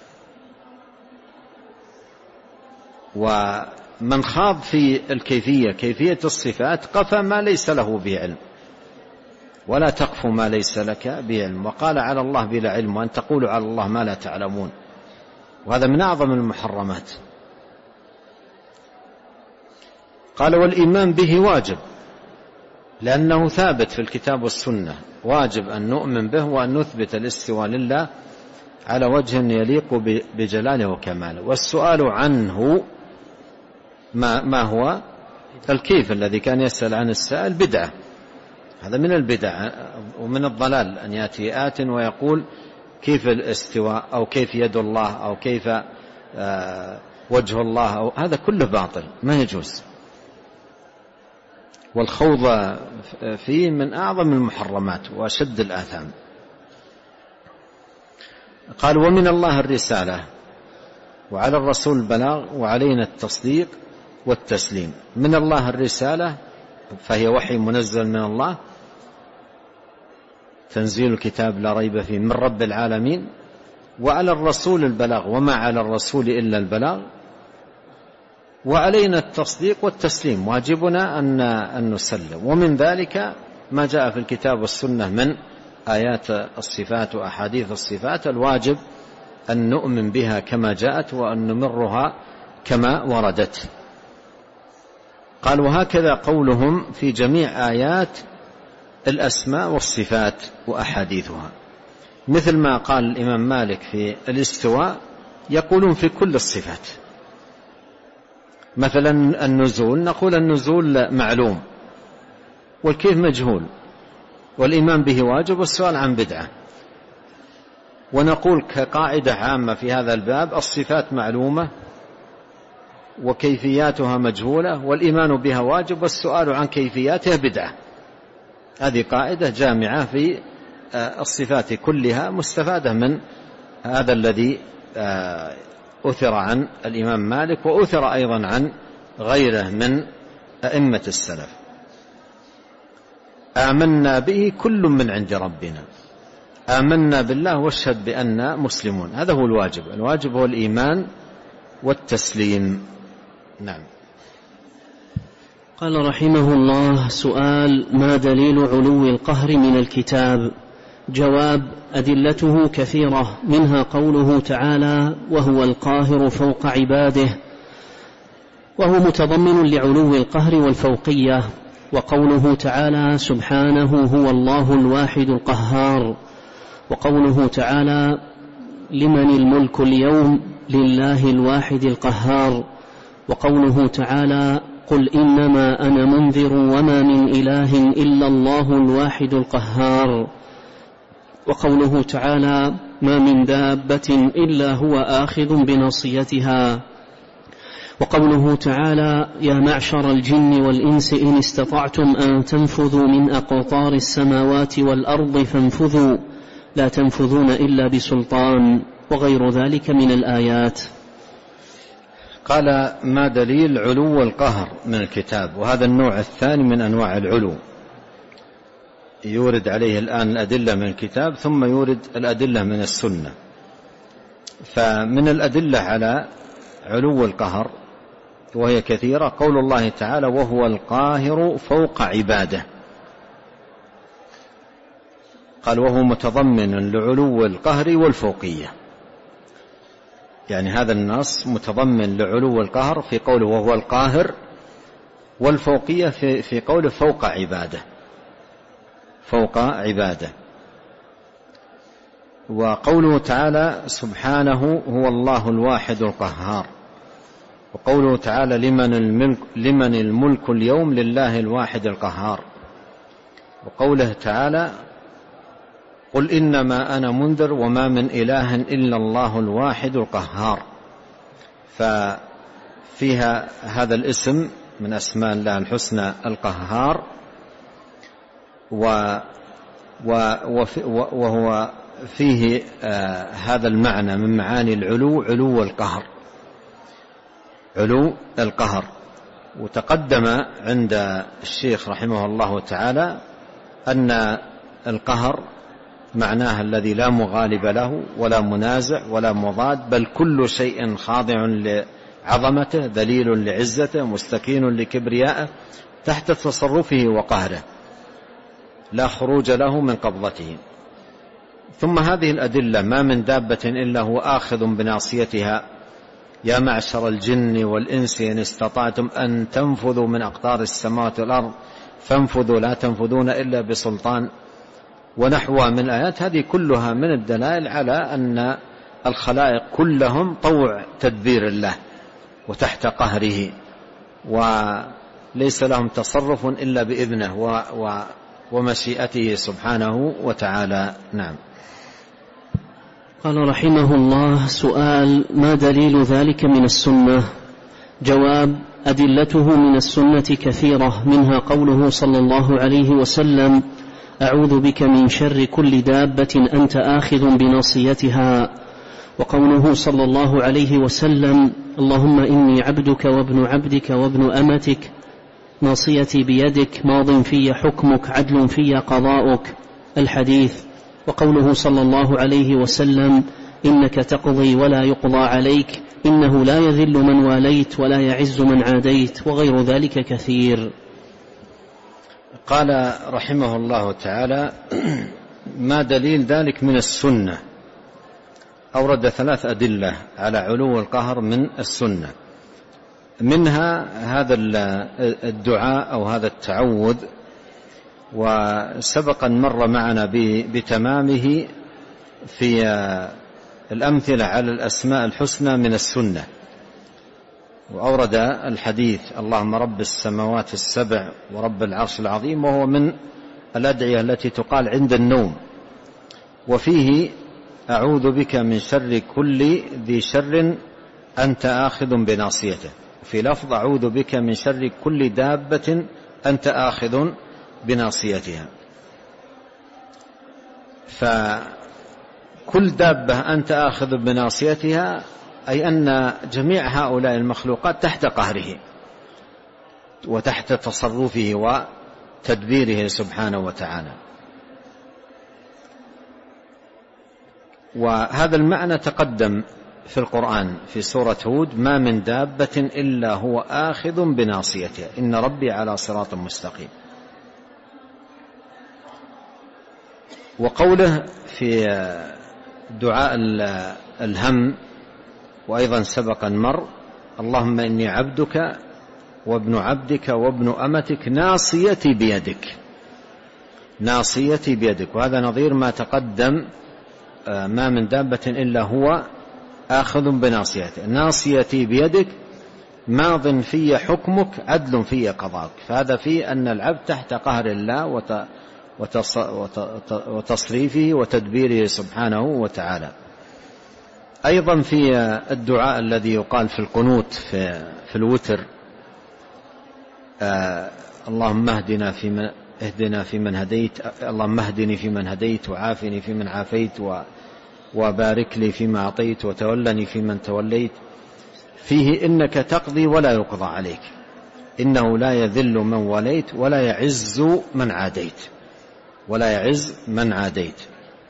ومن خاض في الكيفية كيفية الصفات قفى ما ليس له به علم، ولا تقف ما ليس لك به علم، وقال على الله بلا علم وأن تقولوا على الله ما لا تعلمون، وهذا من أعظم المحرمات. قال والإيمان به واجب لأنه ثابت في الكتاب والسنة، واجب أن نؤمن به وأن نثبت الاستواء لله على وجه يليق بجلاله وكماله. والسؤال عنه ما هو الكيف الذي كان يسأل عن السائل بدعة، هذا من البدع ومن الضلال أن يأتي آت ويقول كيف الاستواء أو كيف يد الله أو كيف وجه الله أو هذا كله باطل ما يجوز، والخوض فيه من أعظم المحرمات وأشد الآثام. قال ومن الله الرسالة وعلى الرسول البلاغ وعلينا التصديق والتسليم. من الله الرسالة فهي وحي منزل من الله، تنزيل الكتاب لا ريب فيه من رب العالمين، وعلى الرسول البلاغ وما على الرسول إلا البلاغ، وعلينا التصديق والتسليم، واجبنا أن نسلم. ومن ذلك ما جاء في الكتاب والسنة من آيات الصفات وأحاديث الصفات، الواجب أن نؤمن بها كما جاءت وأن نمرها كما وردت. قال وهكذا قولهم في جميع آيات الأسماء والصفات وأحاديثها، مثل ما قال الإمام مالك في الاستواء يقولون في كل الصفات. مثلا النزول نقول النزول معلوم والكيف مجهول، والإيمان به واجب والسؤال عن بدعة. ونقول كقاعدة عامة في هذا الباب الصفات معلومة وكيفياتها مجهولة والإيمان بها واجب والسؤال عن كيفياتها بدعة. هذه قاعدة جامعة في الصفات كلها مستفادة من هذا الذي أثر عن الإمام مالك وأثر أيضا عن غيره من أئمة السلف. آمنا به كل من عند ربنا، آمنا بالله واشهد بأننا مسلمون، هذا هو الواجب. الواجب هو الإيمان والتسليم. نعم. قال رحمه الله سؤال: ما دليل علو القهر من الكتاب؟ جواب: أدلته كثيرة، منها قوله تعالى: وهو القاهر فوق عباده، وهو متضمن لعلو القهر والفوقية. وقوله تعالى سبحانه هو الله الواحد القهار. وقوله تعالى لمن الملك اليوم لله الواحد القهار. وقوله تعالى قل إنما أنا منذر وما من إله إلا الله الواحد القهار. وقوله تعالى ما من دابة إلا هو آخذ بناصيتها. وقوله تعالى يا معشر الجن والإنس إن استطعتم أن تنفذوا من أقطار السماوات والأرض فانفذوا لا تنفذون إلا بسلطان، وغير ذلك من الآيات. قال ما دليل علو القهر من الكتاب، وهذا النوع الثاني من أنواع العلو، يورد عليه الآن الأدلة من الكتاب ثم يورد الأدلة من السنة. فمن الأدلة على علو القهر وهي كثيرة قول الله تعالى وهو القاهر فوق عباده. قال وهو متضمن لعلو القهر والفوقية، يعني هذا النص متضمن لعلو القهر في قوله وهو القاهر، والفوقية في قوله فوق عباده، فوق عباده. وقوله تعالى سبحانه هو الله الواحد القهار. وقوله تعالى لمن الملك اليوم لله الواحد القهار. وقوله تعالى قل إنما أنا منذر وما من إله إلا الله الواحد القهار. ففيها هذا الاسم من أسماء الله الحسنى القهار، وهو فيه هذا المعنى من معاني العلو، علو القهر، علو القهر. وتقدم عند الشيخ رحمه الله تعالى أن القهر معناه الذي لا مغالب له ولا منازع ولا مضاد، بل كل شيء خاضع لعظمته ذليل لعزته مستكين لكبريائه تحت تصرفه وقهره لا خروج له من قبضته. ثم هذه الأدلة ما من دابة إلا هو آخذ بناصيتها يا معشر الجن والإنس إن استطعتم أن تنفذوا من أقطار السماوات والأرض فانفذوا لا تنفذون إلا بسلطان، ونحوها من الآيات. هذه كلها من الدلائل على أن الخلائق كلهم طوع تدبير الله وتحت قهره، وليس لهم تصرف إلا بإذنه ومشيئته سبحانه وتعالى. نعم. قال رحمه الله سؤال ما دليل ذلك من السنة؟ جواب أدلته من السنة كثيرة، منها قوله صلى الله عليه وسلم أعوذ بك من شر كل دابة أنت آخذ بناصيتها، وقوله صلى الله عليه وسلم اللهم إني عبدك وابن عبدك وابن أمتك ناصيتي بيدك ماض في حكمك عدل في قضاؤك الحديث. وقوله صلى الله عليه وسلم إنك تقضي ولا يقضى عليك إنه لا يذل من واليت ولا يعز من عاديت، وغير ذلك كثير. قال رحمه الله تعالى ما دليل ذلك من السنة؟ أورد 3 أدلة على علو القهر من السنة، منها هذا الدعاء أو هذا التعوذ، وسبقا مر معنا بتمامه في الأمثلة على الأسماء الحسنى من السنة. وأورد الحديث اللهم رب السماوات السبع ورب العرش العظيم، وهو من الأدعية التي تقال عند النوم، وفيه أعوذ بك من شر كل ذي شر أنت آخذ بناصيته، في لفظ أعوذ بك من شر كل دابة أنت آخذ بناصيتها. فكل دابة أنت آخذ بناصيتها أي أن جميع هؤلاء المخلوقات تحت قهره وتحت تصرفه وتدبيره سبحانه وتعالى. وهذا المعنى تقدم في القرآن في سورة هود ما من دابة إلا هو آخذ بناصيتها إن ربي على صراط مستقيم. وقوله في دعاء الهم وأيضا سبقا مر اللهم إني عبدك وابن عبدك وابن أمتك ناصيتي بيدك، ناصيتي بيدك. وهذا نظير ما تقدم، ما من دابة إلا هو آخذ بناصيته. ناصيتي بيدك، ماض في حكمك، عدل في قضاءك. فهذا في أن العبد تحت قهر الله وتصريفه وتدبيره سبحانه وتعالى. أيضا في الدعاء الذي يقال في القنوت في الوتر: اللهم اهدنا فيمن هديت، اللهم اهدني فيمن هديت، وعافني فيمن عافيت، وبارك لي فيما أعطيت، وتولني فيمن توليت. فيه إنك تقضي ولا يقضى عليك، إنه لا يذل من وليت ولا يعز من عاديت، ولا يعز من عاديت.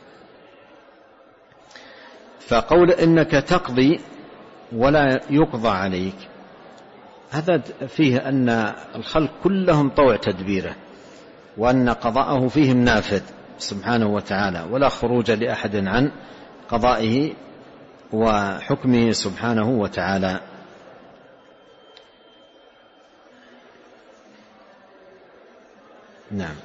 فقول إنك تقضي ولا يقضى عليك، هذا فيه أن الخلق كلهم طوع تدبيره، وأن قضاءه فيهم نافذ سبحانه وتعالى، ولا خروج لأحد عن قضائه وحكمه سبحانه وتعالى. نعم.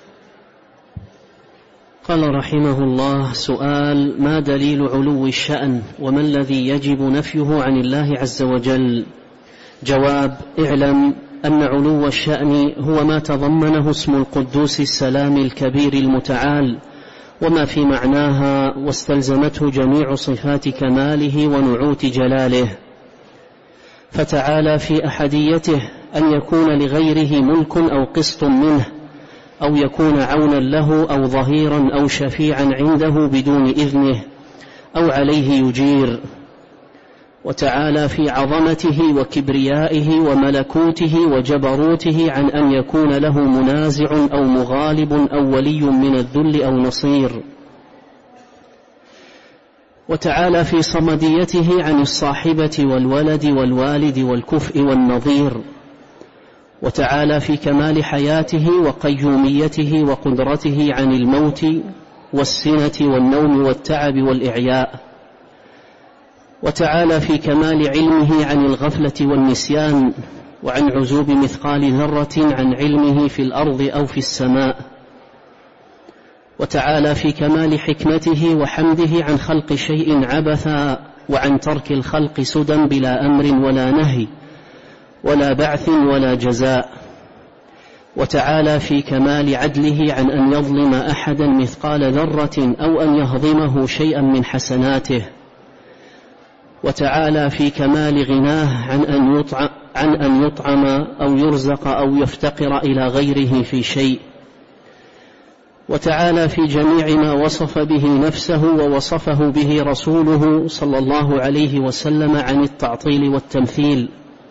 قال رحمه الله: سؤال: ما دليل علو الشأن، وما الذي يجب نفيه عن الله عز وجل؟ جواب: اعلم أن علو الشأن هو ما تضمنه اسم القدوس السلام الكبير المتعال، وما في معناها واستلزمته جميع صفات كماله ونعوت جلاله. فتعالى في أحديته أن يكون لغيره ملك أو قسط منه، أو يكون عونا له أو ظهيرا أو شفيعا عنده بدون إذنه، أو عليه يجير. وتعالى في عظمته وكبريائه وملكوته وجبروته عن أن يكون له منازع أو مغالب أو ولي من الذل أو نصير. وتعالى في صمديته عن الصاحبة والولد والوالد والكفء والنظير. وتعالى في كمال حياته وقيوميته وقدرته عن الموت والسنة والنوم والتعب والإعياء. وتعالى في كمال علمه عن الغفلة والنسيان، وعن عزوب مثقال ذرة عن علمه في الأرض أو في السماء. وتعالى في كمال حكمته وحمده عن خلق شيء عبثا، وعن ترك الخلق سدى بلا أمر ولا نهي ولا بعث ولا جزاء. وتعالى في كمال عدله عن أن يظلم أحدا مثقال ذرة أو أن يهضمه شيئا من حسناته. وتعالى في كمال غناه عن أن يطعم أو يرزق أو يفتقر إلى غيره في شيء. وتعالى في جميع ما وصف به نفسه ووصفه به رسوله صلى الله عليه وسلم عن التعطيل والتمثيل.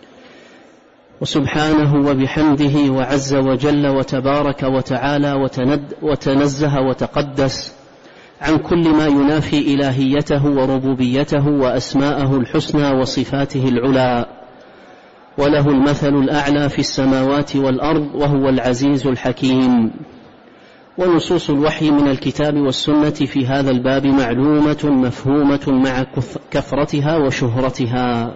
وسبحانه وبحمده وعز وجل وتبارك وتعالى وتنزه وتقدس عن كل ما ينافي إلهيته وربوبيته وأسماءه الحسنى وصفاته العلى، وله المثل الأعلى في السماوات والأرض، وهو العزيز الحكيم. ونصوص الوحي من الكتاب والسنة في هذا الباب معلومة مفهومة مع كثرتها وشهرتها.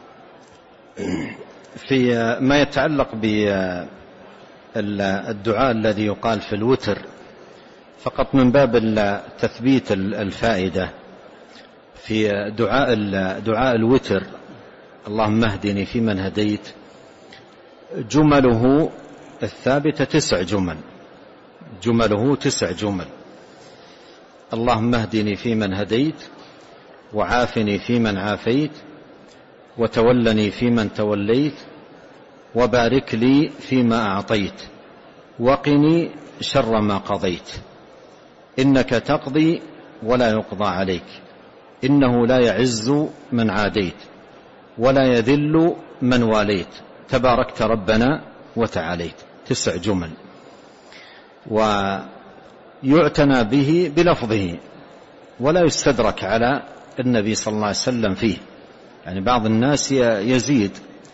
في ما يتعلق بالدعاء الذي يقال في الوتر، فقط من باب تثبيت الفائدة، في دعاء الوتر: اللهم اهدني فيمن هديت، جمله الثابتة 9 جمل، جمله 9 جمل: اللهم اهدني فيمن هديت، وعافني فيمن عافيت، وتولني فيمن توليت، وبارك لي فيما أعطيت، وقني شر ما قضيت، إنك تقضي ولا يقضى عليك، إنه لا يعز من عاديت ولا يذل من واليت، تباركت ربنا وتعاليت. 9 جمل، ويعتنى به بلفظه ولا يستدرك على النبي صلى الله عليه وسلم فيه. يعني بعض الناس يزيد: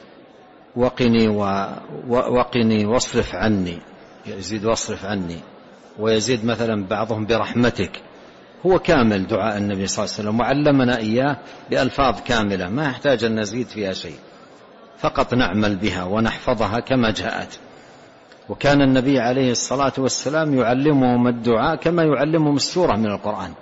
وقني واصرف عني، يزيد واصرف عني، ويزيد مثلا بعضهم برحمتك. هو كامل دعاء النبي صلى الله عليه وسلم، وعلمنا إياه بألفاظ كاملة ما يحتاج أن نزيد فيها شيء. فقط نعمل بها ونحفظها كما جاءت. وكان النبي عليه الصلاة والسلام يعلمهم الدعاء كما يعلمهم السورة من القرآن،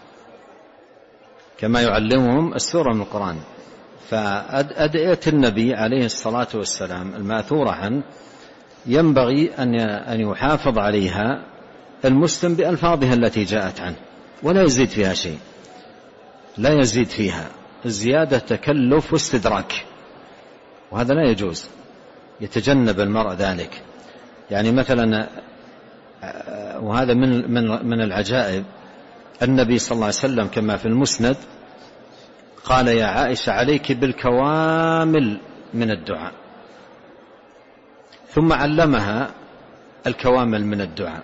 كما يعلمهم السورة من القرآن. فأدعية النبي عليه الصلاة والسلام الماثورة عنه ينبغي أن يحافظ عليها المسلم بألفاظها التي جاءت عنه، ولا يزيد فيها شيء، لا يزيد فيها. الزيادة تكلف واستدراك، وهذا لا يجوز، يتجنب المرء ذلك. يعني مثلا، وهذا من العجائب، النبي صلى الله عليه وسلم كما في المسند قال: يا عائشة عليك بالكوامل من الدعاء، ثم علمها الكوامل من الدعاء.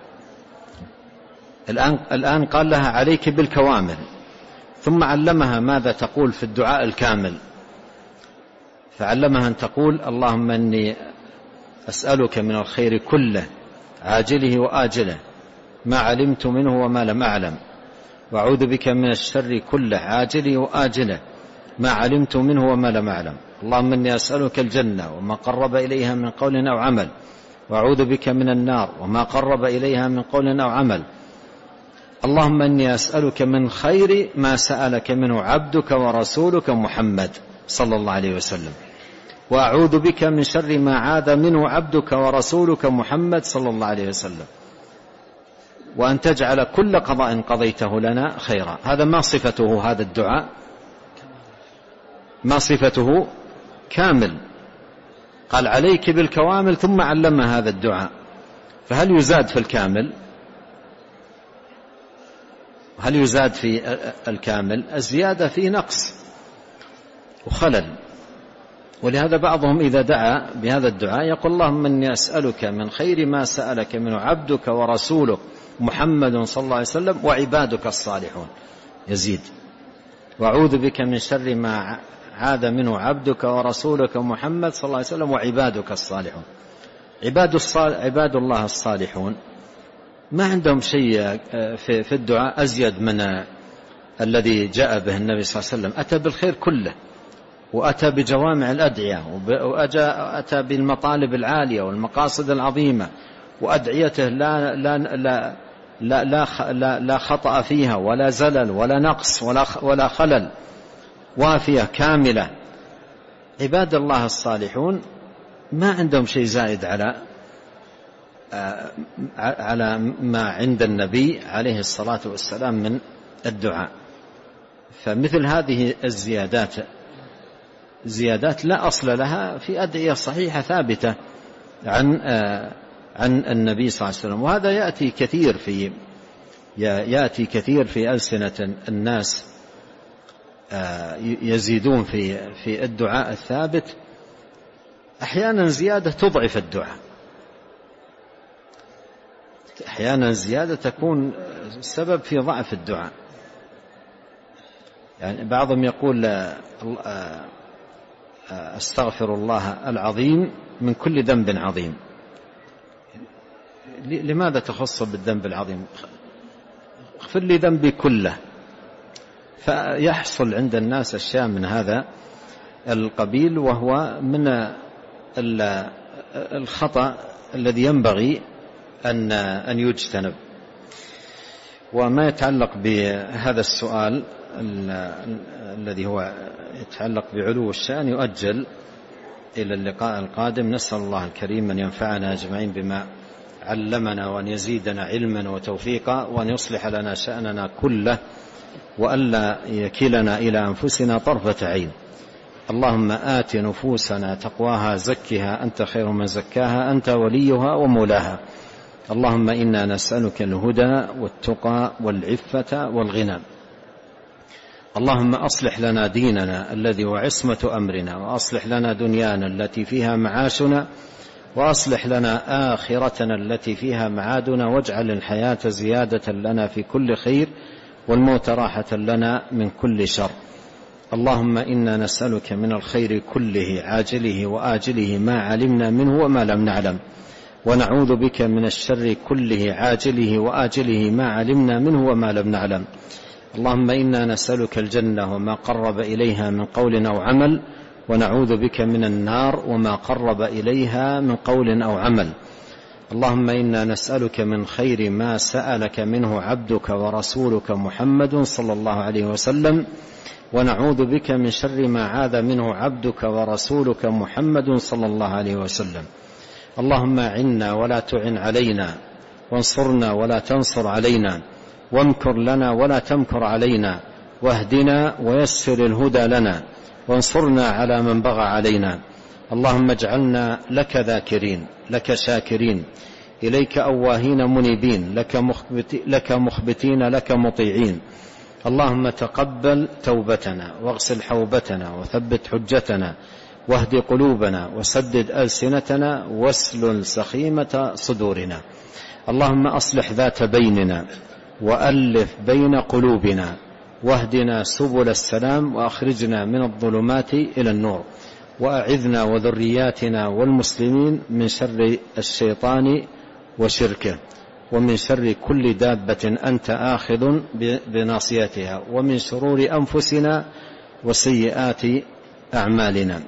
الآن قال لها عليك بالكوامل، ثم علمها ماذا تقول في الدعاء الكامل، فعلمها أن تقول: اللهم إني أسألك من الخير كله عاجله وآجله ما علمت منه وما لم أعلم، وأعوذ بك من الشر كله عاجله وآجله ما علمت منه وما لم أعلم. اللهم إني أسألك الجنة وما قرب إليها من قول أو عمل، وأعوذ بك من النار وما قرب إليها من قول أو عمل. اللهم إني أسألك من خير ما سألك منه عبدك ورسولك محمد صلى الله عليه وسلم، وأعوذ بك من شر ما عاذ منه عبدك ورسولك محمد صلى الله عليه وسلم، وأن تجعل كل قضاء قضيته لنا خيرا. هذا ما صفته هذا الدعاء؟ ما صفته؟ كامل. قال عليك بالكوامل ثم علم هذا الدعاء. فهل يزاد في الكامل؟ هل يزاد في الكامل؟ الزيادة فيه نقص وخلل. ولهذا بعضهم إذا دعا بهذا الدعاء يقول: اللهم إني أسألك من خير ما سألك منه عبدك ورسولك محمد صلى الله عليه وسلم وعبادك الصالحون، يزيد: وأعوذ بك من شر ما عاد منه عبدك ورسولك محمد صلى الله عليه وسلم وعبادك الصالحون. عباد الله الصالحون ما عندهم شيء في الدعاء أزيد من الذي جاء به النبي صلى الله عليه وسلم. أتى بالخير كله، وأتى بجوامع الأدعية، وأتى بالمطالب العالية والمقاصد العظيمة، وأدعيته لا خطأ فيها ولا زلل ولا نقص ولا خلل، وافية كاملة. عباد الله الصالحون ما عندهم شيء زائد على ما عند النبي عليه الصلاة والسلام من الدعاء. فمثل هذه الزيادات لا أصل لها في أدعية صحيحة ثابتة عن النبي صلى الله عليه وسلم. وهذا يأتي كثير في ألسنة الناس، يزيدون في الدعاء الثابت. أحيانا زيادة تضعف الدعاء، أحيانا زيادة تكون سبب في ضعف الدعاء. يعني بعضهم يقول: أستغفر الله العظيم من كل ذنب عظيم. لماذا تخص بالذنب العظيم؟ اغفر لي ذنبي كله. فيحصل عند الناس أشياء من هذا القبيل، وهو من الخطأ الذي ينبغي أن يجتنب. وما يتعلق بهذا السؤال الذي هو يتعلق بعلو الشأن يؤجل إلى اللقاء القادم. نسأل الله الكريم أن ينفعنا أجمعين بما علمنا، وأن يزيدنا علما وتوفيقا، وأن يصلح لنا شأننا كله، وألا يكلنا إلى أنفسنا طرفة عين. اللهم آت نفوسنا تقواها زكها أنت خير من زكاها أنت وليها ومولاها. اللهم إنا نسألك الهدى والتقى والعفة والغنى. اللهم أصلح لنا ديننا الذي هو عصمة أمرنا، وأصلح لنا دنيانا التي فيها معاشنا، وأصلح لنا آخرتنا التي فيها معادنا، واجعل الحياة زيادة لنا في كل خير، والموت راحة لنا من كل شر. اللهم إنا نسألك من الخير كله عاجله وآجله ما علمنا منه وما لم نعلم، ونعوذ بك من الشر كله عاجله وآجله ما علمنا منه وما لم نعلم. اللهم إنا نسألك الجنة وما قرب إليها من قول أو عمل، ونعوذ بك من النار وما قرب إليها من قول أو عمل. اللهم إنا نسألك من خير ما سألك منه عبدك ورسولك محمد صلى الله عليه وسلم، ونعوذ بك من شر ما عاذ منه عبدك ورسولك محمد صلى الله عليه وسلم. اللهم أعنا ولا تعن علينا، وانصرنا ولا تنصر علينا، وامكر لنا ولا تمكر علينا، واهدنا ويسر الهدى لنا، وانصرنا على من بغى علينا. اللهم اجعلنا لك ذاكرين، لك شاكرين، إليك أواهين منيبين، لك مخبتين، لك مطيعين. اللهم تقبل توبتنا، واغسل حوبتنا، وثبت حجتنا، واهد قلوبنا، وسدد ألسنتنا، واسلل سخيمة صدورنا. اللهم أصلح ذات بيننا، وألف بين قلوبنا، واهدنا سبل السلام، وأخرجنا من الظلمات إلى النور، وأعذنا وذرياتنا والمسلمين من شر الشيطان وشركه، ومن شر كل دابة أنت آخذ بناصيتها، ومن شرور أنفسنا وسيئات أعمالنا.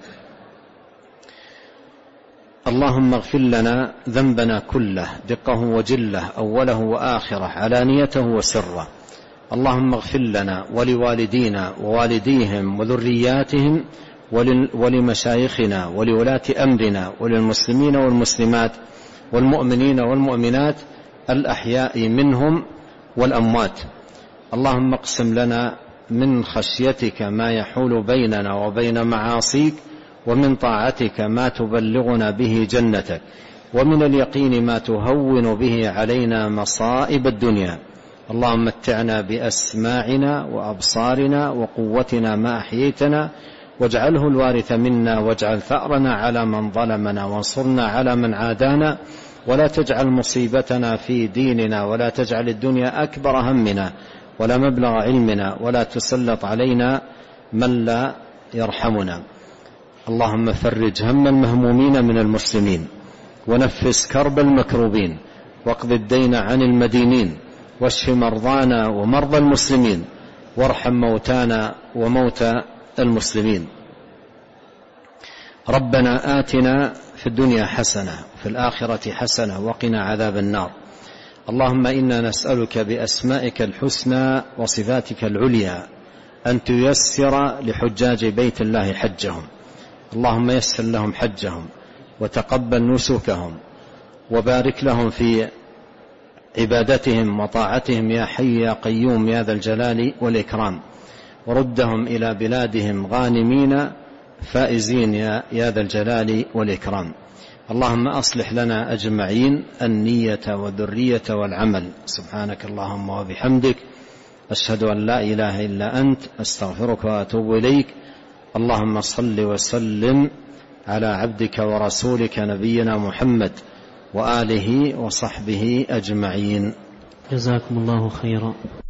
اللهم اغفر لنا ذنبنا كله، دقه وجله، أوله وآخره، علانيته وسره. اللهم اغفر لنا ولوالدينا ووالديهم وذرياتهم، ولمشايخنا ولولاة أمرنا، وللمسلمين والمسلمات، والمؤمنين والمؤمنات الأحياء منهم والأموات. اللهم اقسم لنا من خشيتك ما يحول بيننا وبين معاصيك، ومن طاعتك ما تبلغنا به جنتك، ومن اليقين ما تهون به علينا مصائب الدنيا. اللهم متعنا بأسماعنا وأبصارنا وقوتنا ما أحييتنا، واجعله الوارث منا، واجعل ثأرنا على من ظلمنا، وانصرنا على من عادانا، ولا تجعل مصيبتنا في ديننا، ولا تجعل الدنيا أكبر همنا ولا مبلغ علمنا، ولا تسلط علينا من لا يرحمنا. اللهم فرج هم المهمومين من المسلمين، ونفس كرب المكروبين، واقض الدين عن المدينين، واشف مرضانا ومرضى المسلمين، وارحم موتانا وموتى المسلمين. ربنا آتنا في الدنيا حسنة، وفي الآخرة حسنة، وقنا عذاب النار. اللهم إنا نسألك بأسمائك الحسنى وصفاتك العليا أن تيسر لحجاج بيت الله حجهم. اللهم يسر لهم حجهم، وتقبل نسكهم، وبارك لهم في عبادتهم وطاعتهم يا حي يا قيوم يا ذا الجلال والإكرام، وردهم إلى بلادهم غانمين فائزين يا ذا الجلال والإكرام. اللهم أصلح لنا أجمعين النية والذرية والعمل. سبحانك اللهم وبحمدك، أشهد أن لا إله إلا أنت، أستغفرك وأتوب إليك. اللهم صل وسلم على عبدك ورسولك نبينا محمد وآله وصحبه أجمعين. جزاكم الله خيرا.